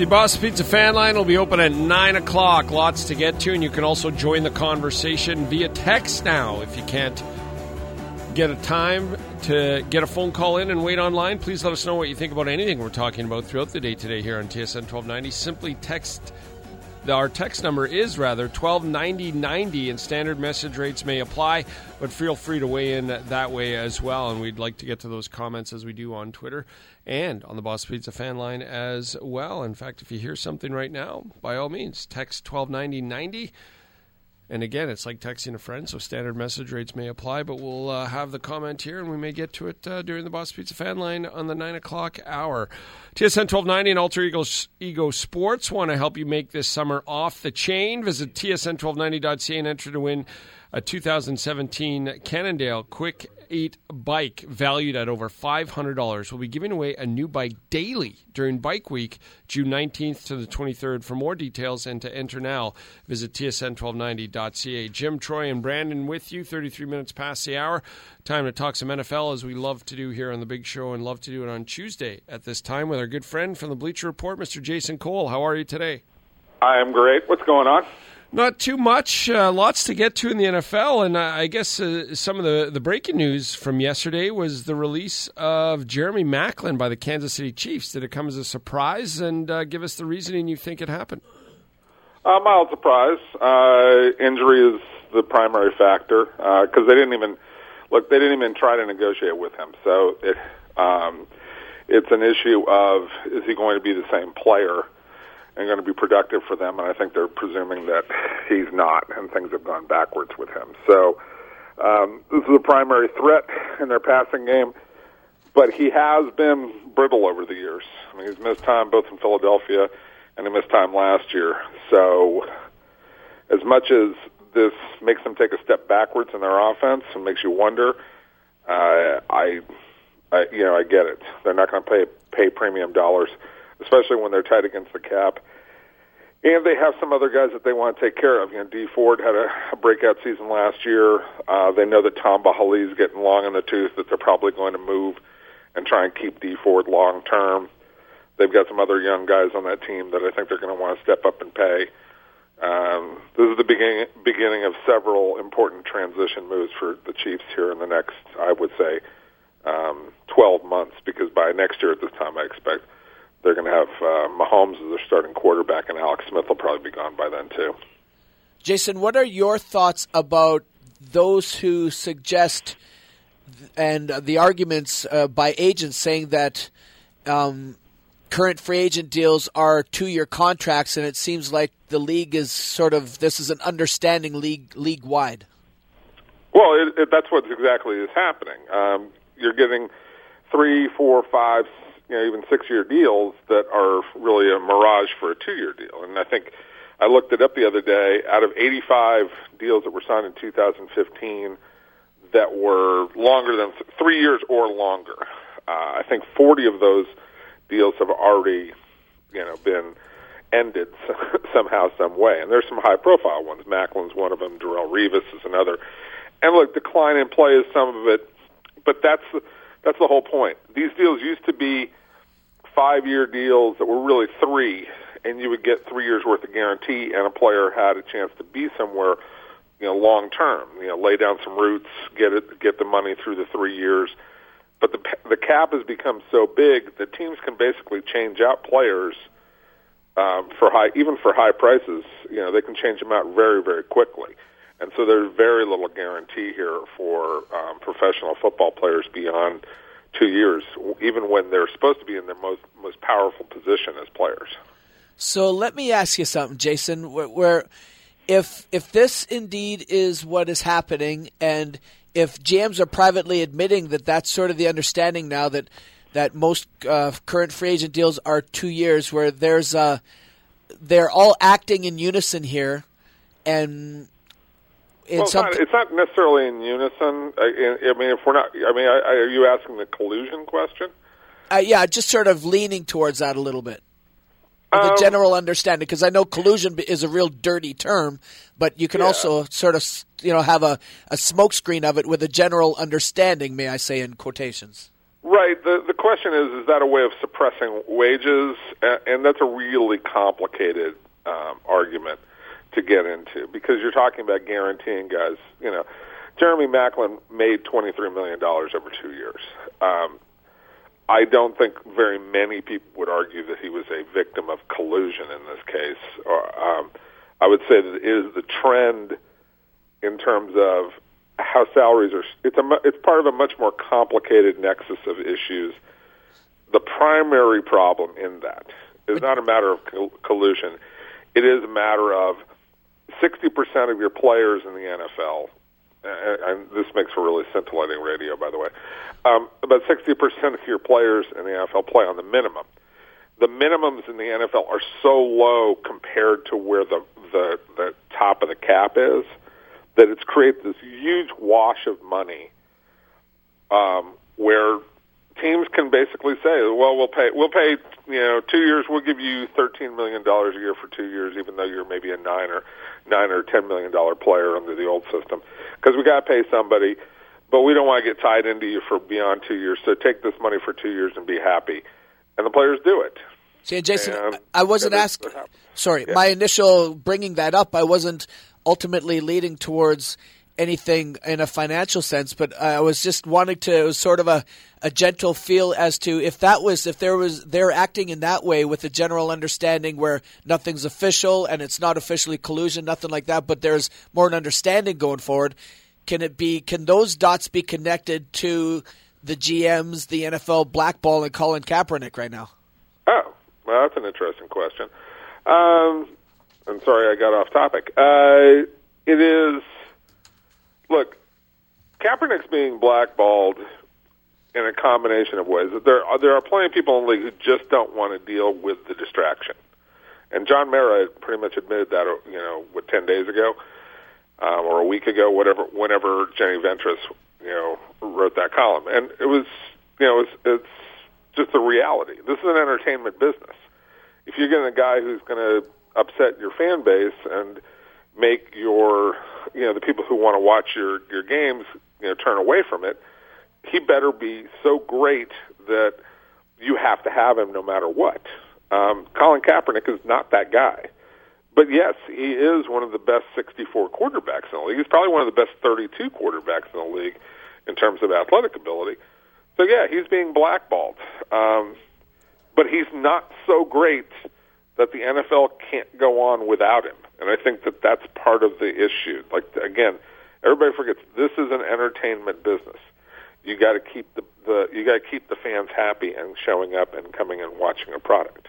Speaker 2: The Boss Pizza fan line will be open at nine o'clock. Lots to get to, and you can also join the conversation via text now. If you can't get a time to get a phone call in and wait online, please let us know what you think about anything we're talking about throughout the day today here on T S N twelve ninety. Simply text, our text number is rather twelve ninety ninety, and standard message rates may apply, but feel free to weigh in that way as well, and we'd like to get to those comments as we do on Twitter and on the Boss Pizza fan line as well. In fact, if you hear something right now, by all means, text twelve ninety ninety. And again, it's like texting a friend, so standard message rates may apply, but we'll uh, have the comment here, and we may get to it uh, during the Boss Pizza fan line on the nine o'clock hour. T S N twelve ninety and Alter Ego, Ego Sports want to help you make this summer off the chain. Visit T S N twelve ninety dot C A and enter to win a two thousand seventeen Cannondale Quick eight bike valued at over five hundred dollars. We'll be giving away a new bike daily during Bike Week, June nineteenth to the twenty-third. For more details and to enter now, visit T S N twelve ninety dot C A. Jim, Troy, and Brandon with you, thirty-three minutes past the hour. Time to talk some N F L, as we love to do here on The Big Show, and love to do it on Tuesday at this time with our good friend from the Bleacher Report, Mister Jason Cole. How are you today?
Speaker 7: I am great. What's going on?
Speaker 2: Not too much. Uh, lots to get to in the N F L, and uh, I guess uh, some of the, the breaking news from yesterday was the release of Jeremy Maclin by the Kansas City Chiefs. Did it come as a surprise? And uh, give us the reasoning you think it happened.
Speaker 7: A mild surprise. Uh, injury is the primary factor because uh, they didn't even look. They didn't even try to negotiate with him. So it um, it's an issue of, is he going to be the same player and going to be productive for them? And I think they're presuming that he's not, and things have gone backwards with him. So um, this is a primary threat in their passing game, but he has been brittle over the years. I mean, he's missed time both in Philadelphia and he missed time last year. So as much as this makes them take a step backwards in their offense and makes you wonder, uh, I, I, you know, I get it. They're not going to pay pay premium dollars, especially when they're tight against the cap. And they have some other guys that they want to take care of. You know, Dee Ford had a, a breakout season last year. Uh, they know that Tom Bahali's getting long in the tooth, that they're probably going to move and try and keep Dee Ford long term. They've got some other young guys on that team that I think they're going to want to step up and pay. Um, this is the beginning, beginning of several important transition moves for the Chiefs here in the next, I would say, um, twelve months, because by next year at this time I expect they're going to have uh, Mahomes as their starting quarterback, and Alex Smith will probably be gone by then too.
Speaker 3: Jason, what are your thoughts about those who suggest and the arguments uh, by agents saying that um, current free agent deals are two-year contracts, and it seems like the league is sort of, this is an understanding league league-wide?
Speaker 7: Well, it, it, that's what exactly is happening. Um, you're getting three, four, five, you know, even six-year deals that are really a mirage for a two-year deal. And I think I looked it up the other day. Out of eighty-five deals that were signed in two thousand fifteen that were longer than th- three years or longer, uh, I think forty of those deals have already, you know, been ended somehow, some way. And there's some high-profile ones. Macklin's one of them. Darrelle Revis is another. And look, decline in play is some of it, but that's the, that's the whole point. These deals used to be five-year deals that were really three, and you would get three years' worth of guarantee, and a player had a chance to be somewhere, you know, long-term. You know, lay down some roots, get it, get the money through the three years. But the the cap has become so big that teams can basically change out players um, for high, even for high prices. You know, they can change them out very, very quickly. And so there's very little guarantee here for um, professional football players beyond two years, even when they're supposed to be in their most most powerful position as players.
Speaker 3: So let me ask you something, Jason. Where, where if if this indeed is what is happening, and if G Ms are privately admitting that that's sort of the understanding now, that that most uh, current free agent deals are two years, where there's uh, they're all acting in unison here, and
Speaker 7: well, it's, not, it's not necessarily in unison. I, I mean, if we're not, I mean, I, I, are you asking the collusion question?
Speaker 3: Uh, yeah, just sort of leaning towards that a little bit. Um, the general understanding, because I know collusion is a real dirty term, but you can yeah. also sort of, you know, have a, a smokescreen of it with a general understanding, may I say, in quotations.
Speaker 7: Right. The the question is, is that a way of suppressing wages? And, and that's a really complicated um, argument to get into, because you're talking about guaranteeing guys. You know, Jeremy Maclin made twenty-three million dollars over two years. Um, I don't think very many people would argue that he was a victim of collusion in this case. Or, um, I would say that it is the trend in terms of how salaries are. It's a it's part of a much more complicated nexus of issues. The primary problem in that is not a matter of collusion. It is a matter of sixty percent of your players in the N F L, and this makes for really scintillating radio, by the way, um, about sixty percent of your players in the N F L play on the minimum. The minimums in the N F L are so low compared to where the, the, the top of the cap is that it's created this huge wash of money um, where teams can basically say, well, we'll pay, we'll pay, you know, two years, we'll give you thirteen million dollars a year for two years, even though you're maybe a nine or nine or ten million dollar player under the old system, because we got to pay somebody, but we don't want to get tied into you for beyond two years. So take this money for two years and be happy, and the players do it.
Speaker 3: See, Jason,
Speaker 7: and,
Speaker 3: I wasn't asking. Sorry, yeah. My initial bringing that up, I wasn't ultimately leading towards anything in a financial sense, but I was just wanting to, it was sort of a, a gentle feel as to if that was, if there was, they're acting in that way with a general understanding where nothing's official and it's not officially collusion, nothing like that, but there's more an understanding going forward. Can it be, can those dots be connected to the G Ms, the N F L blackballing Colin Kaepernick right now?
Speaker 7: Oh, well, that's an interesting question. Um, I'm sorry I got off topic. Uh, it is, look, Kaepernick's being blackballed in a combination of ways. There are, there are plenty of people in the league who just don't want to deal with the distraction. And John Mara pretty much admitted that, you know, what, ten days ago um, or a week ago, whatever, whenever Jenny Ventris, you know, wrote that column. And it was, you know, it's, it's just the reality. This is an entertainment business. If you're getting a guy who's going to upset your fan base and make your, you know, the people who want to watch your, your games, you know, turn away from it, he better be so great that you have to have him no matter what. Um, Colin Kaepernick is not that guy. But yes, he is one of the best sixty-four quarterbacks in the league. He's probably one of the best thirty-two quarterbacks in the league in terms of athletic ability. So yeah, he's being blackballed. Um, but he's not so great that the N F L can't go on without him. And I think that that's part of the issue. Like, again, everybody forgets this is an entertainment business. You got to keep the, the you got to keep the fans happy and showing up and coming and watching a product.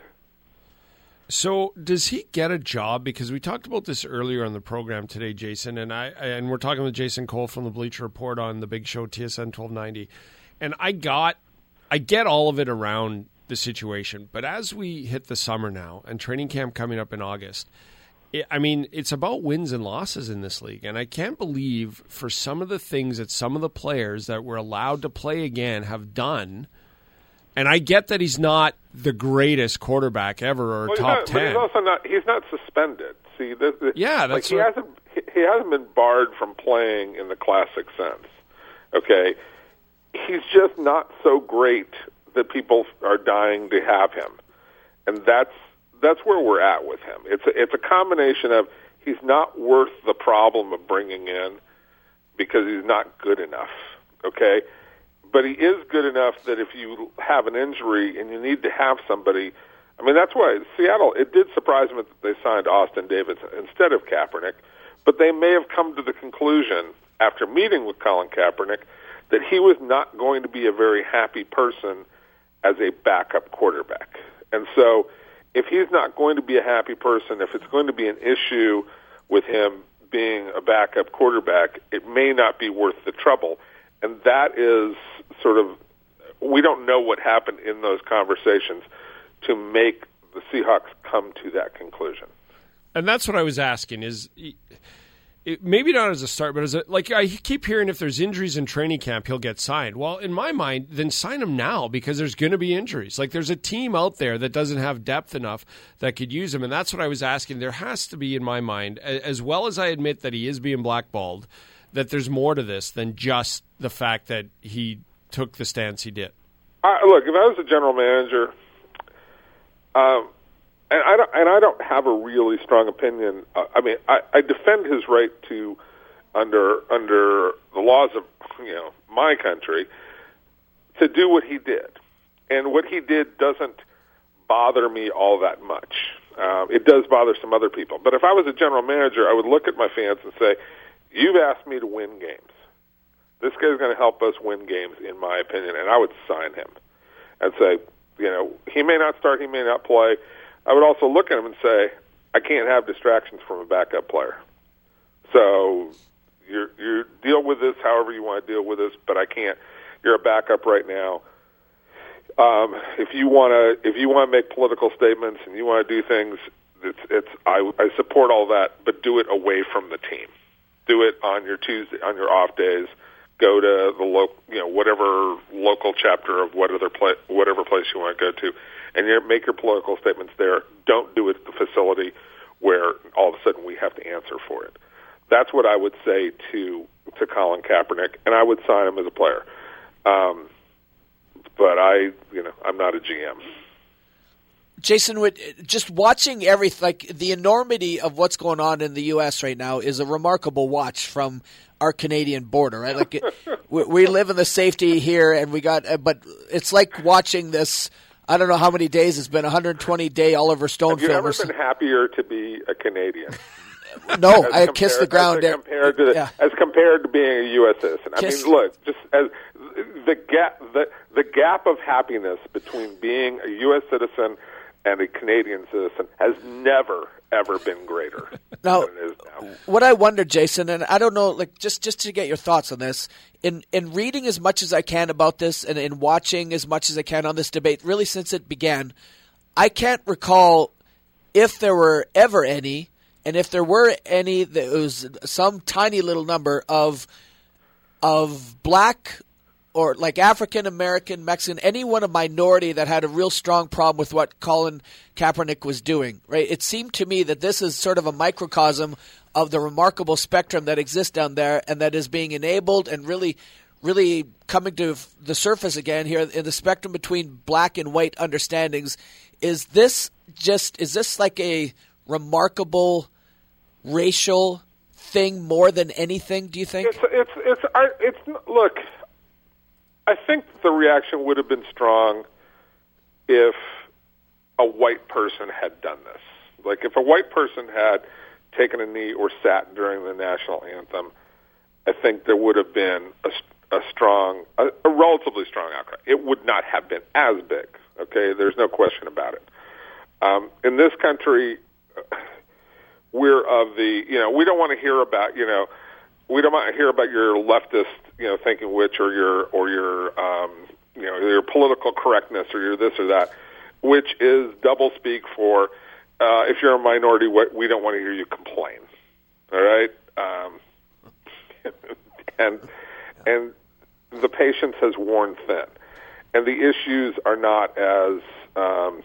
Speaker 2: So does he get a job? Because we talked about this earlier on the program today, Jason, and I and we're talking with Jason Cole from the Bleacher Report on the Big Show T S N twelve ninety. And I got I get all of it around the situation, but as we hit the summer now and training camp coming up in August, it, I mean, it's about wins and losses in this league. And I can't believe for some of the things that some of the players that were allowed to play again have done. And I get that he's not the greatest quarterback ever or
Speaker 7: well,
Speaker 2: top
Speaker 7: not,
Speaker 2: ten.
Speaker 7: But he's also not. He's not suspended. See, this, this,
Speaker 2: yeah, that's
Speaker 7: like, he
Speaker 2: what...
Speaker 7: hasn't. He hasn't been barred from playing in the classic sense. Okay, he's just not so great that people are dying to have him, and that's that's where we're at with him. It's a, it's a combination of he's not worth the problem of bringing in because he's not good enough. Okay. But he is good enough that if you have an injury and you need to have somebody, I mean, that's why Seattle, it did surprise me that they signed Austin Davis instead of Kaepernick, but they may have come to the conclusion after meeting with Colin Kaepernick that he was not going to be a very happy person as a backup quarterback. And so if he's not going to be a happy person, if it's going to be an issue with him being a backup quarterback, it may not be worth the trouble. And that is sort of, we don't know what happened in those conversations to make the Seahawks come to that conclusion.
Speaker 2: And that's what I was asking is, it, maybe not as a start, but as a, like I keep hearing if there's injuries in training camp, he'll get signed. Well, in my mind, then sign him now because there's going to be injuries. Like there's a team out there that doesn't have depth enough that could use him. And that's what I was asking. There has to be, in my mind, as well as I admit that he is being blackballed, that there's more to this than just the fact that he took the stance he did.
Speaker 7: I, look, if I was a general manager, um, and I don't, and I don't have a really strong opinion. Uh, I mean, I, I defend his right to, under under the laws of you know my country, to do what he did, and what he did doesn't bother me all that much. Um, it does bother some other people, but if I was a general manager, I would look at my fans and say, "You've asked me to win games. This guy's going to help us win games, in my opinion," and I would sign him and say, you know, he may not start, he may not play. I would also look at him and say, I can't have distractions from a backup player. So you you deal with this however you want to deal with this, but I can't. You're a backup right now. Um, if you want to, if you want to make political statements and you want to do things, it's it's I, I support all that, but do it away from the team. Do it on your Tuesday, on your off days. Go to the local, you know, whatever local chapter of whatever place, whatever place you want to go to, and you make your political statements there. Don't do it at the facility where all of a sudden we have to answer for it. That's what I would say to to Colin Kaepernick, and I would sign him as a player. Um, but I, you know, I'm not a G M.
Speaker 3: Jason, just watching everything, like the enormity of what's going on in the U S right now is a remarkable watch from our Canadian border, right? Like it, we, we live in the safety here, and we got, but it's like watching this. I don't know how many days it's been, one hundred twenty day Oliver Stone
Speaker 7: film. Have you
Speaker 3: film.
Speaker 7: ever been happier to be a Canadian?
Speaker 3: No, I kiss the ground.
Speaker 7: As compared to, the, yeah. as compared to being a U S citizen. I kiss. mean, look, just as the gap, the the gap of happiness between being a U S citizen and a Canadian citizen has never, ever been greater
Speaker 3: now,
Speaker 7: than it is now.
Speaker 3: What I wonder, Jason, and I don't know, like just, just to get your thoughts on this, in in reading as much as I can about this and in watching as much as I can on this debate, really since it began, I can't recall if there were ever any, and if there were any, there was some tiny little number of of black or like African American, Mexican, anyone a minority that had a real strong problem with what Colin Kaepernick was doing, right? It seemed to me that this is sort of a microcosm of the remarkable spectrum that exists down there and that is being enabled and really, really coming to the surface again here in the spectrum between black and white understandings. Is this just, is this like a remarkable racial thing more than anything, do you think?
Speaker 7: It's, it's, it's, I, it's, look, I think the reaction would have been strong if a white person had done this. Like if a white person had taken a knee or sat during the national anthem, I think there would have been a, a strong, a, a relatively strong outcry. It would not have been as big, okay? There's no question about it. Um, in this country, we're of the, you know, we don't want to hear about, you know, we don't want to hear about your leftist, you know, thinking which or your or your um, you know your political correctness or your this or that, which is double speak for uh, if you're a minority, we don't want to hear you complain. All right, um, and and the patience has worn thin, and the issues are not as um,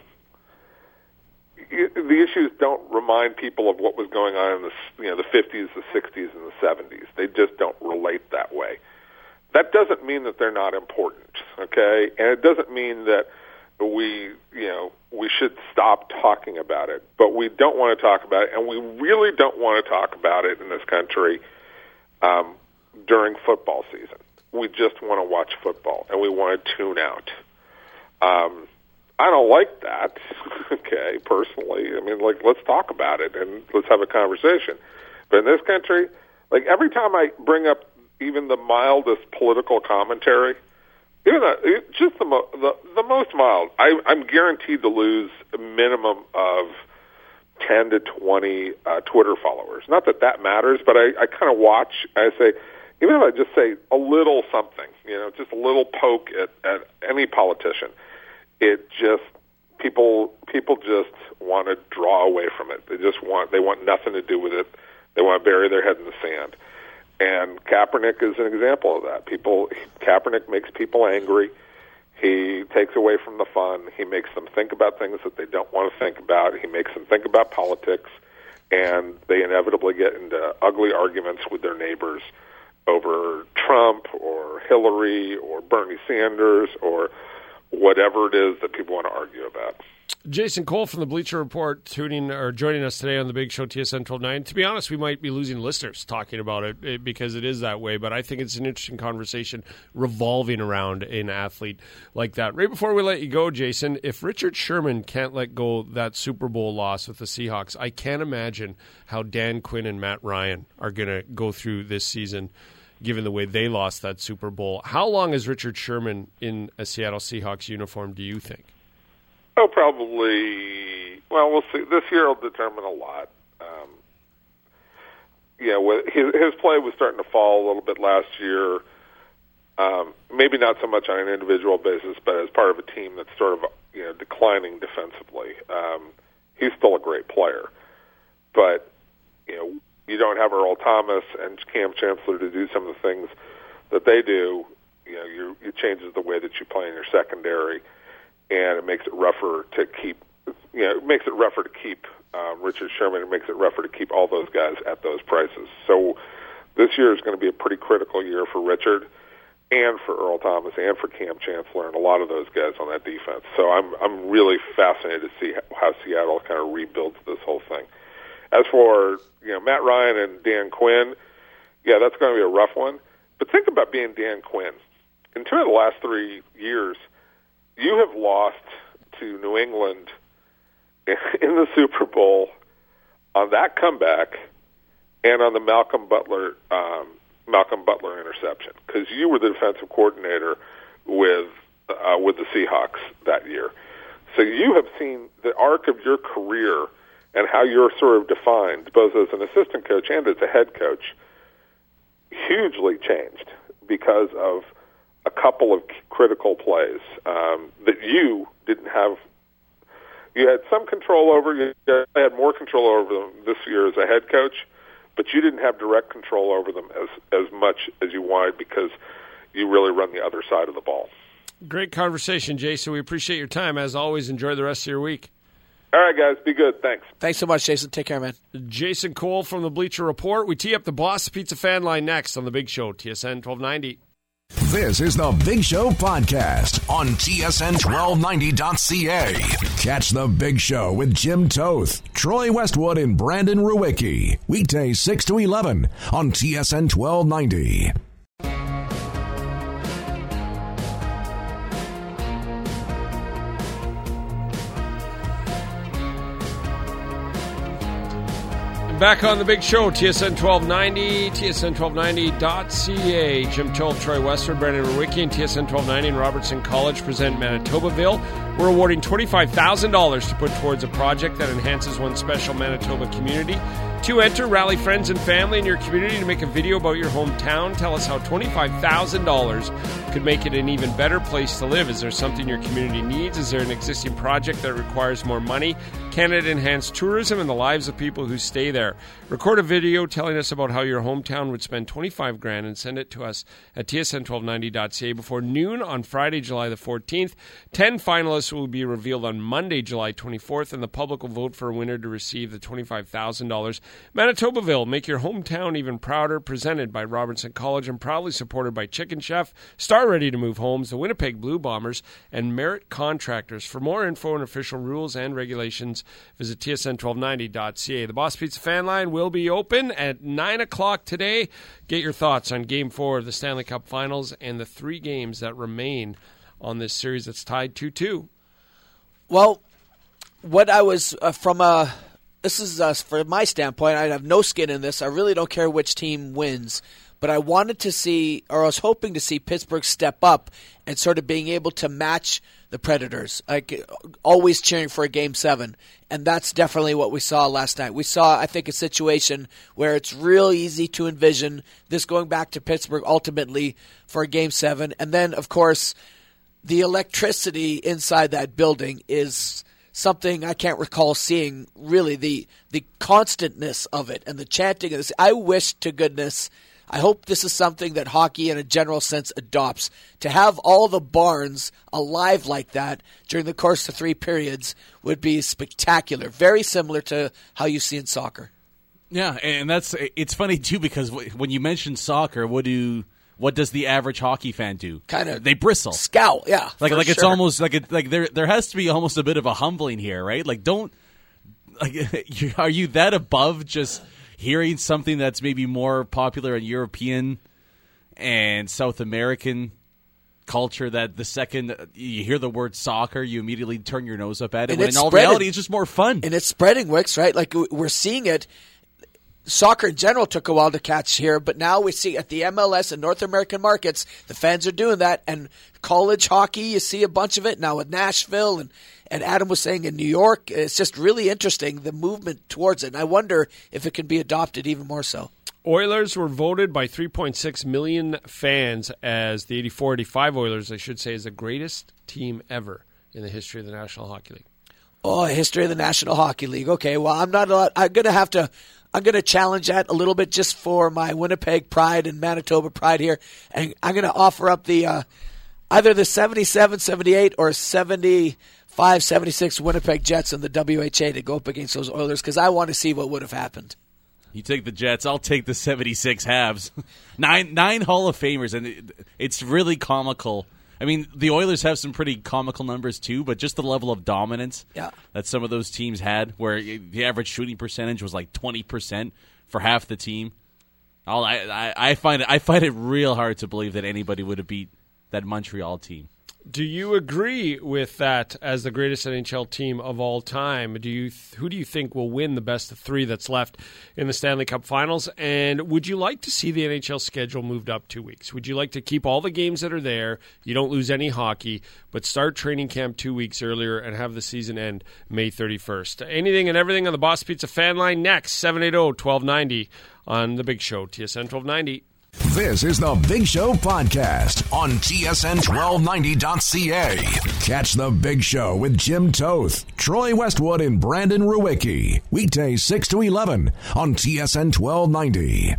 Speaker 7: the issues don't remind people of what was going on in the you know the fifties, the sixties, and the seventies. They just don't relate that way. That doesn't mean that they're not important, okay? And it doesn't mean that we you know we should stop talking about it. But we don't want to talk about it, and we really don't want to talk about it in this country um, during football season. We just want to watch football, and we want to tune out. Um, I don't like that, okay, personally. I mean, like, let's talk about it and let's have a conversation. But in this country, like, every time I bring up even the mildest political commentary, even the, just the, mo- the the most mild, I, I'm guaranteed to lose a minimum of ten to twenty uh, Twitter followers. Not that that matters, but I, I kind of watch, I say, even if I just say a little something, you know, just a little poke at, at any politician, it just people people just want to draw away from it. They just want they want nothing to do with it. They want to bury their head in the sand. And Kaepernick is an example of that. People Kaepernick makes people angry. He takes away from the fun. He makes them think about things that they don't want to think about. He makes them think about politics, and they inevitably get into ugly arguments with their neighbors over Trump or Hillary or Bernie Sanders or whatever it is that people want to argue about.
Speaker 2: Jason Cole from the Bleacher Report tuning or joining us today on the Big Show T S N twelve ninety. To be honest, we might be losing listeners talking about it, it because it is that way, but I think it's an interesting conversation revolving around an athlete like that. Right before we let you go, Jason, if Richard Sherman can't let go that Super Bowl loss with the Seahawks, I can't imagine how Dan Quinn and Matt Ryan are going to go through this season given the way they lost that Super Bowl. How long is Richard Sherman in a Seattle Seahawks uniform, do you think?
Speaker 7: Oh, probably. Well, we'll see. This year will determine a lot. Um, yeah, his his play was starting to fall a little bit last year. Um, maybe not so much on an individual basis, but as part of a team that's sort of you know declining defensively. Um, he's still a great player, but you know you don't have Earl Thomas and Cam Chancellor to do some of the things that they do. You know, you, it changes the way that you play in your secondary. And it makes it rougher to keep, you know, it makes it rougher to keep um, Richard Sherman. It makes it rougher to keep all those guys at those prices. So this year is going to be a pretty critical year for Richard and for Earl Thomas and for Cam Chancellor and a lot of those guys on that defense. So I'm I'm really fascinated to see how Seattle kind of rebuilds this whole thing. As for you know Matt Ryan and Dan Quinn, yeah, that's going to be a rough one. But think about being Dan Quinn. In two of the last three years, you have lost to New England in the Super Bowl on that comeback and on the Malcolm Butler um, Malcolm Butler interception because you were the defensive coordinator with uh, with the Seahawks that year. So you have seen the arc of your career and how you're sort of defined, both as an assistant coach and as a head coach, hugely changed because of a couple of critical plays um, that you didn't have. You had some control over. You had more control over them this year as a head coach, but you didn't have direct control over them as as much as you wanted because you really run the other side of the ball.
Speaker 2: Great conversation, Jason. We appreciate your time. As always, enjoy the rest of your week.
Speaker 7: All right, guys. Be good. Thanks.
Speaker 3: Thanks so much, Jason. Take care, man.
Speaker 2: Jason Cole from the Bleacher Report. We tee up the Boss Pizza fan line next on The Big Show, T S N twelve ninety.
Speaker 1: This is the Big Show podcast on T S N twelve ninety dot C A. Catch the Big Show with Jim Toth, Troy Westwood, and Brandon Ruwicki. Weekdays six to eleven on T S N twelve ninety.
Speaker 2: Back on the Big Show, T S N twelve ninety, T S N twelve ninety dot C A. Jim Toth, Troy Westwood, Brandon Ruwicki, and T S N twelve ninety and Robertson College present Manitobaville. We're awarding twenty-five thousand dollars to put towards a project that enhances one special Manitoba community. To enter, rally friends and family in your community to make a video about your hometown. Tell us how twenty-five thousand dollars could make it an even better place to live. Is there something your community needs? Is there an existing project that requires more money? Can it enhance tourism and the lives of people who stay there? Record a video telling us about how your hometown would spend twenty-five grand and send it to us at T S N twelve ninety dot C A before noon on Friday, July the fourteenth. Ten finalists will be revealed on Monday, July twenty-fourth, and the public will vote for a winner to receive the twenty-five thousand dollars. Manitobaville, make your hometown even prouder, presented by Robertson College and proudly supported by Chicken Chef, Star Ready to Move Homes, the Winnipeg Blue Bombers, and Merit Contractors. For more info and official rules and regulations, visit T S N twelve ninety dot C A. The Boss Pizza fan line will be open at nine o'clock today. Get your thoughts on Game four of the Stanley Cup Finals and the three games that remain on this series that's tied two two.
Speaker 3: Well, what I was, uh, from a, this is, uh, from my standpoint, I have no skin in this. I really don't care which team wins. But I wanted to see, or I was hoping to see Pittsburgh step up and sort of being able to match the Predators, like always cheering for a Game seven. And that's definitely what we saw last night. We saw, I think, a situation where it's real easy to envision this going back to Pittsburgh ultimately for a Game seven. And then, of course, the electricity inside that building is something I can't recall seeing, really, the the constantness of it and the chanting of this. I wish to goodness, I hope this is something that hockey in a general sense adopts. To have all the barns alive like that during the course of three periods would be spectacular. Very similar to how you see in soccer.
Speaker 4: Yeah, and that's it's funny too because when you mention soccer, what do what does the average hockey fan do?
Speaker 3: Kind of
Speaker 4: they bristle,
Speaker 3: scowl, yeah.
Speaker 4: Like like
Speaker 3: sure.
Speaker 4: it's almost like it, like there there has to be almost a bit of a humbling here, right? Like don't like are you that above just hearing something that's maybe more popular in European and South American culture that the second you hear the word soccer, you immediately turn your nose up at it.
Speaker 3: And
Speaker 4: when
Speaker 3: it's
Speaker 4: in all
Speaker 3: spreading.
Speaker 4: reality, it's just more fun.
Speaker 3: And it's spreading, Wicks, right? Like we're seeing it. Soccer in general took a while to catch here, but now we see at the M L S and North American markets, the fans are doing that. And college hockey, you see a bunch of it now with Nashville and, and Adam was saying in New York. It's just really interesting, the movement towards it. And I wonder if it can be adopted even more so.
Speaker 2: Oilers were voted by three point six million fans as the eighty-four eighty-five Oilers, I should say, is the greatest team ever in the history of the National Hockey League.
Speaker 3: Oh, history of the National Hockey League. Okay, well, I'm not. Uh, I'm gonna have to. I'm gonna challenge that a little bit just for my Winnipeg pride and Manitoba pride here, and I'm gonna offer up the uh, either the seventy-seven seventy-eight or seventy-five seventy-six Winnipeg Jets in the W H A to go up against those Oilers because I want to see what would have happened.
Speaker 4: You take the Jets, I'll take the seventy-six Habs. nine nine Hall of Famers, and it, it's really comical. I mean, the Oilers have some pretty comical numbers too, but just the level of dominance
Speaker 3: yeah.
Speaker 4: that some of those teams had, where the average shooting percentage was like twenty percent for half the team. I'll, I, I, I find it I find it real hard to believe that anybody would have beat that Montreal team.
Speaker 2: Do you agree with that as the greatest N H L team of all time? Do you who do you think will win the best of three that's left in the Stanley Cup Finals? And would you like to see the N H L schedule moved up two weeks? Would you like to keep all the games that are there, you don't lose any hockey, but start training camp two weeks earlier and have the season end May thirty-first? Anything and everything on the Boss Pizza fan line next, seven eighty, twelve ninety on The Big Show, T S N twelve ninety.
Speaker 1: This is the Big Show podcast on T S N twelve ninety dot C A. Catch the Big Show with Jim Toth, Troy Westwood, and Brandon Ruwicki. Weekdays six to eleven on T S N twelve ninety.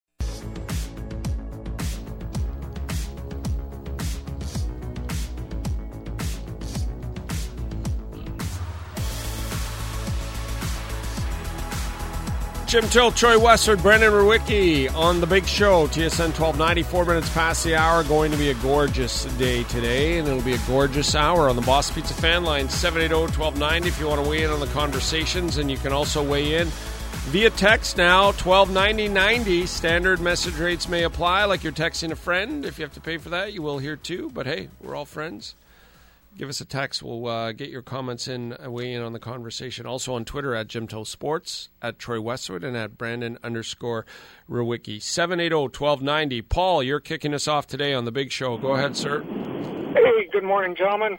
Speaker 2: Jim Toth, Troy Westwood, Brandon Ruwicki on The Big Show, T S N twelve ninety, four minutes past the hour. Going to be a gorgeous day today, and it'll be a gorgeous hour on the Boss Pizza fan line, seven eighty, twelve ninety, if you want to weigh in on the conversations, and you can also weigh in via text now, twelve ninety ninety. Standard message rates may apply, like you're texting a friend. If you have to pay for that, you will here too, but hey, we're all friends. Give us a text. We'll uh, get your comments in, uh, weigh in on the conversation. Also on Twitter at Jim Toth Sports, at Troy Westwood, and at Brandon underscore Ruwicki. seven eighty, twelve ninety. Paul, you're kicking us off today on The Big Show. Go ahead, sir.
Speaker 8: Hey, good morning, gentlemen.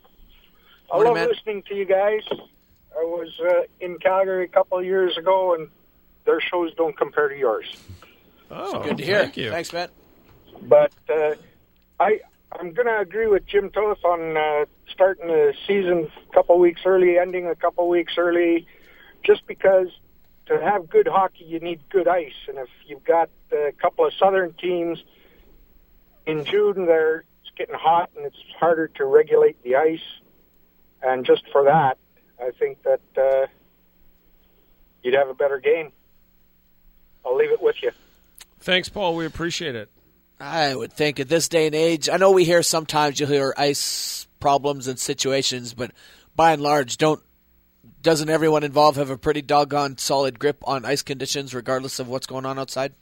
Speaker 8: I
Speaker 3: Morning,
Speaker 8: love
Speaker 3: man.
Speaker 8: listening to you guys. I was uh, in Calgary a couple of years ago, and their shows don't compare to yours.
Speaker 2: Oh,
Speaker 3: Good to hear.
Speaker 2: Thank you.
Speaker 3: Thanks, man.
Speaker 8: But uh, I, I'm going to agree with Jim Toth on uh, starting the season a couple weeks early, ending a couple weeks early, just because to have good hockey, you need good ice. And if you've got a couple of southern teams in June, they're, it's getting hot, and it's harder to regulate the ice. And just for that, I think that uh, you'd have a better game. I'll leave it with you.
Speaker 2: Thanks, Paul. We appreciate it.
Speaker 3: I would think at this day and age, I know we hear sometimes you'll hear ice problems and situations, but by and large, don't doesn't everyone involved have a pretty doggone solid grip on ice conditions regardless of what's going on outside?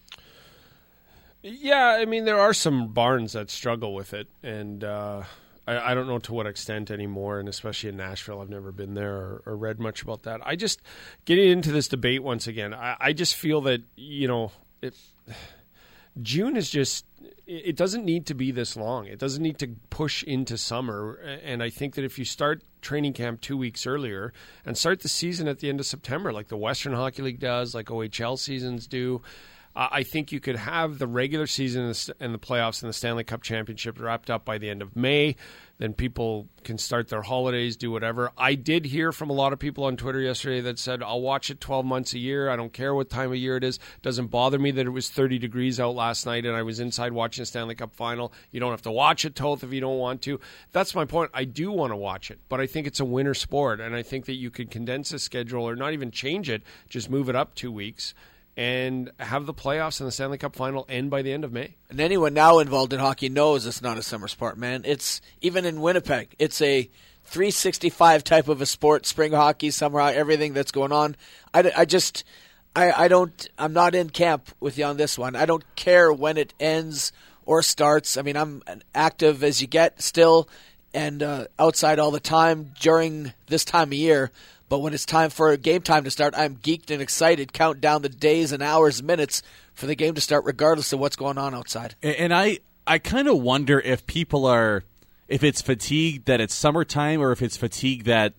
Speaker 2: Yeah, I mean, there are some barns that struggle with it, and uh, I, I don't know to what extent anymore, and especially in Nashville. I've never been there or, or read much about that. I just, getting into this debate once again, I, I just feel that, you know, it, June is just, it doesn't need to be this long. It doesn't need to push into summer, and I think that if you start training camp two weeks earlier and start the season at the end of September, like the Western Hockey League does, like O H L seasons do, I think you could have the regular season and the playoffs and the Stanley Cup Championship wrapped up by the end of May. Then people can start their holidays, do whatever. I did hear from a lot of people on Twitter yesterday that said, I'll watch it twelve months a year. I don't care what time of year it is. It doesn't bother me that it was thirty degrees out last night and I was inside watching the Stanley Cup Final. You don't have to watch it, Toth, if you don't want to. That's my point. I do want to watch it, but I think it's a winter sport, and I think that you could condense the schedule or not even change it, just move it up two weeks. and have the playoffs and the Stanley Cup final end by the end of May.
Speaker 3: And anyone now involved in hockey knows it's not a summer sport, man. It's even in Winnipeg, it's a three sixty-five type of a sport. Spring hockey, summer hockey, everything that's going on. I, I just, I, I don't, I'm not in camp with you on this one. I don't care when it ends or starts. I mean, I'm active as you get still, and uh, outside all the time during this time of year. But when it's time for game time to start, I'm geeked and excited, count down the days and hours, minutes for the game to start, regardless of what's going on outside.
Speaker 4: And I, I kind of wonder if people are, if it's fatigue that it's summertime, or if it's fatigue that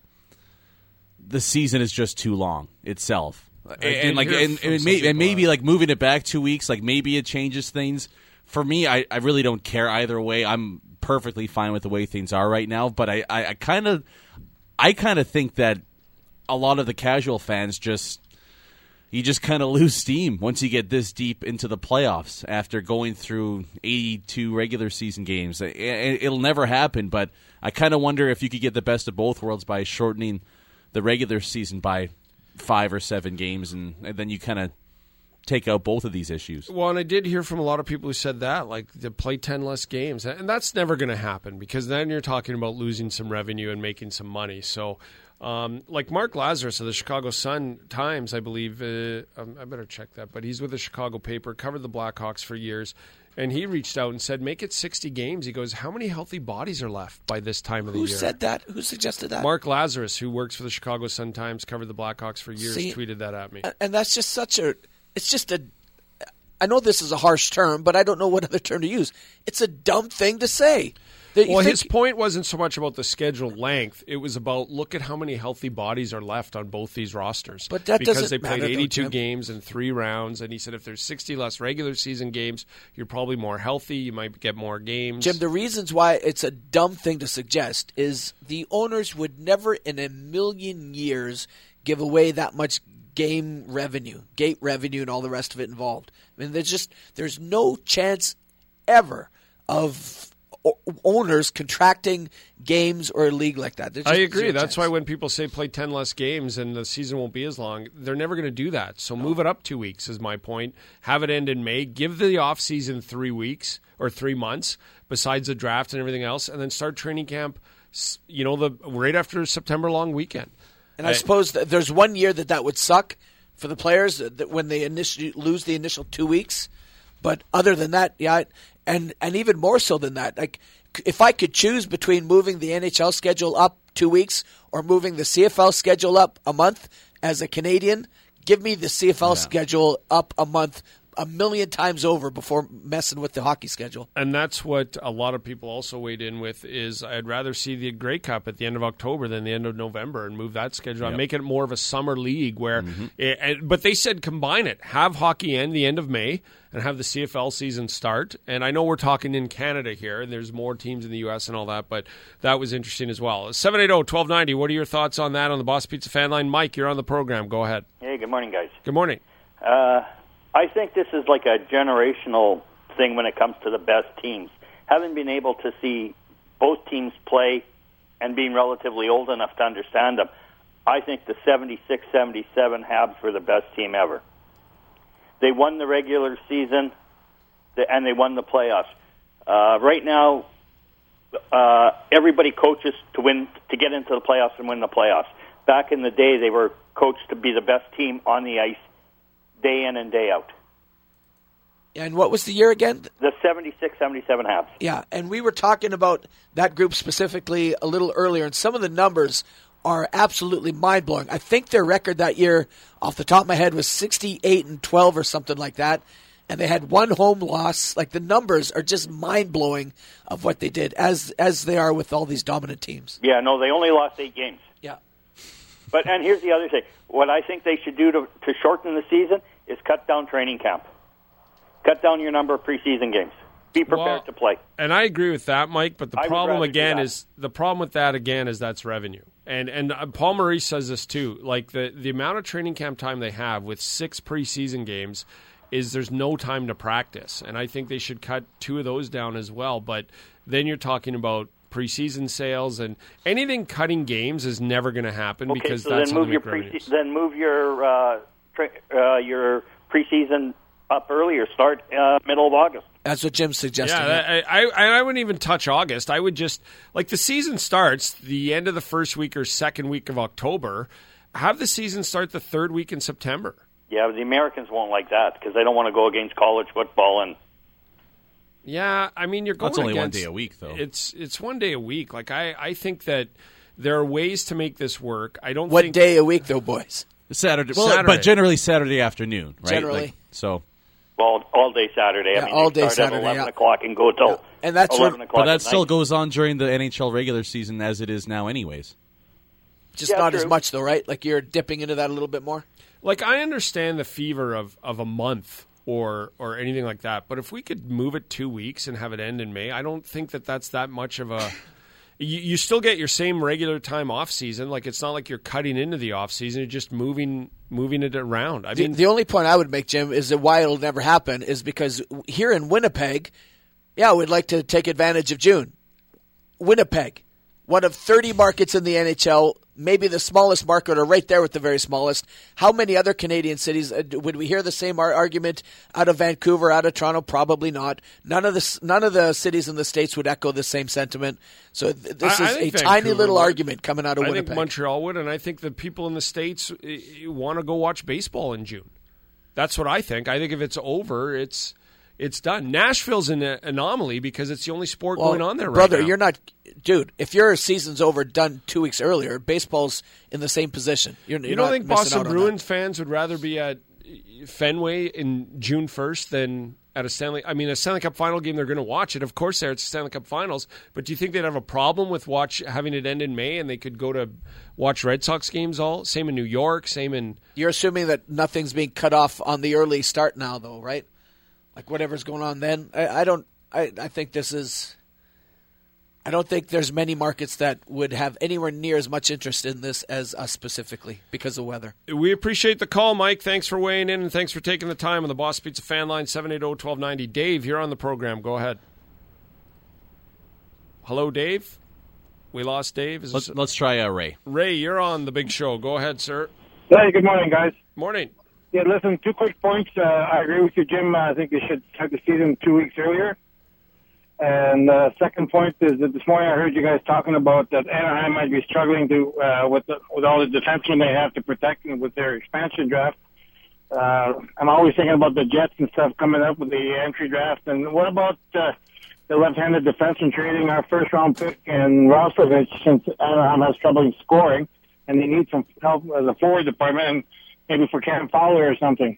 Speaker 4: the season is just too long itself. And, and like, and, and, may, and maybe like moving it back two weeks, like maybe it changes things. For me, I, I really don't care either way. I'm perfectly fine with the way things are right now. But I, I kind of, I kind of think that a lot of the casual fans just, you just kind of lose steam once you get this deep into the playoffs after going through eighty-two regular season games. It'll never happen, but I kind of wonder if you could get the best of both worlds by shortening the regular season by five or seven games, and, and then you kind of take out both of these issues.
Speaker 2: Well, and I did hear from a lot of people who said that, like, to play ten less games. And that's never going to happen, because then you're talking about losing some revenue and making some money. So, Um, like Mark Lazarus of the Chicago Sun-Times, I believe, uh, um, I better check that, but he's with the Chicago paper, covered the Blackhawks for years, and he reached out and said, make it sixty games. He goes, how many healthy bodies are left by this time of the
Speaker 3: Who
Speaker 2: year?
Speaker 3: Who said that? Who suggested that?
Speaker 2: Mark Lazarus, who works for the Chicago Sun-Times, covered the Blackhawks for years,
Speaker 3: See,
Speaker 2: tweeted that at me.
Speaker 3: And that's just such a, it's just a, I know this is a harsh term, but I don't know what other term to use. It's a dumb thing to say.
Speaker 2: Well,
Speaker 3: think,
Speaker 2: his point wasn't so much about the schedule length. It was about, look at how many healthy bodies are left on both these rosters.
Speaker 3: But that
Speaker 2: because
Speaker 3: doesn't
Speaker 2: they played
Speaker 3: matter,
Speaker 2: eighty-two
Speaker 3: though,
Speaker 2: games in three rounds, and he said if there's sixty less regular season games, you're probably more healthy. You might get more games.
Speaker 3: Jim, the reasons why it's a dumb thing to suggest is the owners would never in a million years give away that much game revenue, gate revenue, and all the rest of it involved. I mean, there's just there's no chance ever of owners contracting games or a league like that.
Speaker 2: I agree. That's chance. why when people say play ten less games and the season won't be as long, they're never going to do that. So no. Move it up two weeks is my point. Have it end in May. Give the offseason three weeks or three months besides the draft and everything else, and then start training camp, you know, the right after September long weekend.
Speaker 3: And I, I suppose that there's one year that that would suck for the players that when they initially lose the initial two weeks. But other than that, yeah, and and even more so than that, like if I could choose between moving the N H L schedule up two weeks or moving the C F L schedule up a month as a Canadian, give me the C F L yeah. schedule up a month a million times over before messing with the hockey schedule.
Speaker 2: And that's what a lot of people also weighed in with is I'd rather see the Grey Cup at the end of October than the end of November and move that schedule. Yep. Make it more of a summer league where mm-hmm. it, but they said combine it. Have hockey end the end of May and have the C F L season start. And I know we're talking in Canada here, and there's more teams in the U S and all that, but that was interesting as well. seven eight zero, one two nine zero, what are your thoughts on that on the Boss Pizza fan line? Mike, you're on the program. Go ahead.
Speaker 9: Hey, good morning, guys.
Speaker 2: Good morning.
Speaker 9: Uh, I think this is like a generational thing when it comes to the best teams. Having been able to see both teams play and being relatively old enough to understand them, I think the seventy-six seventy-seven Habs were the best team ever. They won the regular season, and they won the playoffs. Uh, right now, uh, everybody coaches to win, to get into the playoffs and win the playoffs. Back in the day, they were coached to be the best team on the ice, day in and day out.
Speaker 3: And what was the year again?
Speaker 9: The seventy-six seventy-seven Habs.
Speaker 3: Yeah, and we were talking about that group specifically a little earlier, and some of the numbers are absolutely mind-blowing. I think their record that year, off the top of my head, was sixty-eight and twelve or something like that, and they had one home loss. Like, the numbers are just mind-blowing of what they did, as as they are with all these dominant teams.
Speaker 9: Yeah, no, they only lost eight games.
Speaker 3: Yeah.
Speaker 9: But, and here's the other thing. What I think they should do to, to shorten the season is cut down training camp. Cut down your number of preseason games. Be prepared
Speaker 2: well,
Speaker 9: to play.
Speaker 2: And I agree with that, Mike, but the
Speaker 9: I
Speaker 2: problem again is the problem with that again is that's revenue. And and uh, Paul Maurice says this too. Like the, the amount of training camp time they have with six preseason games is there's no time to practice. And I think they should cut two of those down as well. But then you're talking about preseason sales and anything cutting games is never going to happen
Speaker 9: okay,
Speaker 2: because
Speaker 9: so
Speaker 2: that's
Speaker 9: then move
Speaker 2: how
Speaker 9: your
Speaker 2: pre-
Speaker 9: Then move your uh, tra- uh, your preseason up earlier, start uh, middle of August.
Speaker 3: That's what Jim's suggesting.
Speaker 2: Yeah, I, I, I wouldn't even touch August. I would just, like, the season starts the end of the first week or second week of October. Have the season start the third week in September.
Speaker 9: Yeah, but the Americans won't like that because they don't want to go against college football. And
Speaker 2: yeah, I mean, you're going
Speaker 4: That's only
Speaker 2: against,
Speaker 4: one day a week, though.
Speaker 2: It's it's one day a week. Like, I, I think that there are ways to make this work. I don't
Speaker 3: What
Speaker 2: think...
Speaker 3: day a week, though, boys?
Speaker 4: Saturday, well,
Speaker 2: Saturday.
Speaker 4: but generally Saturday afternoon, right?
Speaker 3: Generally.
Speaker 4: Like, so...
Speaker 9: All, all day Saturday.
Speaker 3: Yeah,
Speaker 9: I mean,
Speaker 3: all
Speaker 9: they
Speaker 3: day
Speaker 9: start
Speaker 3: Saturday,
Speaker 9: at eleven
Speaker 3: yeah.
Speaker 9: o'clock and go till
Speaker 3: Yeah. And that's
Speaker 9: eleven
Speaker 3: what-
Speaker 9: o'clock.
Speaker 4: But that
Speaker 9: at
Speaker 4: still
Speaker 9: night.
Speaker 4: goes on during the N H L regular season as it is now anyways.
Speaker 3: Just
Speaker 9: Yeah,
Speaker 3: not as
Speaker 9: true.
Speaker 3: much, though, right? Like you're dipping into that a little bit more?
Speaker 2: Like, I understand the fever of, of a month or or anything like that, but if we could move it two weeks and have it end in May, I don't think that that's that much of a... You, you still get your same regular time off season. Like, it's not like you're cutting into the off season. You're just moving moving it around. I
Speaker 3: The,
Speaker 2: mean,
Speaker 3: the only point I would make, Jim, is that why it'll never happen is because here in Winnipeg, yeah, we'd like to take advantage of June. Winnipeg, one of thirty markets in the N H L, maybe the smallest market or right there with the very smallest. How many other Canadian cities, uh, would we hear the same ar- argument out of Vancouver, out of Toronto? Probably not. None of the, none of the cities in the States would echo the same sentiment. So th- this
Speaker 2: I- I
Speaker 3: is a
Speaker 2: think
Speaker 3: tiny
Speaker 2: Vancouver
Speaker 3: little
Speaker 2: would.
Speaker 3: argument coming out of
Speaker 2: I
Speaker 3: Winnipeg.
Speaker 2: think Montreal would, and I think the people in the States want to go watch baseball in June. That's what I think. I think if it's over, it's it's done. Nashville's an anomaly because it's the only sport
Speaker 3: Well,
Speaker 2: going on there right
Speaker 3: brother,
Speaker 2: now.
Speaker 3: you're not, dude. If your season's over, done two weeks earlier, baseball's in the same position. You're, you're
Speaker 2: You don't
Speaker 3: not
Speaker 2: think
Speaker 3: missing
Speaker 2: Boston
Speaker 3: out on
Speaker 2: Bruins fans would rather be at Fenway in June first than at a Stanley? I mean, a Stanley Cup final game, they're going to watch it. Of course, there it's Stanley Cup Finals. But do you think they'd have a problem with watch having it end in May and they could go to watch Red Sox games all? Same in New York. Same in.
Speaker 3: that. You're assuming that nothing's being cut off on the early start now, though, right? Like whatever's going on then. I, I don't. I, I think this is. I don't think there's many markets that would have anywhere near as much interest in this as us specifically because of weather.
Speaker 2: We appreciate the call, Mike. Thanks for weighing in and thanks for taking the time on the Boss Pizza fan line seven eight zero, one two nine zero. Dave, you're on the program. Go ahead. Hello, Dave. We lost Dave. Is
Speaker 4: Let's,
Speaker 2: this...
Speaker 4: let's try uh, Ray.
Speaker 2: Ray, you're on the big show. Go ahead, sir.
Speaker 8: Hey, good morning, guys.
Speaker 2: Morning.
Speaker 8: Yeah, listen, two quick points. Uh, I agree with you, Jim. I think they should start the season two weeks earlier. And uh, second point is that this morning I heard you guys talking about that Anaheim might be struggling to uh, with the, with all the defensemen they have to protect and with their expansion draft. Uh, I'm always thinking about the Jets and stuff coming up with the entry draft. And what about uh, the left-handed defenseman trading our first-round pick and Roslovic since Anaheim has trouble scoring and they need some help as a forward department and maybe for Cam Fowler or something?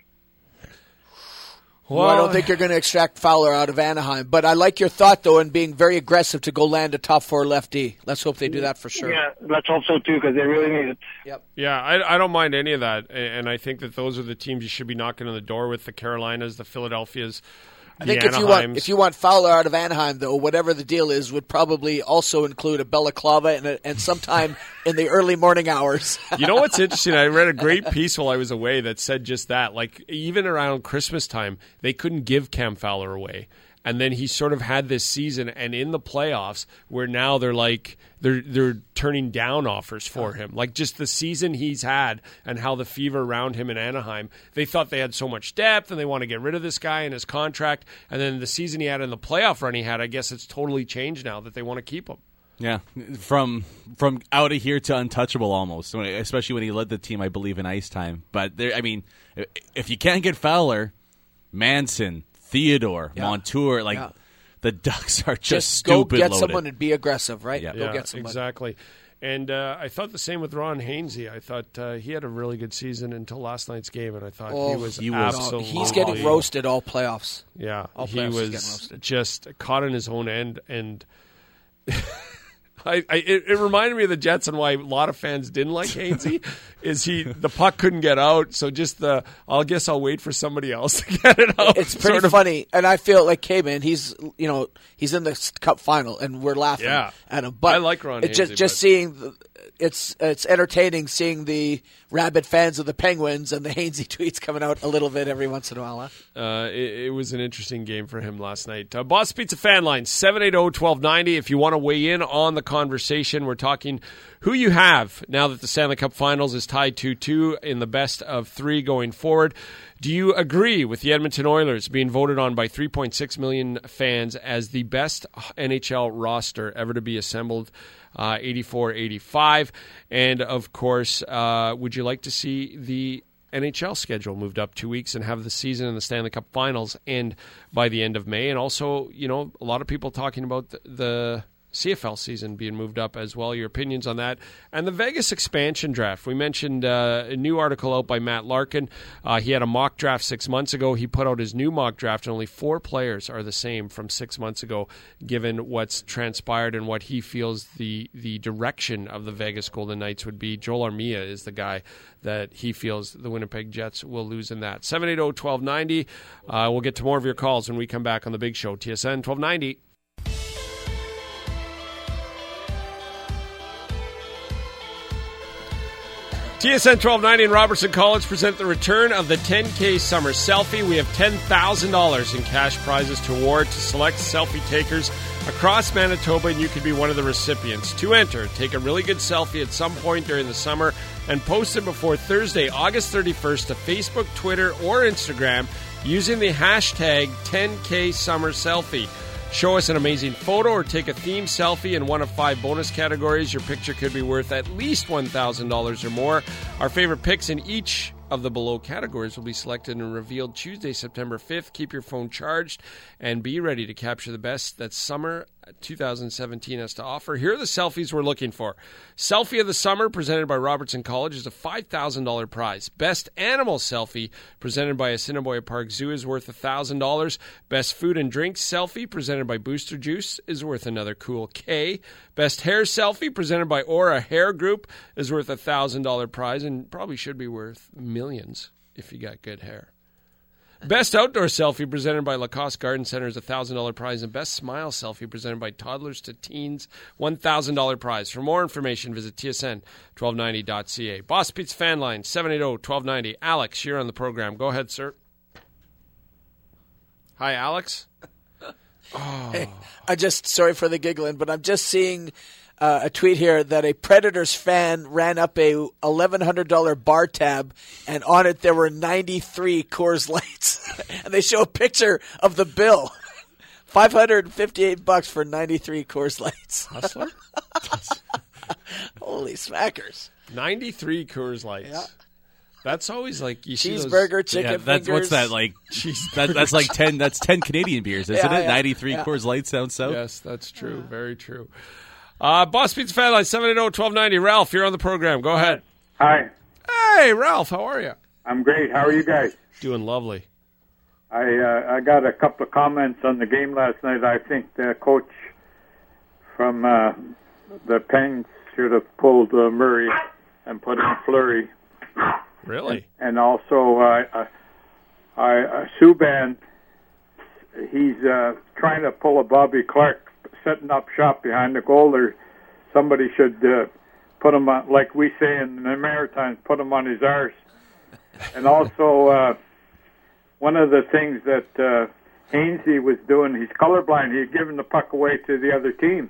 Speaker 3: Well, I don't think you're going to extract Fowler out of Anaheim, but I like your thought, though, in being very aggressive to go land a top four lefty. Let's hope they do that for sure.
Speaker 8: Yeah, let's hope so, too, because they really need it.
Speaker 3: Yep.
Speaker 2: Yeah, I, I don't mind any of that, and I think that those are the teams you should be knocking on the door with: the Carolinas, the Philadelphias,
Speaker 3: I
Speaker 2: the
Speaker 3: think if you
Speaker 2: Anaheims.
Speaker 3: want if you want Fowler out of Anaheim, though, whatever the deal is, would probably also include a balaclava and, a, and sometime in the early morning hours.
Speaker 2: You know what's interesting? I read a great piece while I was away that said just that. Like, even around Christmas time, they couldn't give Cam Fowler away. And then he sort of had this season, and in the playoffs, where now they're like they're they're turning down offers for him. Like, just the season he's had and how the fever around him in Anaheim. They thought they had so much depth, and they want to get rid of this guy and his contract. And then the season he had in the playoff run he had, I guess it's totally changed now that they want to keep him.
Speaker 4: Yeah, from from out of here to untouchable almost, especially when he led the team, I believe, in ice time. But there, I mean, if you can't get Fowler, Manson, Theodore,
Speaker 3: Yeah.
Speaker 4: Montour, like
Speaker 3: Yeah.
Speaker 4: the Ducks are just,
Speaker 3: Just go
Speaker 4: stupid
Speaker 3: get
Speaker 4: loaded.
Speaker 3: someone and be aggressive, right?
Speaker 4: Yeah.
Speaker 3: Go
Speaker 2: Yeah,
Speaker 3: get someone.
Speaker 2: exactly. And uh, I thought the same with Ron Hainsey. I thought uh, he had a really good season until last night's game, and I thought
Speaker 3: Oh,
Speaker 2: he was
Speaker 4: he was-
Speaker 2: absolutely.
Speaker 3: He's getting roasted all playoffs.
Speaker 2: Yeah,
Speaker 3: all
Speaker 2: he
Speaker 3: playoffs he's
Speaker 2: was
Speaker 3: getting roasted.
Speaker 2: just caught in his own end, and I, I it, it reminded me of the Jets and why a lot of fans didn't like Hainsey. is he the puck couldn't get out, so just the I'll guess I'll wait for somebody else to get it out.
Speaker 3: It's pretty
Speaker 2: sort of-
Speaker 3: funny, and I feel like, hey man, he's you know he's in the Cup final, and we're laughing
Speaker 2: Yeah.
Speaker 3: at him. But
Speaker 2: I like Ron
Speaker 3: it just
Speaker 2: Hainsey,
Speaker 3: just
Speaker 2: but-
Speaker 3: seeing the, it's it's entertaining seeing the rabid fans of the Penguins and the Hainsey tweets coming out a little bit every once in a while. Huh?
Speaker 2: Uh, it, it was an interesting game for him last night. Uh, Boss Pizza fan line, seven eight zero, one two nine zero. If you want to weigh in on the conversation, we're talking who you have now that the Stanley Cup Finals is tied two two in the best of three going forward. Do you agree with the Edmonton Oilers being voted on by three point six million fans as the best N H L roster ever to be assembled, uh, eighty-four eighty-five? And, of course, uh, would you like to see the N H L schedule moved up two weeks and have the season and the Stanley Cup Finals end by the end of May? And also, you know, a lot of people talking about the, the C F L season being moved up as well. Your opinions on that. And the Vegas expansion draft. We mentioned uh, a new article out by Matt Larkin. Uh, he had a mock draft six months ago. He put out his new mock draft, and only four players are the same from six months ago, given what's transpired and what he feels the, the direction of the Vegas Golden Knights would be. Joel Armia is the guy that he feels the Winnipeg Jets will lose in that. seven eight zero, one two nine zero. Uh, we'll get to more of your calls when we come back on The Big Show. T S N twelve ninety. T S N twelve ninety and Robertson College present the return of the ten K Summer Selfie. We have ten thousand dollars in cash prizes to award to select selfie takers across Manitoba, and you could be one of the recipients. To enter, take a really good selfie at some point during the summer and post it before Thursday, August thirty-first to Facebook, Twitter, or Instagram using the hashtag ten K Summer Selfie. Show us an amazing photo or take a theme selfie in one of five bonus categories. Your picture could be worth at least one thousand dollars or more. Our favorite picks in each of the below categories will be selected and revealed Tuesday, September fifth. Keep your phone charged and be ready to capture the best that summer twenty seventeen has to offer. Here are the selfies we're looking for. Selfie of the Summer, presented by Robertson College, is a five thousand dollars prize. Best Animal Selfie, presented by Assiniboia Park Zoo, is worth one thousand dollars. Best Food and Drink Selfie, presented by Booster Juice, is worth another cool K. Best Hair Selfie, presented by Aura Hair Group, is worth a one thousand dollars prize and probably should be worth millions if you got good hair. Best Outdoor Selfie, presented by Lacoste Garden Center, is a one thousand dollars prize. And Best Smile Selfie, presented by Toddlers to Teens, one thousand dollars prize. For more information, visit T S N twelve ninety dot C A. Boss Pizza fan line, seven eight zero, one two nine zero. Alex, you're on the program. Go ahead, sir. Hi, Alex.
Speaker 3: Oh. Hey, I just, sorry for the giggling, but I'm just seeing uh, a tweet here that a Predators fan ran up a eleven hundred dollars bar tab, and on it there were ninety-three Coors Lights. And they show a picture of the bill. five hundred fifty-eight bucks for ninety-three Coors Lights.
Speaker 2: Hustler?
Speaker 3: Holy smackers.
Speaker 2: ninety-three Coors Lights.
Speaker 3: Yeah.
Speaker 2: That's always like you see
Speaker 3: cheeseburger,
Speaker 2: those,
Speaker 3: chicken
Speaker 4: yeah, that's,
Speaker 3: fingers.
Speaker 4: What's that like? that, that's like ten. That's ten Canadian beers, isn't
Speaker 3: yeah,
Speaker 4: it?
Speaker 3: Yeah,
Speaker 4: ninety-three
Speaker 3: yeah.
Speaker 4: Coors Lights down south.
Speaker 2: Yes, that's true. Very true. Uh, Boss Pizza fan line seven eight zero, one two nine zero. Ralph, you're on the program. Go ahead.
Speaker 10: Hi.
Speaker 2: Hey, Ralph. How are you?
Speaker 10: I'm great. How are you guys?
Speaker 2: Doing lovely.
Speaker 10: I uh, I got a couple of comments on the game last night. I think the coach from uh, the Pens should have pulled uh, Murray and put in Fleury.
Speaker 2: Really?
Speaker 10: And, and also, uh, I, I, uh, Subban, he's uh, trying to pull a Bobby Clark, setting up shop behind the goal. Or somebody should uh, put him on, like we say in the Maritimes, put him on his arse. And also, uh, one of the things that uh, Hainsey was doing, he's colorblind. He had given the puck away to the other team.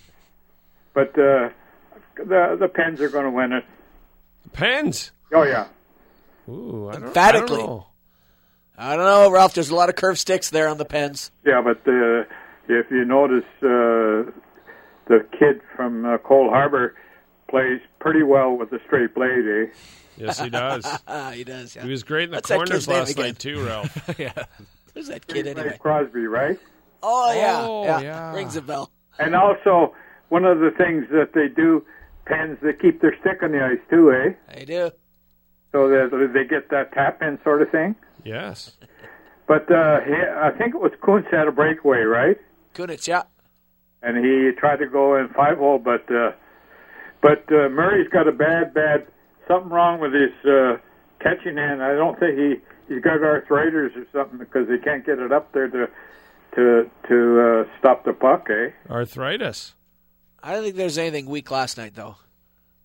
Speaker 10: But uh, the the Pens are going to win it.
Speaker 2: The Pens?
Speaker 10: Oh, yeah.
Speaker 2: Ooh, I don't,
Speaker 3: Emphatically.
Speaker 2: I don't know.
Speaker 3: I don't know, Ralph. There's a lot of curved sticks there on the Pens.
Speaker 10: Yeah, but uh, if you notice, uh, the kid from uh, Cole Harbour plays pretty well with a straight blade, eh?
Speaker 2: Yes, he does.
Speaker 3: he does, yeah.
Speaker 2: He was great in the
Speaker 3: What's that
Speaker 2: corners
Speaker 3: kid's name
Speaker 2: last
Speaker 3: again?
Speaker 2: night, too, Ralph.
Speaker 3: yeah. Who's that kid
Speaker 10: He plays
Speaker 3: anyway?
Speaker 10: Crosby, right?
Speaker 3: Oh, yeah.
Speaker 2: Oh,
Speaker 3: yeah.
Speaker 2: yeah.
Speaker 3: Rings a bell.
Speaker 10: And also, one of the things that they do, Pens, they keep their stick on the ice, too, eh?
Speaker 3: They do.
Speaker 10: So that they get that tap-in sort of thing.
Speaker 2: Yes.
Speaker 10: But uh, he, I think it was Kuntz had a breakaway, right?
Speaker 3: Kunitz, yeah.
Speaker 10: And he tried to go in five-hole, but uh, but uh, Murray's got a bad, bad, something wrong with his uh, catching hand. I don't think he, he's got arthritis or something because he can't get it up there to to to uh, stop the puck, eh?
Speaker 2: Arthritis.
Speaker 3: I don't think there's anything weak last night, though.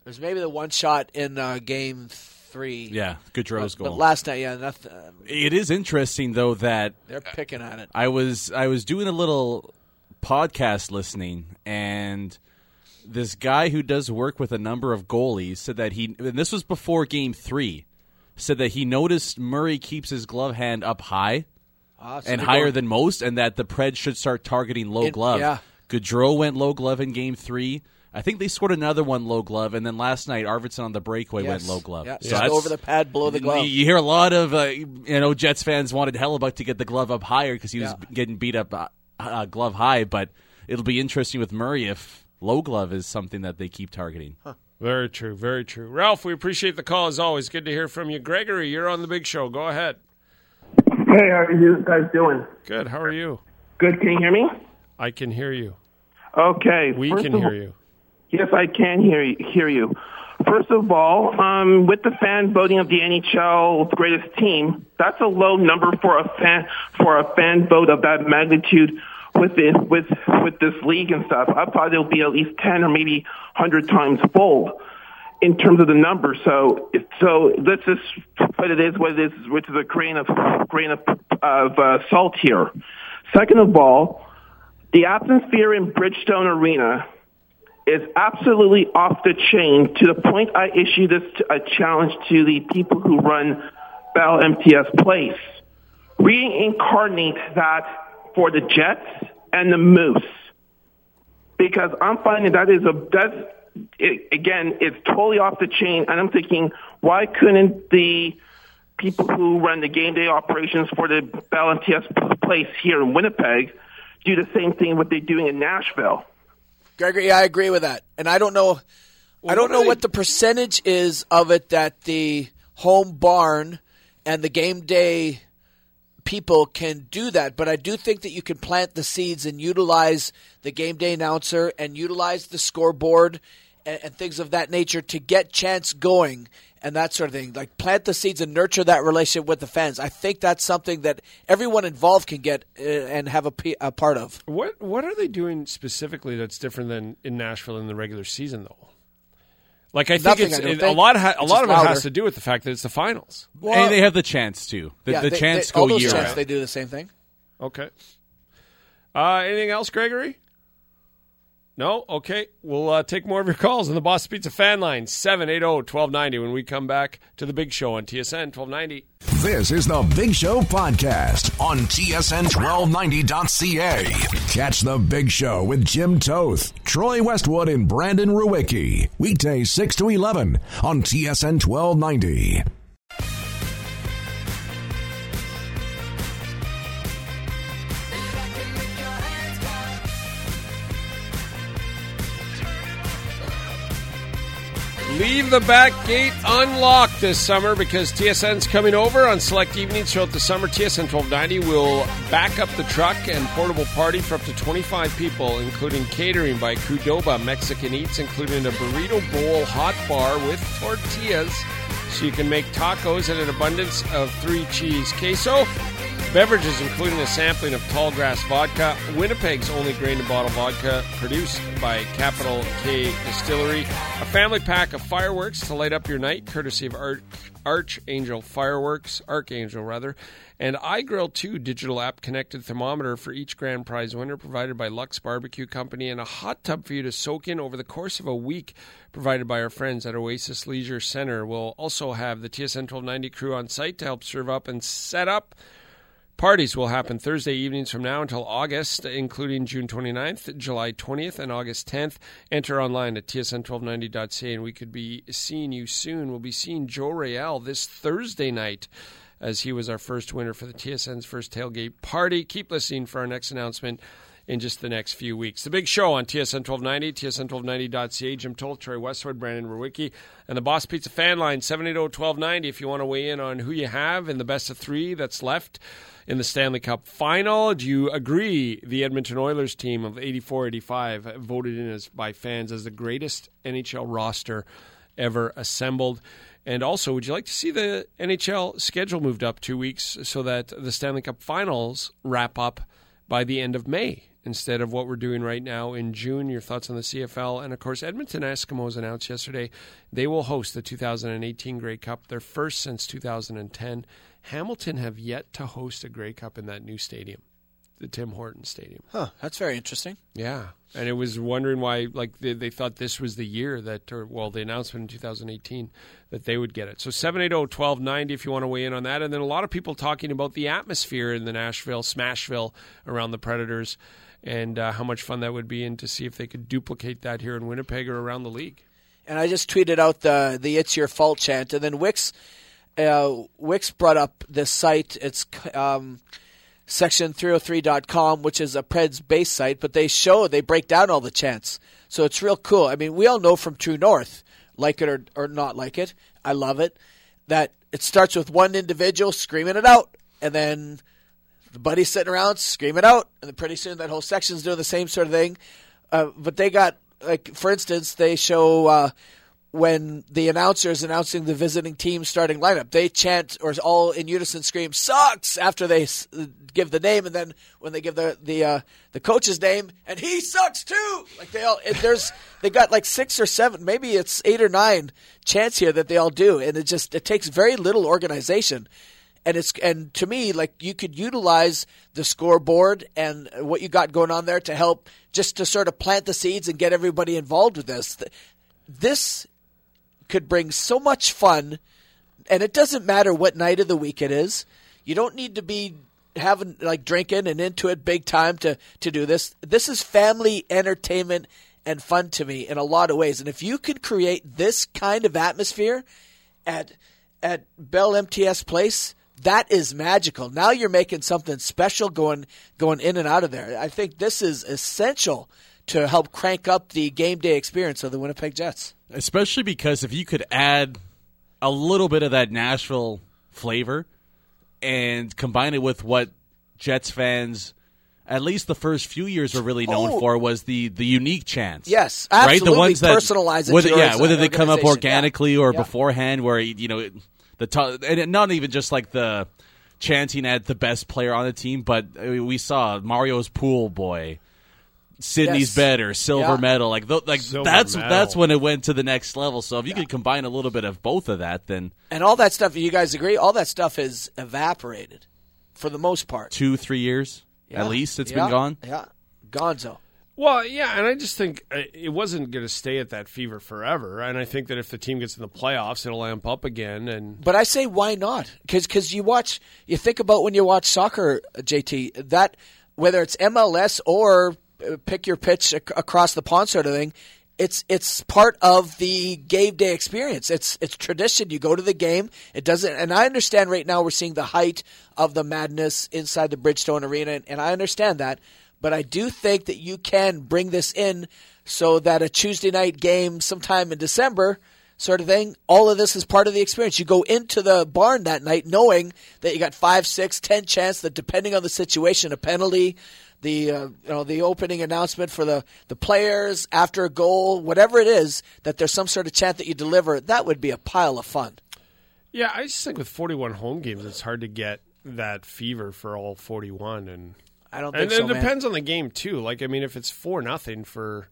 Speaker 3: There's maybe the one shot in uh, game three.
Speaker 4: Yeah, Gaudreau's
Speaker 3: but,
Speaker 4: goal.
Speaker 3: But last night, yeah, nothing. Uh,
Speaker 4: it is interesting though that
Speaker 3: they're picking at it.
Speaker 4: I was I was doing a little podcast listening, and this guy who does work with a number of goalies said that he, and this was before game three, said that he noticed Murray keeps his glove hand up high
Speaker 3: ah, so
Speaker 4: and higher
Speaker 3: going,
Speaker 4: than most, and that the Preds should start targeting low
Speaker 3: in,
Speaker 4: glove.
Speaker 3: Yeah.
Speaker 4: Gaudreau went low glove in game three. I think they scored another one low glove, and then last night Arvidsson on the breakaway
Speaker 3: yes.
Speaker 4: went low glove.
Speaker 3: Yeah.
Speaker 4: So
Speaker 3: Just over the pad, below the glove.
Speaker 4: You hear a lot of uh, you know Jets fans wanted Hellebuck to get the glove up higher because he was
Speaker 3: yeah.
Speaker 4: getting beat up uh, uh, glove high, but it'll be interesting with Murray if low glove is something that they keep targeting.
Speaker 2: Huh. Very true, very true. Ralph, we appreciate the call as always. Good to hear from you. Gregory, you're on the big show. Go ahead.
Speaker 11: Hey, how are you guys doing?
Speaker 2: Good. How are you?
Speaker 11: Good. Can you hear me?
Speaker 2: I can hear you.
Speaker 11: Okay.
Speaker 2: We
Speaker 11: First
Speaker 2: can
Speaker 11: of,
Speaker 2: hear you.
Speaker 11: Yes, I can hear you. Hear you. First of all, um, with the fan voting of the N H L greatest team, that's a low number for a fan for a fan vote of that magnitude with it, with with this league and stuff. I thought it would be at least ten or maybe one hundred times full in terms of the number. So so let's just put it is what it is, which is a grain of grain of, of uh, salt here. Second of all, the atmosphere in Bridgestone Arena is absolutely off the chain to the point I issued this a challenge to the people who run Bell M T S Place. Reincarnate that for the Jets and the Moose, because I'm finding that is a that's it, again it's totally off the chain, and I'm thinking, why couldn't the people who run the game day operations for the Bell M T S Place here in Winnipeg do the same thing what they're doing in Nashville?
Speaker 3: Gregory, I agree with that, and I don't know, well, I don't know what the percentage is of it that the home barn and the game day people can do that, but I do think that you can plant the seeds and utilize the game day announcer and utilize the scoreboard and, and things of that nature to get chants going and that sort of thing. Like plant the seeds and nurture that relationship with the fans. I think that's something that everyone involved can get uh, and have a, p- a part of.
Speaker 2: What What are they doing specifically that's different than in Nashville in the regular season, though? Like I think,
Speaker 3: Nothing,
Speaker 2: it's,
Speaker 3: I don't
Speaker 2: it,
Speaker 3: think.
Speaker 2: a lot. Ha- a
Speaker 3: It's
Speaker 2: lot of
Speaker 3: just
Speaker 2: it
Speaker 3: louder.
Speaker 2: has to do with the fact that it's the finals.
Speaker 3: Well,
Speaker 4: and they have the chance too. The,
Speaker 3: yeah,
Speaker 4: the
Speaker 3: they,
Speaker 4: chance
Speaker 3: they, all
Speaker 4: go
Speaker 3: those
Speaker 4: year
Speaker 3: chants,
Speaker 4: round.
Speaker 3: they do the same thing.
Speaker 2: Okay. Uh, anything else, Gregory? No? Okay. We'll uh, take more of your calls on the Boston Pizza fan line, seven eight zero, one two nine zero, when we come back to the Big Show on T S N twelve ninety.
Speaker 1: This is the Big Show podcast on T S N twelve ninety dot C A. Catch the Big Show with Jim Toth, Troy Westwood, and Brandon Ruwicki. Weekdays six to eleven on T S N twelve ninety.
Speaker 2: Leave the back gate unlocked this summer because T S N's coming over on select evenings throughout the summer. T S N twelve ninety will back up the truck and portable party for up to twenty-five people, including catering by Qdoba Mexican Eats, including a burrito bowl hot bar with tortillas, so you can make tacos and an abundance of three cheese queso. Beverages, including a sampling of Tallgrass vodka, Winnipeg's only grain-to-bottle vodka, produced by Capital K Distillery. A family pack of fireworks to light up your night, courtesy of Arch, Archangel Fireworks, Archangel rather, and iGrill two digital app-connected thermometer for each grand prize winner, provided by Lux Barbecue Company, and a hot tub for you to soak in over the course of a week, provided by our friends at Oasis Leisure Center. We'll also have the T S N twelve ninety crew on site to help serve up and set up. Parties will happen Thursday evenings from now until August, including June twenty-ninth, July twentieth, and August tenth. Enter online at T S N twelve ninety dot C A, and we could be seeing you soon. We'll be seeing Joe Real this Thursday night, as he was our first winner for the T S N's first tailgate party. Keep listening for our next announcement in just the next few weeks. The Big Show on T S N twelve ninety, T S N twelve ninety dot C A. Jim Toll, Troy Westwood, Brandon Ruwicki, and the Boss Pizza fan line, seven eight zero, one two nine zero, if you want to weigh in on who you have in the best of three that's left in the Stanley Cup final. Do you agree the Edmonton Oilers team of eighty-four eighty-five voted in as by fans as the greatest N H L roster ever assembled? And also, would you like to see the N H L schedule moved up two weeks so that the Stanley Cup finals wrap up by the end of May instead of what we're doing right now in June. Your thoughts on the C F L? And, of course, Edmonton Eskimos announced yesterday they will host the two thousand eighteen Grey Cup, their first since two thousand ten. Hamilton have yet to host a Grey Cup in that new stadium, the Tim Hortons Stadium.
Speaker 3: Huh, that's very interesting.
Speaker 2: Yeah, and it was wondering why, like, they, they thought this was the year that, or, well, the announcement in two thousand eighteen that they would get it. So seven eight zero, one two nine zero if you want to weigh in on that. And then a lot of people talking about the atmosphere in the Nashville, Smashville around the Predators and uh, how much fun that would be, and to see if they could duplicate that here in Winnipeg or around the league.
Speaker 3: And I just tweeted out the the "It's Your Fault" chant, and then Wix, uh, Wix brought up this site. It's um, section three oh three dot com, which is a Preds base site, but they show, they break down all the chants. So it's real cool. I mean, we all know from True North, like it or, or not like it, I love it, that it starts with one individual screaming it out, and then the buddies sitting around screaming it out, and then pretty soon that whole section's doing the same sort of thing. Uh, but they got, like, for instance, they show uh, when the announcer is announcing the visiting team starting lineup, they chant or all in unison scream "sucks" after they s- give the name, and then when they give the the uh, the coach's name, and he sucks too. Like they all, it, there's they got like six or seven, maybe it's eight or nine chants here that they all do, and it just it takes very little organization. And it's and to me, like, you could utilize the scoreboard and what you got going on there to help just to sort of plant the seeds and get everybody involved with this. This could bring so much fun, and it doesn't matter what night of the week it is. You don't need to be having like drinking and into it big time to to do this. This is family entertainment and fun to me in a lot of ways. And if you can create this kind of atmosphere at at Bell M T S Place, that is magical. Now you're making something special going going in and out of there. I think this is essential to help crank up the game day experience of the Winnipeg Jets.
Speaker 4: Especially because if you could add a little bit of that Nashville flavor and combine it with what Jets fans, at least the first few years, were really known
Speaker 3: Oh.
Speaker 4: for, was the, the unique chants.
Speaker 3: Yes,
Speaker 4: right?
Speaker 3: absolutely.
Speaker 4: The ones that
Speaker 3: Personalize it
Speaker 4: whether,
Speaker 3: to your
Speaker 4: yeah, whether they come up
Speaker 3: organization.
Speaker 4: organically
Speaker 3: Yeah.
Speaker 4: or
Speaker 3: Yeah.
Speaker 4: beforehand, where you know the to- and not even just like the chanting at the best player on the team, but I mean, we saw Mario's pool boy. Sydney's
Speaker 3: Yes.
Speaker 4: better, silver
Speaker 3: Yeah.
Speaker 4: medal, like th- like
Speaker 2: Silver
Speaker 4: that's
Speaker 2: medal.
Speaker 4: that's when it went to the next level. So if you could combine a little bit of both of that, then
Speaker 3: And all that stuff, you guys agree, all that stuff is evaporated for the most part.
Speaker 4: two three years
Speaker 3: Yeah.
Speaker 4: at least it's
Speaker 3: Yeah.
Speaker 4: been gone.
Speaker 3: Yeah, gonzo.
Speaker 2: Well, yeah, and I just think uh, it wasn't going to stay at that fever forever. And I think that if the team gets in the playoffs, it'll amp up again. And
Speaker 3: But I say, why not? Because you watch, you think about when you watch soccer, J T, that whether it's M L S or uh, pick your pitch ac- across the pond sort of thing, it's it's part of the game day experience. It's it's tradition. You go to the game. It doesn't. And I understand right now we're seeing the height of the madness inside the Bridgestone Arena, and, and I understand that. But I do think that you can bring this in so that a Tuesday night game sometime in December sort of thing, all of this is part of the experience. You go into the barn that night knowing that you got five, six, ten chance that depending on the situation, a penalty, the uh, you know the opening announcement for the, the players after a goal, whatever it is, that there's some sort of chant that you deliver, that would be a pile of fun.
Speaker 2: yeah, I just think with forty-one home games, it's hard to get that fever for all forty-one. And
Speaker 3: I don't
Speaker 2: and
Speaker 3: think so,
Speaker 2: it
Speaker 3: man.
Speaker 2: depends on the game too. Like, I mean, if it's four nothing for,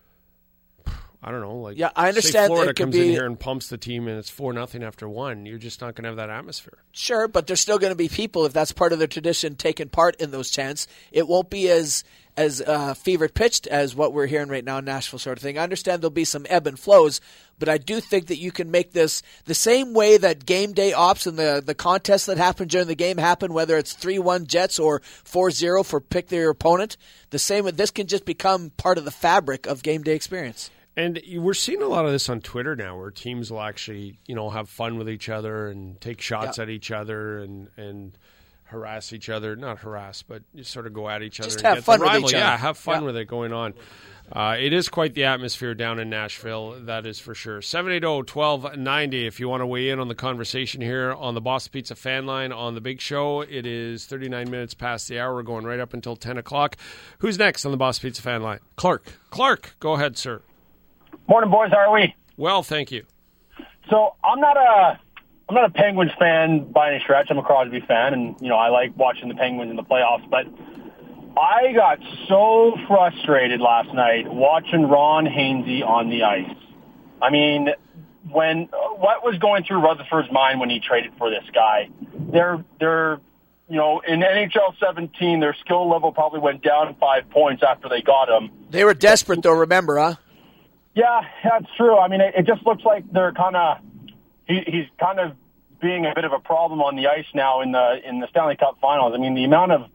Speaker 2: I don't know, like
Speaker 3: Yeah, I
Speaker 2: say
Speaker 3: understand
Speaker 2: Florida
Speaker 3: it could
Speaker 2: comes in
Speaker 3: be-
Speaker 2: here and pumps the team, and it's four nothing after one. You're just not going to have that atmosphere.
Speaker 3: Sure, but there's still going to be people, if that's part of their tradition, taking part in those chants. It won't be as as uh, fevered pitched as what we're hearing right now in Nashville sort of thing. I understand there'll be some ebb and flows, but I do think that you can make this the same way that game day ops and the, the contests that happen during the game happen, whether it's three one Jets or four zero for pick their opponent. The same, this can just become part of the fabric of game day experience.
Speaker 2: And we're seeing a lot of this on Twitter now, where teams will actually, you know, have fun with each other and take shots
Speaker 3: Yeah.
Speaker 2: at each other and and harass each other. Not harass, but you sort of go at each other.
Speaker 3: Just
Speaker 2: and
Speaker 3: have
Speaker 2: get
Speaker 3: fun
Speaker 2: the
Speaker 3: with
Speaker 2: rival.
Speaker 3: each
Speaker 2: Yeah,
Speaker 3: other.
Speaker 2: have fun
Speaker 3: Yeah.
Speaker 2: with it going on. Uh, it is quite the atmosphere down in Nashville, that is for sure. seven eight zero, one two nine zero if you want to weigh in on the conversation here on the Boston Pizza fan line on The Big Show. It is thirty-nine minutes past the hour. We're going right up until ten o'clock. Who's next on the Boston Pizza fan line?
Speaker 4: Clark.
Speaker 2: Clark, go ahead, sir.
Speaker 12: Morning, boys. How are we?
Speaker 2: Well, thank you.
Speaker 12: So I'm not a I'm not a Penguins fan by any stretch. I'm a Crosby fan, and you know I like watching the Penguins in the playoffs. But I got so frustrated last night watching Ron Hainsey on the ice. I mean, when what was going through Rutherford's mind when he traded for this guy? They're they're you know in N H L seventeen, their skill level probably went down five points after they got him.
Speaker 3: They were desperate, though. Remember, huh?
Speaker 12: Yeah, that's true. I mean, it, it just looks like they're kind of he, he's kind of being a bit of a problem on the ice now in the in the Stanley Cup Finals. I mean, the amount of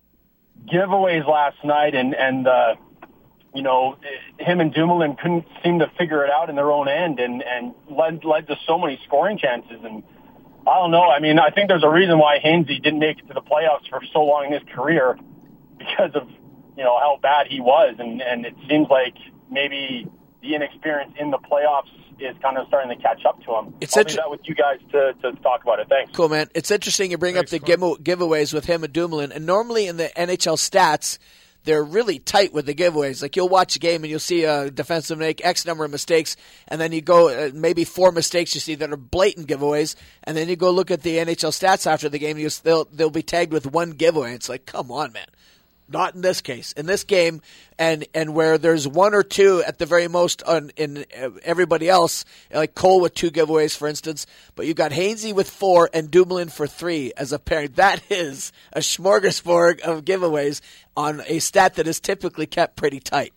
Speaker 12: giveaways last night, and and uh, you know, him and Dumoulin couldn't seem to figure it out in their own end, and and led led to so many scoring chances. And I don't know. I mean, I think there's a reason why Hainsey didn't make it to the playoffs for so long in his career, because of you know how bad he was, and and it seems like maybe the inexperience in the playoffs is kind of starting to catch up to him.
Speaker 3: It's
Speaker 12: I'll
Speaker 3: inter-
Speaker 12: leave that with you guys to, to talk about it. Thanks.
Speaker 3: Cool, man. It's interesting you bring
Speaker 2: Thanks,
Speaker 3: up the give- giveaways with him and Dumoulin. And normally in the N H L stats, they're really tight with the giveaways. Like, you'll watch a game and you'll see a defensive make X number of mistakes, and then you go uh, maybe four mistakes you see that are blatant giveaways, and then you go look at the N H L stats after the game, and you, they'll, they'll be tagged with one giveaway. It's like, come on, man. Not in this case. In this game, and and where there's one or two at the very most on in everybody else, like Cole with two giveaways, for instance, but you got Hainsey with four and Dumoulin for three as a pairing. That is a smorgasbord of giveaways on a stat that is typically kept pretty tight.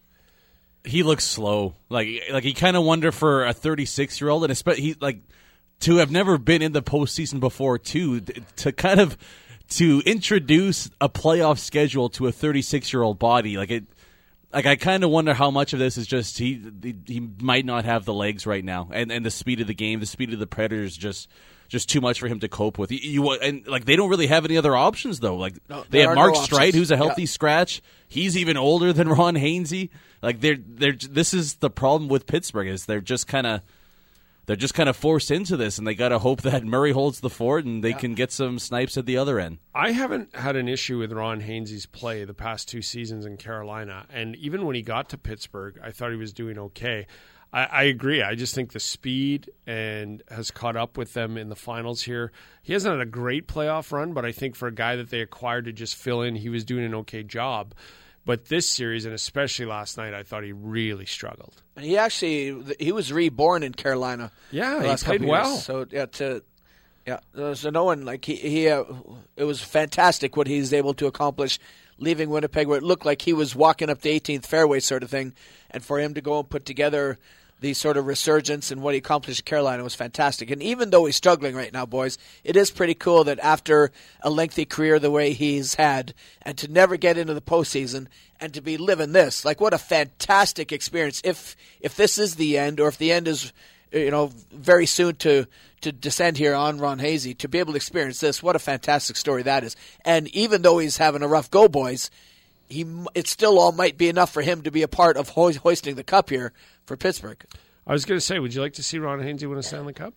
Speaker 4: He looks slow. Like like you kind of wonder for a thirty-six year old, and especially he like to have never been in the postseason before too, to kind of. To introduce a playoff schedule to a thirty-six-year-old body, like it, like I kind of wonder how much of this is just he, he he might not have the legs right now, and, and the speed of the game, the speed of the Predators, just just too much for him to cope with. You, you and like they don't really have any other options though. Like
Speaker 3: no,
Speaker 4: they have Mark
Speaker 3: no
Speaker 4: Streit, who's a healthy
Speaker 3: yeah.
Speaker 4: scratch. He's even older than Ron Hainsey. Like they're they're this is the problem with Pittsburgh is they're just kind of. They're just kind of forced into this, and they got to hope that Murray holds the fort and they yeah. can get some snipes at the other end.
Speaker 2: I haven't had an issue with Ron Hainsey's play the past two seasons in Carolina, and even when he got to Pittsburgh, I thought he was doing okay. I, I agree. I just think the speed and has caught up with them in the finals here. He hasn't had a great playoff run, but I think for a guy that they acquired to just fill in, he was doing an okay job. But this series, and especially last night, I thought he really struggled.
Speaker 3: He actually he was reborn in Carolina.
Speaker 2: Yeah,
Speaker 3: he
Speaker 2: played well.
Speaker 3: So yeah, to yeah, so no one like he he uh, it was fantastic what he's able to accomplish, leaving Winnipeg where it looked like he was walking up the eighteenth fairway sort of thing, and for him to go and put together the sort of resurgence and what he accomplished in Carolina was fantastic. And even though he's struggling right now, boys, it is pretty cool that after a lengthy career the way he's had, and to never get into the postseason and to be living this, like what a fantastic experience. If if this is the end, or if the end is, you know, very soon to to descend here on Ron Hainsey, to be able to experience this, what a fantastic story that is. And even though he's having a rough go, boys, he it still all might be enough for him to be a part of ho- hoisting the cup here for Pittsburgh.
Speaker 2: I was going to say, would you like to see Ron Hainsey win a Stanley Cup?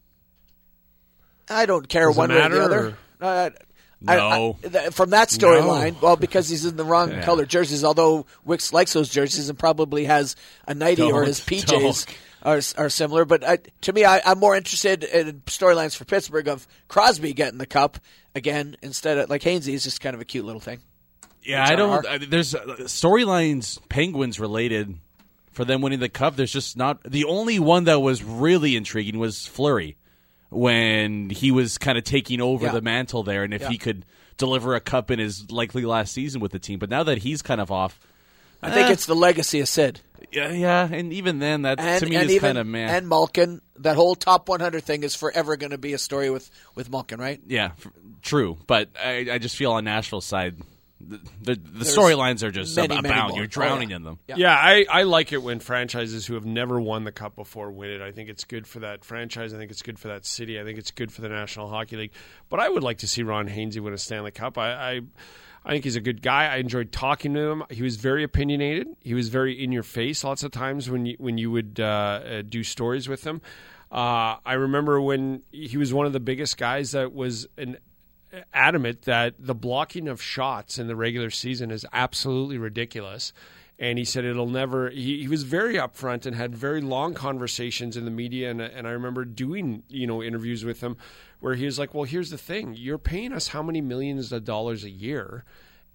Speaker 3: I don't care
Speaker 2: Does
Speaker 3: one way or the other. Uh,
Speaker 4: no.
Speaker 3: I, I, from that storyline,
Speaker 2: no.
Speaker 3: well, because he's in the wrong
Speaker 4: yeah.
Speaker 3: color jerseys, although Wicks likes those jerseys and probably has a nightie or his P Js are, are similar. But I, to me, I, I'm more interested in storylines for Pittsburgh of Crosby getting the cup again instead of, like, Hainsey is just kind of a cute little thing.
Speaker 4: Yeah, I don't. I, there's uh, storylines Penguins related for them winning the cup. There's just not. The only one that was really intriguing was Fleury when he was kind of taking over
Speaker 3: yeah.
Speaker 4: the mantle there, and if
Speaker 3: yeah.
Speaker 4: he could deliver a cup in his likely last season with the team. But now that he's kind of off,
Speaker 3: I
Speaker 4: eh,
Speaker 3: think it's the legacy of Sid.
Speaker 4: Yeah, yeah, and even then, that
Speaker 3: and,
Speaker 4: to me
Speaker 3: and
Speaker 4: is
Speaker 3: even,
Speaker 4: kind of man.
Speaker 3: And Malkin, that whole top one hundred thing is forever going to be a story with, with Malkin, right?
Speaker 4: Yeah, f- true. But I, I just feel on Nashville's side, the, the, the storylines are just
Speaker 3: many,
Speaker 4: abound.
Speaker 3: many more.
Speaker 4: You're drowning
Speaker 3: oh, yeah.
Speaker 4: in them.
Speaker 3: Yeah,
Speaker 2: yeah I, I like it when franchises who have never won the cup before win it. I think it's good for that franchise. I think it's good for that city. I think it's good for the National Hockey League. But I would like to see Ron Hainsey win a Stanley Cup. I, I I think he's a good guy. I enjoyed talking to him. He was very opinionated. He was very in your face lots of times when you, when you would uh, uh, do stories with him. Uh, I remember when he was one of the biggest guys that was an adamant that the blocking of shots in the regular season is absolutely ridiculous. And he said it'll never he, – he was very upfront and had very long conversations in the media. And, and I remember doing, you know, interviews with him where he was like, well, here's the thing. You're paying us how many millions of dollars a year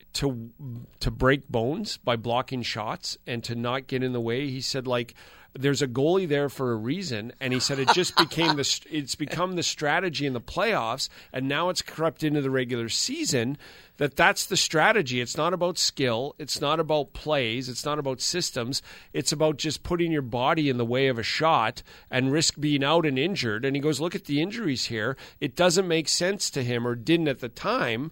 Speaker 2: to to break bones by blocking shots and to not get in the way. He said, like, there's a goalie there for a reason, and he said it just became the it's become the strategy in the playoffs, and now it's crept into the regular season. That that's the strategy. It's not about skill. It's not about plays. It's not about systems. It's about just putting your body in the way of a shot and risk being out and injured. And he goes, look at the injuries here. It doesn't make sense to him, or didn't at the time,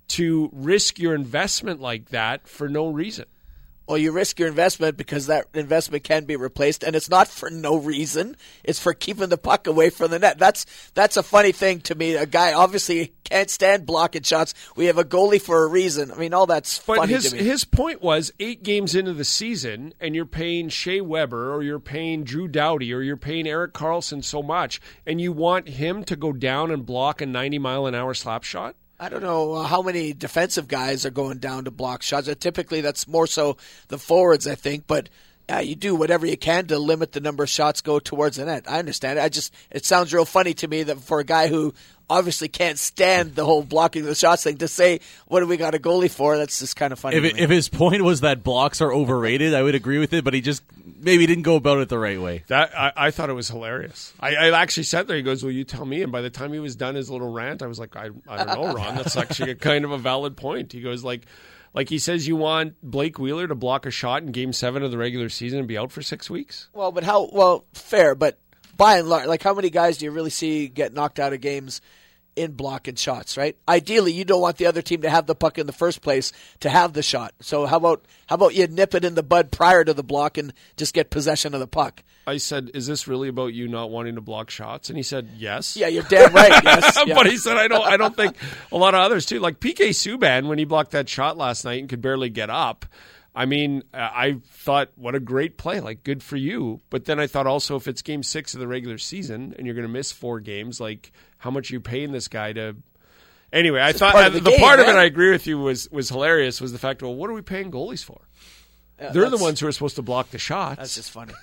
Speaker 2: to risk your investment like that for no reason.
Speaker 3: Well, you risk your investment because that investment can be replaced, and it's not for no reason. It's for keeping the puck away from the net. That's that's a funny thing to me. A guy obviously can't stand blocking shots. We have a goalie for a reason. I mean, all that's
Speaker 2: but
Speaker 3: funny
Speaker 2: his,
Speaker 3: to me.
Speaker 2: His point was eight games into the season, and you're paying Shea Weber or you're paying Drew Doughty or you're paying Erik Karlsson so much, and you want him to go down and block a ninety-mile-an-hour slap shot?
Speaker 3: I don't know uh, how many defensive guys are going down to block shots. Uh, typically, that's more so the forwards, I think. But uh, you do whatever you can to limit the number of shots go towards the net. I understand it. I just it sounds real funny to me that for a guy who obviously can't stand the whole blocking the shots thing to say, what do we got a goalie for? That's just kind of funny.
Speaker 4: If,
Speaker 3: to
Speaker 4: it,
Speaker 3: me.
Speaker 4: if his point was that blocks are overrated, I would agree with it, but he just maybe didn't go about it the right way.
Speaker 2: That I, I thought it was hilarious. I, I actually sat there. He goes, well, you tell me. And by the time he was done his little rant, I was like, I, I don't know, Ron. That's actually a kind of a valid point. He goes, like, like he says, you want Blake Wheeler to block a shot in Game seven of the regular season and be out for six weeks?
Speaker 3: Well, but how, well, fair, but by and large, like how many guys do you really see get knocked out of games in blocking shots, right? Ideally, you don't want the other team to have the puck in the first place to have the shot. So how about how about you nip it in the bud prior to the block and just get possession of the puck?
Speaker 2: I said, is this really about you not wanting to block shots? And he said, yes.
Speaker 3: Yeah, you're damn right, yes. Yeah.
Speaker 2: But he said, I don't I don't think a lot of others too. Like P K Subban, when he blocked that shot last night and could barely get up, I mean, I thought, what a great play. Like, good for you. But then I thought also, if it's game six of the regular season and you're going to miss four games, like, how much are you paying this guy to... Anyway, I thought part the, the game, part man. of it I agree with you was, was hilarious was the fact, well, what are we paying goalies for? Yeah, They're the ones who are supposed to block the shots.
Speaker 3: That's just funny.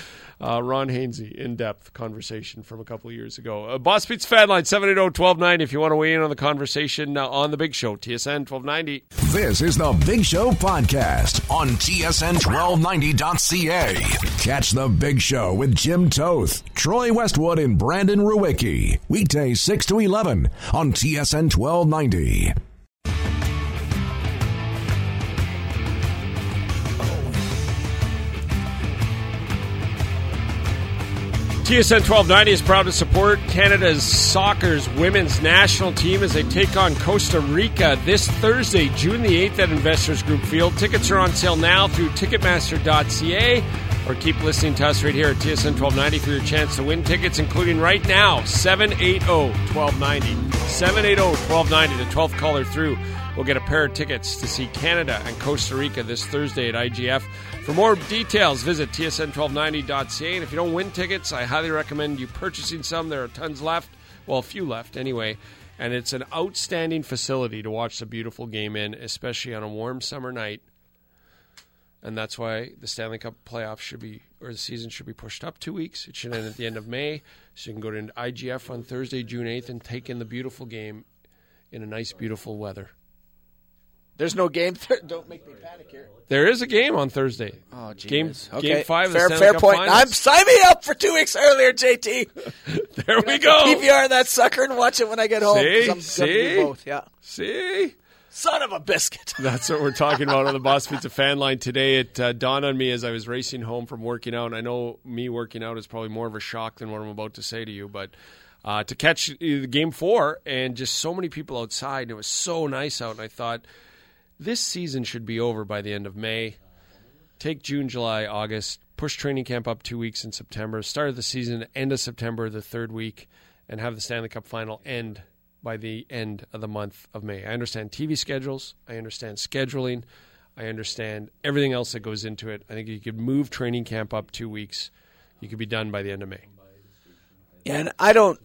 Speaker 2: Uh, Ron Hainsey, in-depth conversation from a couple of years ago. Uh, Boss Pizza Fan Line, seven eight zero, one two nine zero if you want to weigh in on the conversation uh, on The Big Show, T S N twelve ninety.
Speaker 1: This is The Big Show podcast on T S N twelve ninety dot C A. Catch The Big Show with Jim Toth, Troy Westwood, and Brandon Ruwicki. Weekdays six to eleven on T S N twelve ninety.
Speaker 2: T S N twelve ninety is proud to support Canada's soccer's women's national team as they take on Costa Rica this Thursday, June the eighth at Investors Group Field. Tickets are on sale now through Ticketmaster dot C A, or keep listening to us right here at T S N twelve ninety for your chance to win tickets, including right now, seven eight zero, one two nine zero. seven eight zero, one two nine zero, the twelfth caller through will get a pair of tickets to see Canada and Costa Rica this Thursday at I G F. For more details, visit T S N twelve ninety dot C A. And if you don't win tickets, I highly recommend you purchasing some. There are tons left. Well, a few left anyway. And it's an outstanding facility to watch the beautiful game in, especially on a warm summer night. And that's why the Stanley Cup playoffs should be, or the season should be pushed up two weeks. It should end at the end of May. So you can go to I G F on Thursday, June eighth, and take in the beautiful game in a nice, beautiful weather.
Speaker 3: There's no game. Th- Don't make me panic here.
Speaker 2: There is a game on Thursday.
Speaker 3: Oh, geez.
Speaker 2: Game,
Speaker 3: okay.
Speaker 2: game five
Speaker 3: fair,
Speaker 2: of the Stanley
Speaker 3: fair
Speaker 2: Cup
Speaker 3: point.
Speaker 2: Finals.
Speaker 3: I'm sign me up for two weeks earlier, J T.
Speaker 2: There we go.
Speaker 3: P V R that sucker and watch it when I get home.
Speaker 2: See?
Speaker 3: I'm
Speaker 2: See?
Speaker 3: gonna do both. Yeah.
Speaker 2: See?
Speaker 3: Son of a biscuit.
Speaker 2: That's what we're talking about on the Boss Pizza Fan Line today. It uh, dawned on me as I was racing home from working out. I know me working out is probably more of a shock than what I'm about to say to you, but uh, to catch uh, game four and just so many people outside, and it was so nice out, and I thought, this season should be over by the end of May. Take June, July, August, push training camp up two weeks in September, start of the season, end of September, the third week, and have the Stanley Cup final end by the end of the month of May. I understand T V schedules. I understand scheduling. I understand everything else that goes into it. I think you could move training camp up two weeks. You could be done by the end of May.
Speaker 3: Yeah, and I don't,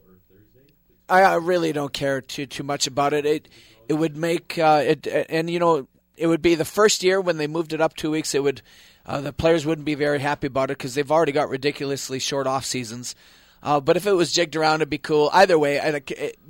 Speaker 3: I really don't care too too much about it. It it would make uh, it, and you know, it would be the first year when they moved it up two weeks. It would, uh, the players wouldn't be very happy about it because they've already got ridiculously short off seasons. Uh, but if it was jigged around, it'd be cool. Either way, I, it,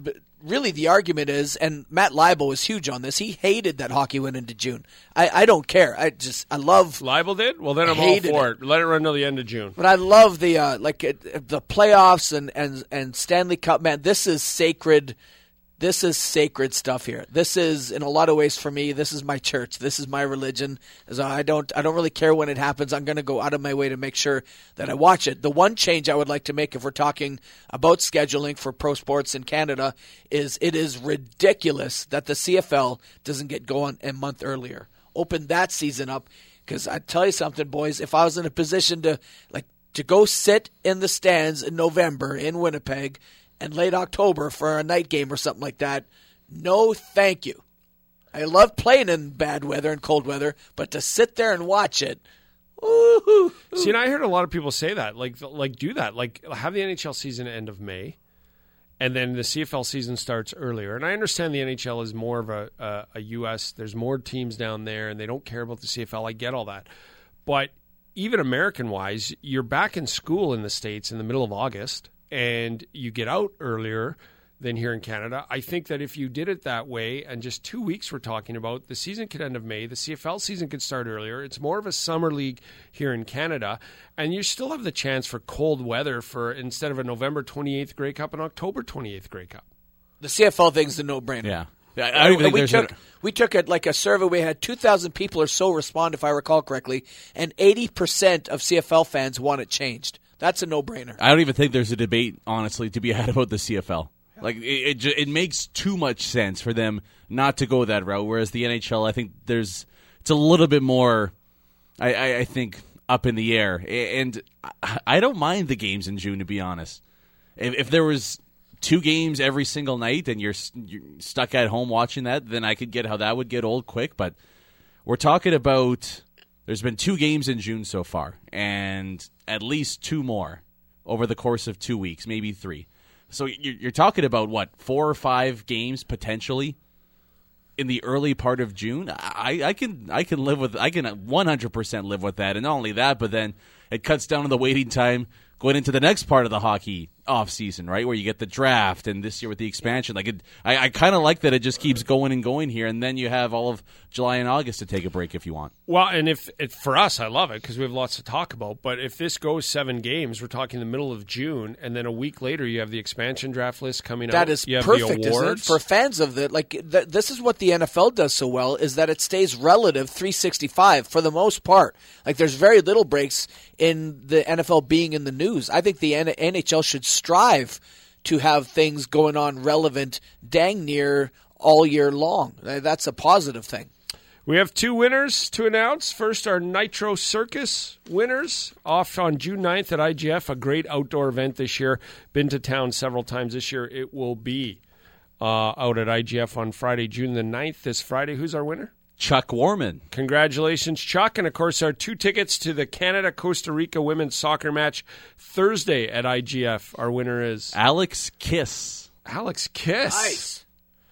Speaker 3: really the argument is, and Matt Leibel was huge on this, he hated that hockey went into June. I, I don't care. I just, I love...
Speaker 2: Leibel did? Well, then I'm all for it. it. Let it run till the end of June.
Speaker 3: But I love the, uh, like, uh, the playoffs and, and, and Stanley Cup. Man, this is sacred... This is sacred stuff here. This is, in a lot of ways, for me, this is my church. This is my religion. So I don't, I don't really care when it happens. I'm going to go out of my way to make sure that I watch it. The one change I would like to make, if we're talking about scheduling for pro sports in Canada, is it is ridiculous that the C F L doesn't get going a month earlier. Open that season up, because I tell you something, boys. If I was in a position to, like, to go sit in the stands in November in Winnipeg and late October for a night game or something like that, no thank you. I love playing in bad weather and cold weather, but to sit there and watch it, woo-hoo.
Speaker 2: See, and I heard a lot of people say that, like, like do that, like have the N H L season end of May, and then the C F L season starts earlier. And I understand the N H L is more of a, a, a U S, there's more teams down there, and they don't care about the C F L. I get all that. But even American-wise, you're back in school in the States in the middle of August, and you get out earlier than here in Canada. I think that if you did it that way, and just two weeks we're talking about, the season could end of May, the C F L season could start earlier. It's more of a summer league here in Canada, and you still have the chance for cold weather for, instead of a November twenty-eighth Grey Cup, an October twenty-eighth Grey Cup.
Speaker 3: The C F L thing's a no-brainer.
Speaker 4: Yeah. Yeah, I don't think
Speaker 3: we
Speaker 4: there's
Speaker 3: took
Speaker 4: a...
Speaker 3: we took it like a survey. We had two thousand people or so respond, if I recall correctly, and eighty percent of C F L fans want it changed. That's a no-brainer.
Speaker 4: I don't even think there's a debate, honestly, to be had about the C F L. Like it, it, it makes too much sense for them not to go that route. Whereas the N H L, I think there's it's a little bit more, I, I, I think, up in the air. And I don't mind the games in June, to be honest. If, if there was two games every single night and you're, you're stuck at home watching that, then I could get how that would get old quick. But we're talking about. There's been two games in June so far, and at least two more over the course of two weeks, maybe three. So you're talking about, what, four or five games potentially in the early part of June? I, I can I can live with I can one hundred percent live with that. And not only that, but then it cuts down on the waiting time going into the next part of the hockey off season, right, where you get the draft, and this year with the expansion. Like it, I, I kind of like that it just keeps going and going here, and then you have all of July and August to take a break if you want.
Speaker 2: Well, and if, if for us, I love it because we have lots to talk about. But if this goes seven games, we're talking the middle of June, and then a week later you have the expansion draft list coming
Speaker 3: that
Speaker 2: out.
Speaker 3: That is
Speaker 2: you have
Speaker 3: perfect,
Speaker 2: the
Speaker 3: isn't it? For fans of it, like th- this is what the N F L does so well, is that it stays relative three sixty-five for the most part. Like there's very little breaks in the N F L being in the news. I think the N H L should strive to have things going on relevant dang near all year long. That's a positive thing.
Speaker 2: We have two winners to announce. First, our Nitro Circus winners off on June ninth at I G F, a great outdoor event this year. Been to town several times this year. It will be uh, out at I G F on Friday, June the ninth, this Friday. Who's our winner?
Speaker 4: Chuck Warman.
Speaker 2: Congratulations, Chuck. And, of course, our two tickets to the Canada-Costa Rica women's soccer match Thursday at I G F. Our winner is...
Speaker 4: Alex Kiss.
Speaker 2: Alex Kiss.
Speaker 3: Nice.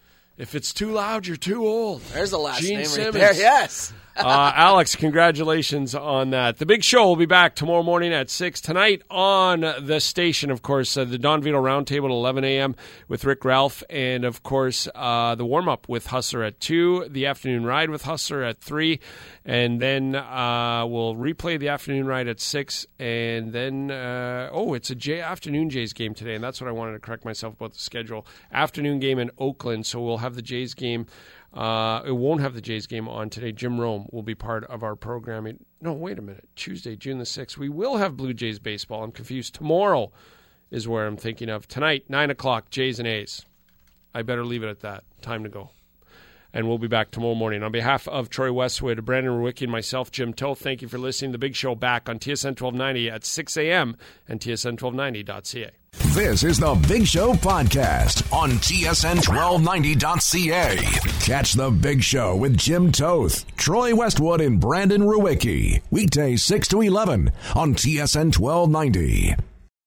Speaker 2: If it's too loud, you're too old.
Speaker 3: There's the last
Speaker 2: Gene
Speaker 3: name
Speaker 2: Simmons.
Speaker 3: right there. Yes.
Speaker 2: uh, Alex, congratulations on that. The Big Show will be back tomorrow morning at six. Tonight on the station, of course, uh, the Don Vito Roundtable at eleven a.m. with Rick Ralph. And, of course, uh, the warm-up with Hustler at two. The afternoon ride with Hustler at three. And then uh, we'll replay the afternoon ride at six. And then, uh, oh, it's a J- afternoon Jays game today. And that's what I wanted to correct myself about the schedule. Afternoon game in Oakland. So we'll have the Jays game. Uh, it won't have the Jays game on today. Jim Rome will be part of our programming. No, wait a minute. Tuesday, June the sixth. We will have Blue Jays baseball. I'm confused. Tomorrow is where I'm thinking of. Tonight, nine o'clock, Jays and A's. I better leave it at that. Time to go. And we'll be back tomorrow morning. On behalf of Troy Westwood, Brandon Rewicki, and myself, Jim Toth, thank you for listening. The Big Show back on T S N twelve ninety at six a.m. and T S N twelve ninety dot c a.
Speaker 1: This is the Big Show podcast on T S N twelve ninety dot c a. Catch the Big Show with Jim Toth, Troy Westwood, and Brandon Rewicki. Weekdays six to eleven on T S N twelve ninety.